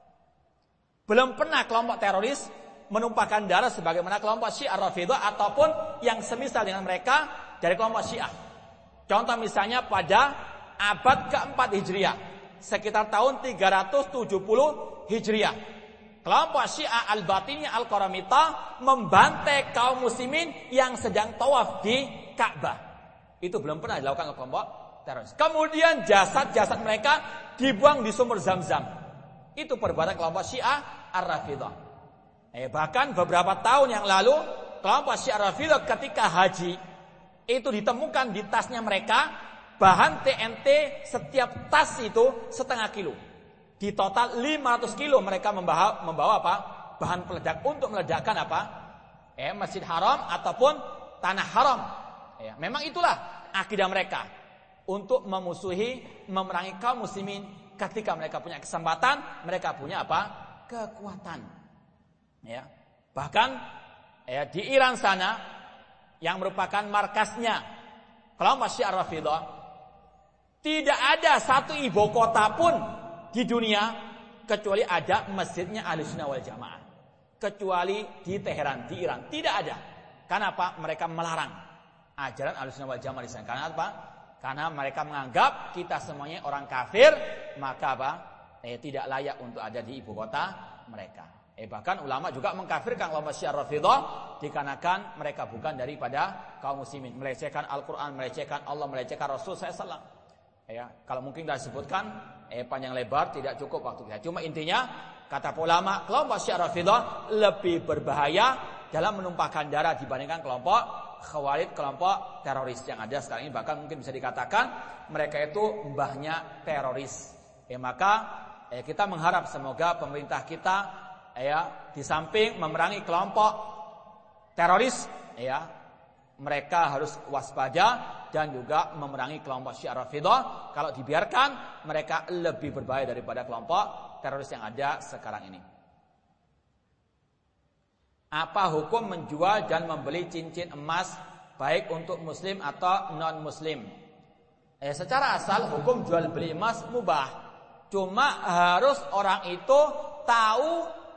A: Belum pernah kelompok teroris menumpahkan darah sebagaimana kelompok Syiah Rafidhah ataupun yang semisal dengan mereka dari kelompok Syiah. Contoh misalnya pada abad keempat Hijriah, sekitar tahun 370 Hijriah. Kelompok Syiah Al-Batiniyah Al-Qaramita membantai kaum muslimin yang sedang tawaf di Ka'bah. Itu belum pernah dilakukan oleh kelompok teroris. Kemudian jasad-jasad mereka dibuang di sumur Zam-Zam. Itu perbuatan kelompok Syiah Ar-Rafidhah. Bahkan beberapa tahun yang lalu kelompok Syiah Ar-Rafidhah ketika haji itu ditemukan di tasnya mereka bahan TNT setiap tas itu setengah kilo. Di total 500 kilo mereka membawa apa? Bahan peledak untuk meledakkan apa? Masjid Haram ataupun tanah haram. Memang itulah akidah mereka untuk memusuhi, memerangi kaum muslimin ketika mereka punya kesempatan, mereka punya apa? Kekuatan. Bahkan di Iran sana yang merupakan markasnya kelompok Syiah Rafidhah, tidak ada satu ibu kota pun di dunia kecuali ada masjidnya Ahlussunnah wal Jamaah. Kecuali di Teheran, di Iran tidak ada. Karena apa? Mereka melarang ajaran Ahlussunnah wal Jamaah di sana. Karena apa? Karena mereka menganggap kita semuanya orang kafir, maka apa? Tidak layak untuk ada di ibu kota mereka. Bahkan ulama juga mengkafirkan kelompok Syiah Rafidhah dikarenakan mereka bukan daripada kaum muslimin, melecehkan Al-Qur'an, melecehkan Allah, melecehkan Rasul SAW. Kalau mungkin kita sebutkan panjang lebar tidak cukup waktu kita. Cuma intinya kata ulama kelompok Syiah Rafidhah lebih berbahaya dalam menumpahkan darah dibandingkan kelompok Khawarij, kelompok teroris yang ada sekarang ini. Bahkan mungkin bisa dikatakan mereka itu mbahnya teroris. Maka kita mengharap semoga pemerintah kita di samping memerangi kelompok teroris, mereka harus waspada dan juga memerangi kelompok Syiah Rafidhah. Kalau dibiarkan, mereka lebih berbahaya daripada kelompok teroris yang ada sekarang ini. Apa hukum menjual dan membeli cincin emas baik untuk muslim atau non muslim? Secara asal hukum jual beli emas mubah. Cuma harus orang itu tahu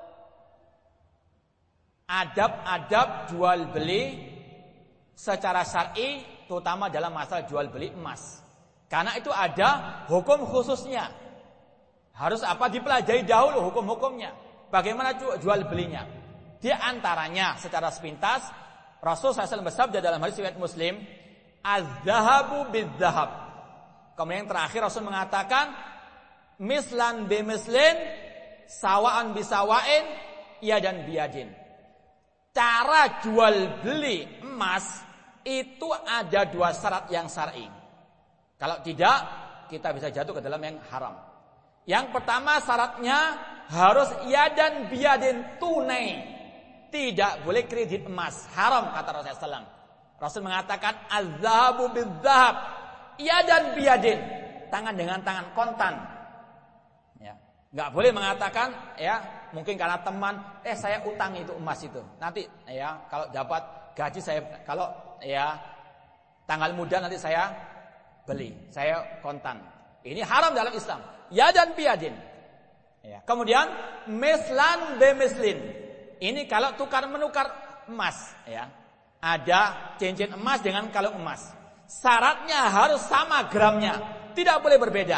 A: adab-adab jual beli secara syar'i, terutama dalam masalah jual beli emas. Karena itu ada hukum khususnya. Harus apa? Dipelajari dahulu hukum-hukumnya. Bagaimana jual belinya? Di antaranya secara sepintas Rasul SAW bersabda dalam hadis riwayat Muslim, "Az-zahabu biz-zahab." Kemudian yang terakhir Rasul mengatakan, "Mislan bimislin, sawaan bisawain, yadan biyadin." Cara jual beli emas itu ada dua syarat yang syar'i. Kalau tidak, kita bisa jatuh ke dalam yang haram. Yang pertama syaratnya harus yadan biyadin, tunai. Tidak boleh kredit emas, haram kata Rasulullah SAW. Rasul mengatakan az-zahabu biz-zahab, yadan biyadin, tangan dengan tangan, kontan. Enggak boleh mengatakan mungkin karena teman, saya utang itu emas itu. Nanti kalau dapat gaji saya, kalau tanggal muda nanti saya beli, saya kontan. Ini haram dalam Islam. Yadan biyadin. Kemudian mislan bimislin. Ini kalau tukar menukar emas, ada cincin emas dengan kalung emas. Syaratnya harus sama gramnya, tidak boleh berbeda.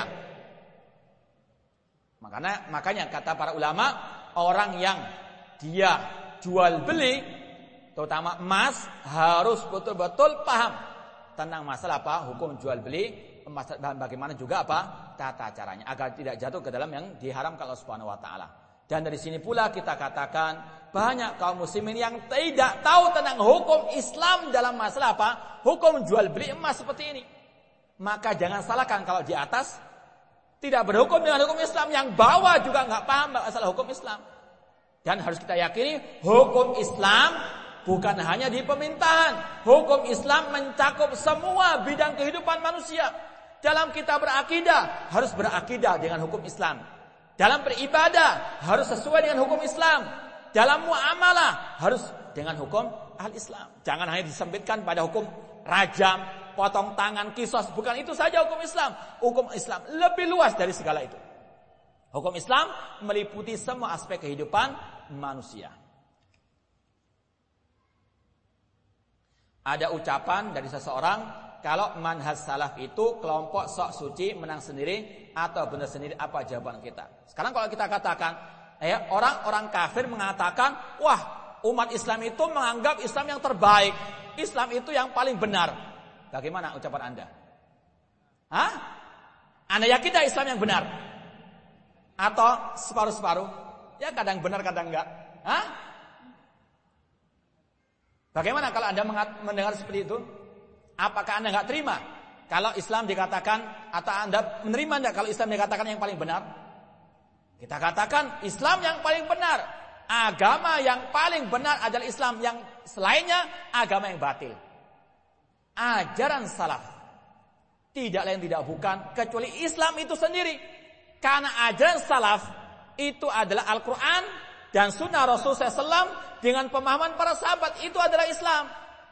A: Makanya kata para ulama, orang yang dia jual beli, terutama emas, harus betul-betul paham tentang masalah apa hukum jual beli emas dan bagaimana juga apa tata caranya agar tidak jatuh ke dalam yang diharamkan Allah Subhanahu wa taala. Dan dari sini pula kita katakan banyak kaum muslimin yang tidak tahu tentang hukum Islam dalam masalah apa? Hukum jual beli emas seperti ini. Maka jangan salahkan kalau di atas tidak berhukum dengan hukum Islam, yang bawah juga nggak paham masalah hukum Islam. Dan harus kita yakini hukum Islam bukan hanya di pemerintahan. Hukum Islam mencakup semua bidang kehidupan manusia. Dalam kita berakidah harus berakidah dengan hukum Islam. Dalam beribadah harus sesuai dengan hukum Islam. Dalam muamalah harus dengan hukum al-Islam. Jangan hanya disempitkan pada hukum rajam, potong tangan, kisos. Bukan itu saja hukum Islam. Hukum Islam lebih luas dari segala itu. Hukum Islam meliputi semua aspek kehidupan manusia. Ada ucapan dari seseorang, kalau manhaj salaf itu kelompok sok suci, menang sendiri atau benar sendiri, apa jawaban kita? Sekarang kalau kita katakan, orang-orang kafir mengatakan, wah, umat Islam itu menganggap Islam yang terbaik, Islam itu yang paling benar. Bagaimana ucapan Anda? Hah? Anda yakin tidak Islam yang benar? Atau separuh-separuh? Ya kadang benar, kadang enggak. Hah? Bagaimana kalau Anda mendengar seperti itu? Apakah Anda enggak terima kalau Islam dikatakan, atau Anda menerima enggak kalau Islam dikatakan yang paling benar? Kita katakan Islam yang paling benar. Agama yang paling benar adalah Islam, yang selainnya agama yang batil. Ajaran salaf tidak lain tidak bukan kecuali Islam itu sendiri. Karena ajaran salaf itu adalah Al-Quran dan sunnah Rasulullah SAW dengan pemahaman para sahabat, itu adalah Islam.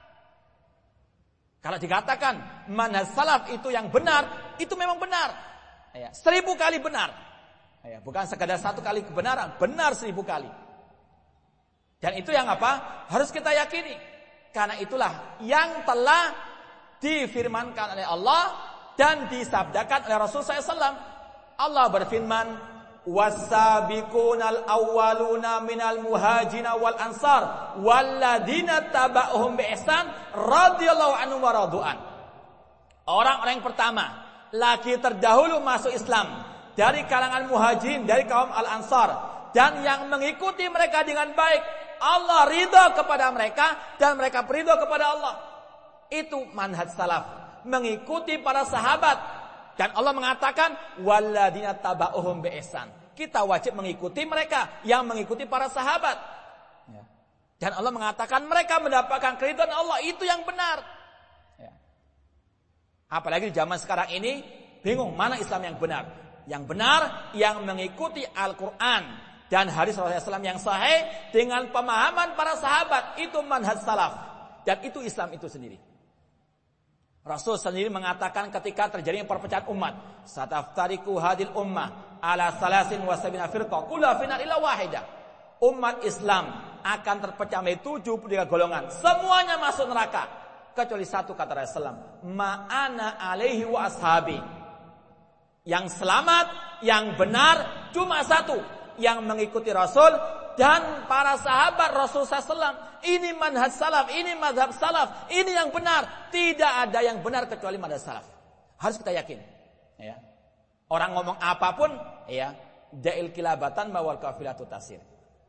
A: Kalau dikatakan manhaj salaf itu yang benar, itu memang benar. 1000 kali benar. Bukan sekadar 1 kali kebenaran, benar 1000 kali. Dan itu yang apa? Harus kita yakini. Karena itulah yang telah difirmankan oleh Allah dan disabdakan oleh Rasulullah SAW. Allah berfirman, "Was-sabiqunal awwaluna minal muhajirin wal ansar walladzina taba'uhum bi ihsan radhiyallahu anhum wa radu'an." Orang-orang yang pertama lagi terdahulu masuk Islam dari kalangan muhajirin, dari kaum al-ansar, dan yang mengikuti mereka dengan baik, Allah ridha kepada mereka dan mereka ridha kepada Allah. Itu manhaj salaf, mengikuti para sahabat. Dan Allah mengatakan walladzina taba'uhum bi ihsan. Kita wajib mengikuti mereka yang mengikuti para sahabat. Dan Allah mengatakan mereka mendapatkan keridhaan Allah, itu yang benar. Apalagi di zaman sekarang ini bingung mana Islam yang benar. Yang benar yang mengikuti Al-Quran dan hadis Rasulullah SAW yang sahih dengan pemahaman para sahabat, itu manhaj salaf. Dan itu Islam itu sendiri. Rasul sendiri mengatakan ketika terjadi perpecahan umat, "Sataftariqu hadil ummah ala 73 firqah, kulluha finnar illa wahidah." Umat Islam akan terpecah menjadi 73 golongan, semuanya masuk neraka kecuali satu, kata Rasulullah SAW, "Ma'ana alaihi wa ashabi." Yang selamat, yang benar cuma satu, yang mengikuti Rasul dan para sahabat Rasul SAW. Ini manhaj salaf, ini mazhab salaf, ini yang benar. Tidak ada yang benar kecuali manhaj salaf. Harus kita yakin. Orang ngomong apapun, da'il kilabatan mawal kafilatu tasir.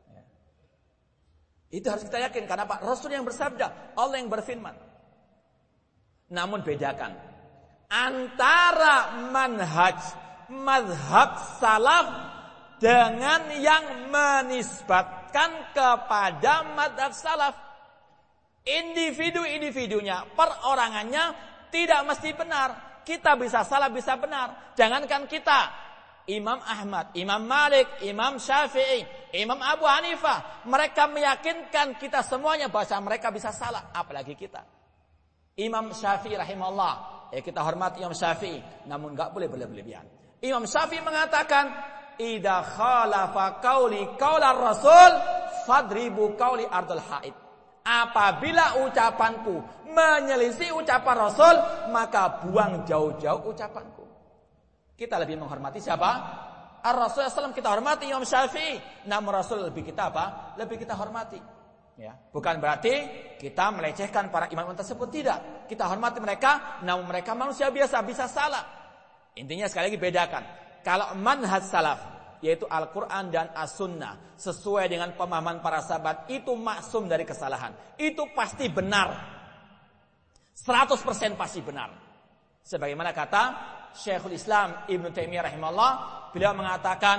A: Itu harus kita yakin. Karena Pak Rasul yang bersabda, Allah yang berfirman. Namun bedakan antara manhaj mazhab salaf dengan yang menisbatkan kepada mazhab salaf. Individu-individunya, perorangannya tidak mesti benar. Kita bisa salah, bisa benar. Jangankan kita, Imam Ahmad, Imam Malik, Imam Syafi'i, Imam Abu Hanifah, mereka meyakinkan kita semuanya bahwa mereka bisa salah, apalagi kita. Imam Syafi'i rahimahullah, kita hormati Imam Syafi'i, namun enggak boleh berlebihan. Imam Syafi'i mengatakan, "Idza khalafa qauli qaular Rasul fadribu qauli ardul haid." Apabila ucapanku menyelisih ucapan Rasul, maka buang jauh-jauh ucapanku. Kita lebih menghormati siapa? Ar-Rasul SAW. Kita hormati Imam Syafi'i, namun Rasul lebih kita apa? Lebih kita hormati. Bukan berarti kita melecehkan para imam tersebut, tidak. Kita hormati mereka, namun mereka manusia biasa, bisa salah. Intinya sekali lagi bedakan. Kalau manhaj salaf, yaitu Al-Quran dan As-Sunnah, sesuai dengan pemahaman para sahabat, itu maksum dari kesalahan. Itu pasti benar. 100% pasti benar. Sebagaimana kata Syekhul Islam Ibn Taimiyah rahimahullah, beliau mengatakan,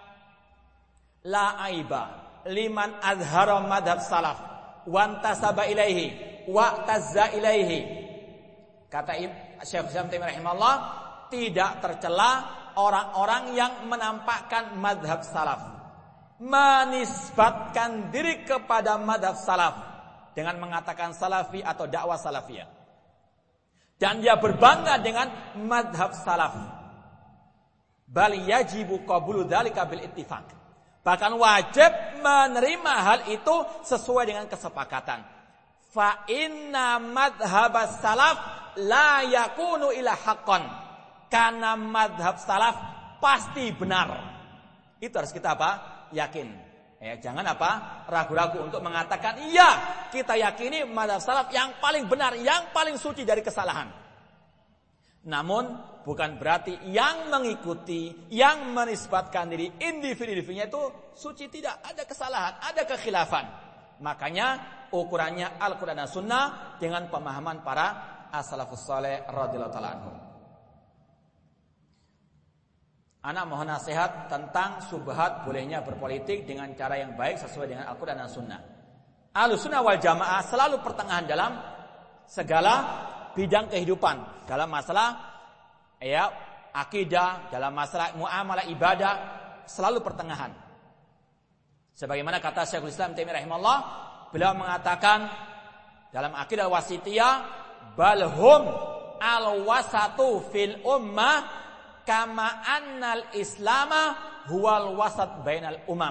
A: "La aiba liman azhara madhab salaf wantasaba ilaihi wa'tazza ilaihi." Kata Syekhul Islam Taimiyah rahimahullah, tidak tercela orang-orang yang menampakkan madhab salaf, menisbatkan diri kepada madhab salaf dengan mengatakan salafi atau dakwah salafiyah. dan dia berbangga dengan madhab salaf. Bal yajibu qabulu dzalika bil ittifaq. Bahkan wajib menerima hal itu sesuai dengan kesepakatan. Fa inna madhhabas salaf la yakunu ila haqqan. Karena madhab salaf pasti benar. Itu harus kita apa? Yakin. Jangan ragu-ragu untuk mengatakan iya, kita yakini madhab salaf yang paling benar, yang paling suci dari kesalahan. Namun bukan berarti yang mengikuti, yang menisbatkan diri individu-individunya itu suci, tidak, ada kesalahan, ada kekhilafan. Makanya ukurannya Al-Quran dan Sunnah dengan pemahaman para as-salafus saleh radhiyallahu ta'ala anhum. Anak mohon nasihat tentang subhat bolehnya berpolitik dengan cara yang baik sesuai dengan Al-Quran dan Sunnah. Ahlussunnah wal Jamaah selalu pertengahan dalam segala bidang kehidupan, dalam masalah akidah, dalam masalah muamalah ibadah, selalu pertengahan. Sebagaimana kata Syekhul Islam Taimiyah rahimahullah, beliau mengatakan dalam akidah wasitiyah, balhum al-wasatu fil ummah kama annal islama huwal wasat bainal umam.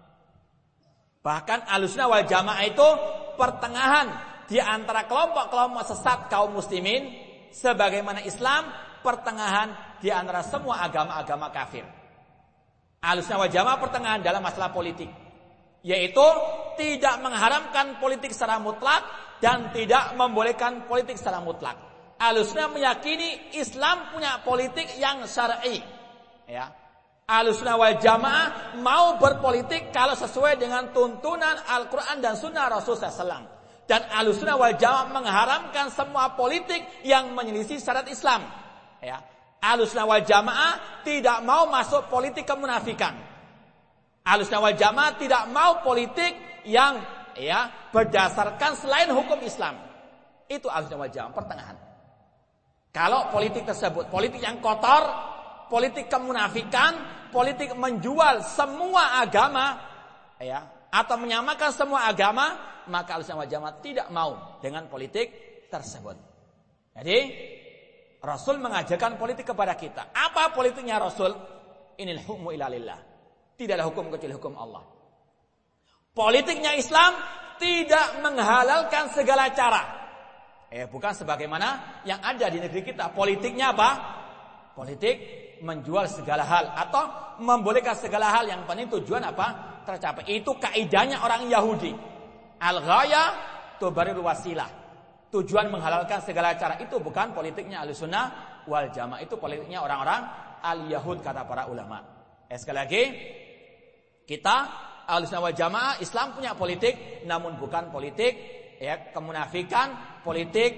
A: Bahkan Ahlussunnah wal Jamaah itu pertengahan di antara kelompok-kelompok sesat kaum muslimin, sebagaimana Islam pertengahan di antara semua agama-agama kafir. Ahlussunnah wal Jamaah pertengahan dalam masalah politik, yaitu tidak mengharamkan politik secara mutlak dan tidak membolehkan politik secara mutlak. Ahlussunnah meyakini Islam punya politik yang syar'i. Ahlussunnah wal Jamaah mau berpolitik kalau sesuai dengan tuntunan Al-Quran dan Sunnah Rasulullah SAW. Dan Ahlussunnah wal Jamaah mengharamkan semua politik yang menyelisih syariat Islam. Ahlussunnah wal Jamaah tidak mau masuk politik kemunafikan. Ahlussunnah wal Jamaah tidak mau politik yang berdasarkan selain hukum Islam. Itu Ahlussunnah wal Jamaah pertengahan. Kalau politik tersebut politik yang kotor, politik kemunafikan, politik menjual semua agama, atau menyamakan semua agama, maka Ahlussunnah wal Jamaah tidak mau dengan politik tersebut. Jadi Rasul mengajarkan politik kepada kita. Apa politiknya Rasul? Inil hukmu illa lillah. Tidak ada hukum kecuali hukum Allah. Politiknya Islam tidak menghalalkan segala cara. Bukan sebagaimana yang ada di negeri kita. Politiknya apa? Politik menjual segala hal atau membolehkan segala hal, yang penting tujuan apa? Tercapai. Itu kaidahnya orang Yahudi. Al-ghaya tubarirul wasilah. Tujuan menghalalkan segala cara. Itu bukan politiknya Ahlussunnah wal Jamaah. Itu politiknya orang-orang al-Yahud, kata para ulama. Sekali lagi, kita Ahlussunnah wal Jamaah, Islam punya politik, namun bukan politik kemunafikan, politik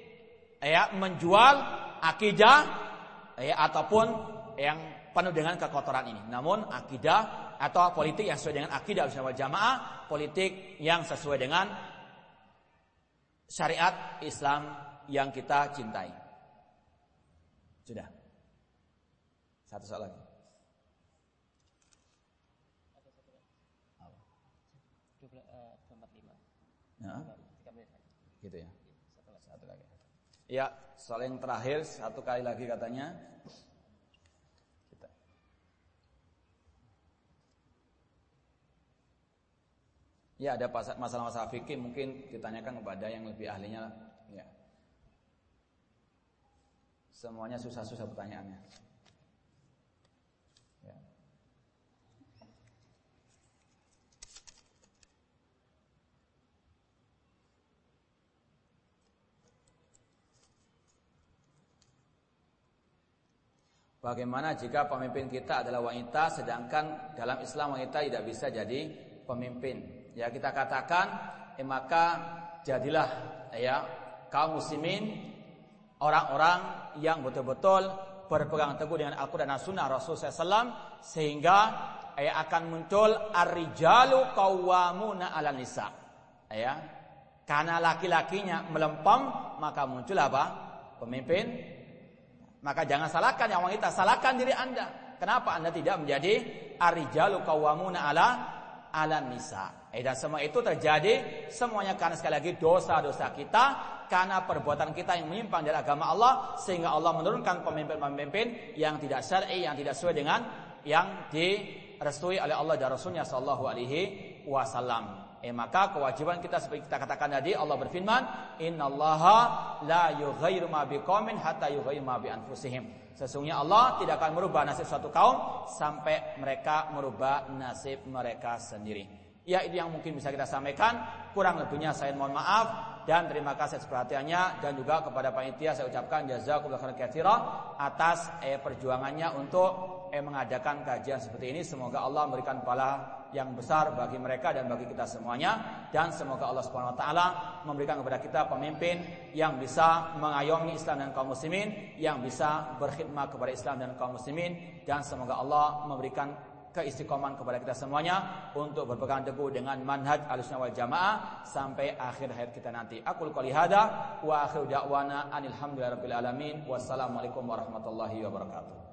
A: menjual akidah ataupun yang penuh dengan kekotoran ini. Namun akidah atau politik yang sesuai dengan akidah Ahlussunnah wal Jamaah, politik yang sesuai dengan syariat Islam yang kita cintai. Sudah. Satu soal lagi. Gitu ya. Satu lagi. Ya, soal yang terakhir satu kali lagi katanya. Ya, ada masalah-masalah fikih mungkin ditanyakan kepada yang lebih ahlinya. Ya. Semuanya susah-susah pertanyaannya. Ya. Bagaimana jika pemimpin kita adalah wanita, sedangkan dalam Islam wanita tidak bisa jadi pemimpin? Ya, kita katakan, maka jadilah kaum muslimin orang-orang yang betul-betul berpegang teguh dengan Al-Quran dan Sunnah Rasulullah SAW, sehingga akan muncul ar-rijalu qawwamuna 'alan nisa. Karena laki-lakinya melempem, maka muncul apa? Pemimpin. Maka jangan salahkan yang wanita, salahkan diri Anda. Kenapa Anda tidak menjadi ar-rijalu qawwamuna 'ala 'alan nisa. Dan semua itu terjadi semuanya karena sekali lagi dosa-dosa kita, karena perbuatan kita yang menyimpang dari agama Allah, sehingga Allah menurunkan pemimpin-pemimpin yang tidak syar'i, yang tidak sesuai dengan yang direstui oleh Allah dan Rasulnya sallallahu alaihi wasallam. Maka kewajiban kita seperti kita katakan tadi, Allah berfirman, "Innallaha la yughayyiru ma biqaumin hatta yughayyiru ma bi anfusihim." Sesungguhnya Allah tidak akan merubah nasib suatu kaum sampai mereka merubah nasib mereka sendiri. Ya, itu yang mungkin bisa kita sampaikan. Kurang lebihnya saya mohon maaf dan terima kasih atas perhatiannya, dan juga kepada panitia saya ucapkan jazakumullahu khairan katsiran atas perjuangannya untuk mengadakan kajian seperti ini. Semoga Allah memberikan pahala yang besar bagi mereka dan bagi kita semuanya, dan semoga Allah Subhanahu wa taala memberikan kepada kita pemimpin yang bisa mengayomi Islam dan kaum muslimin, yang bisa berkhidmat kepada Islam dan kaum muslimin, dan semoga Allah memberikan keistiqomahan kepada kita semuanya untuk berpegang teguh dengan manhaj Ahlussunnah wal Jamaah sampai akhir hayat kita nanti. Aqul qouli hadza wa akhiru da'wana anil hamdulillahirabbil alamin. Wassalamualaikum warahmatullahi wabarakatuh.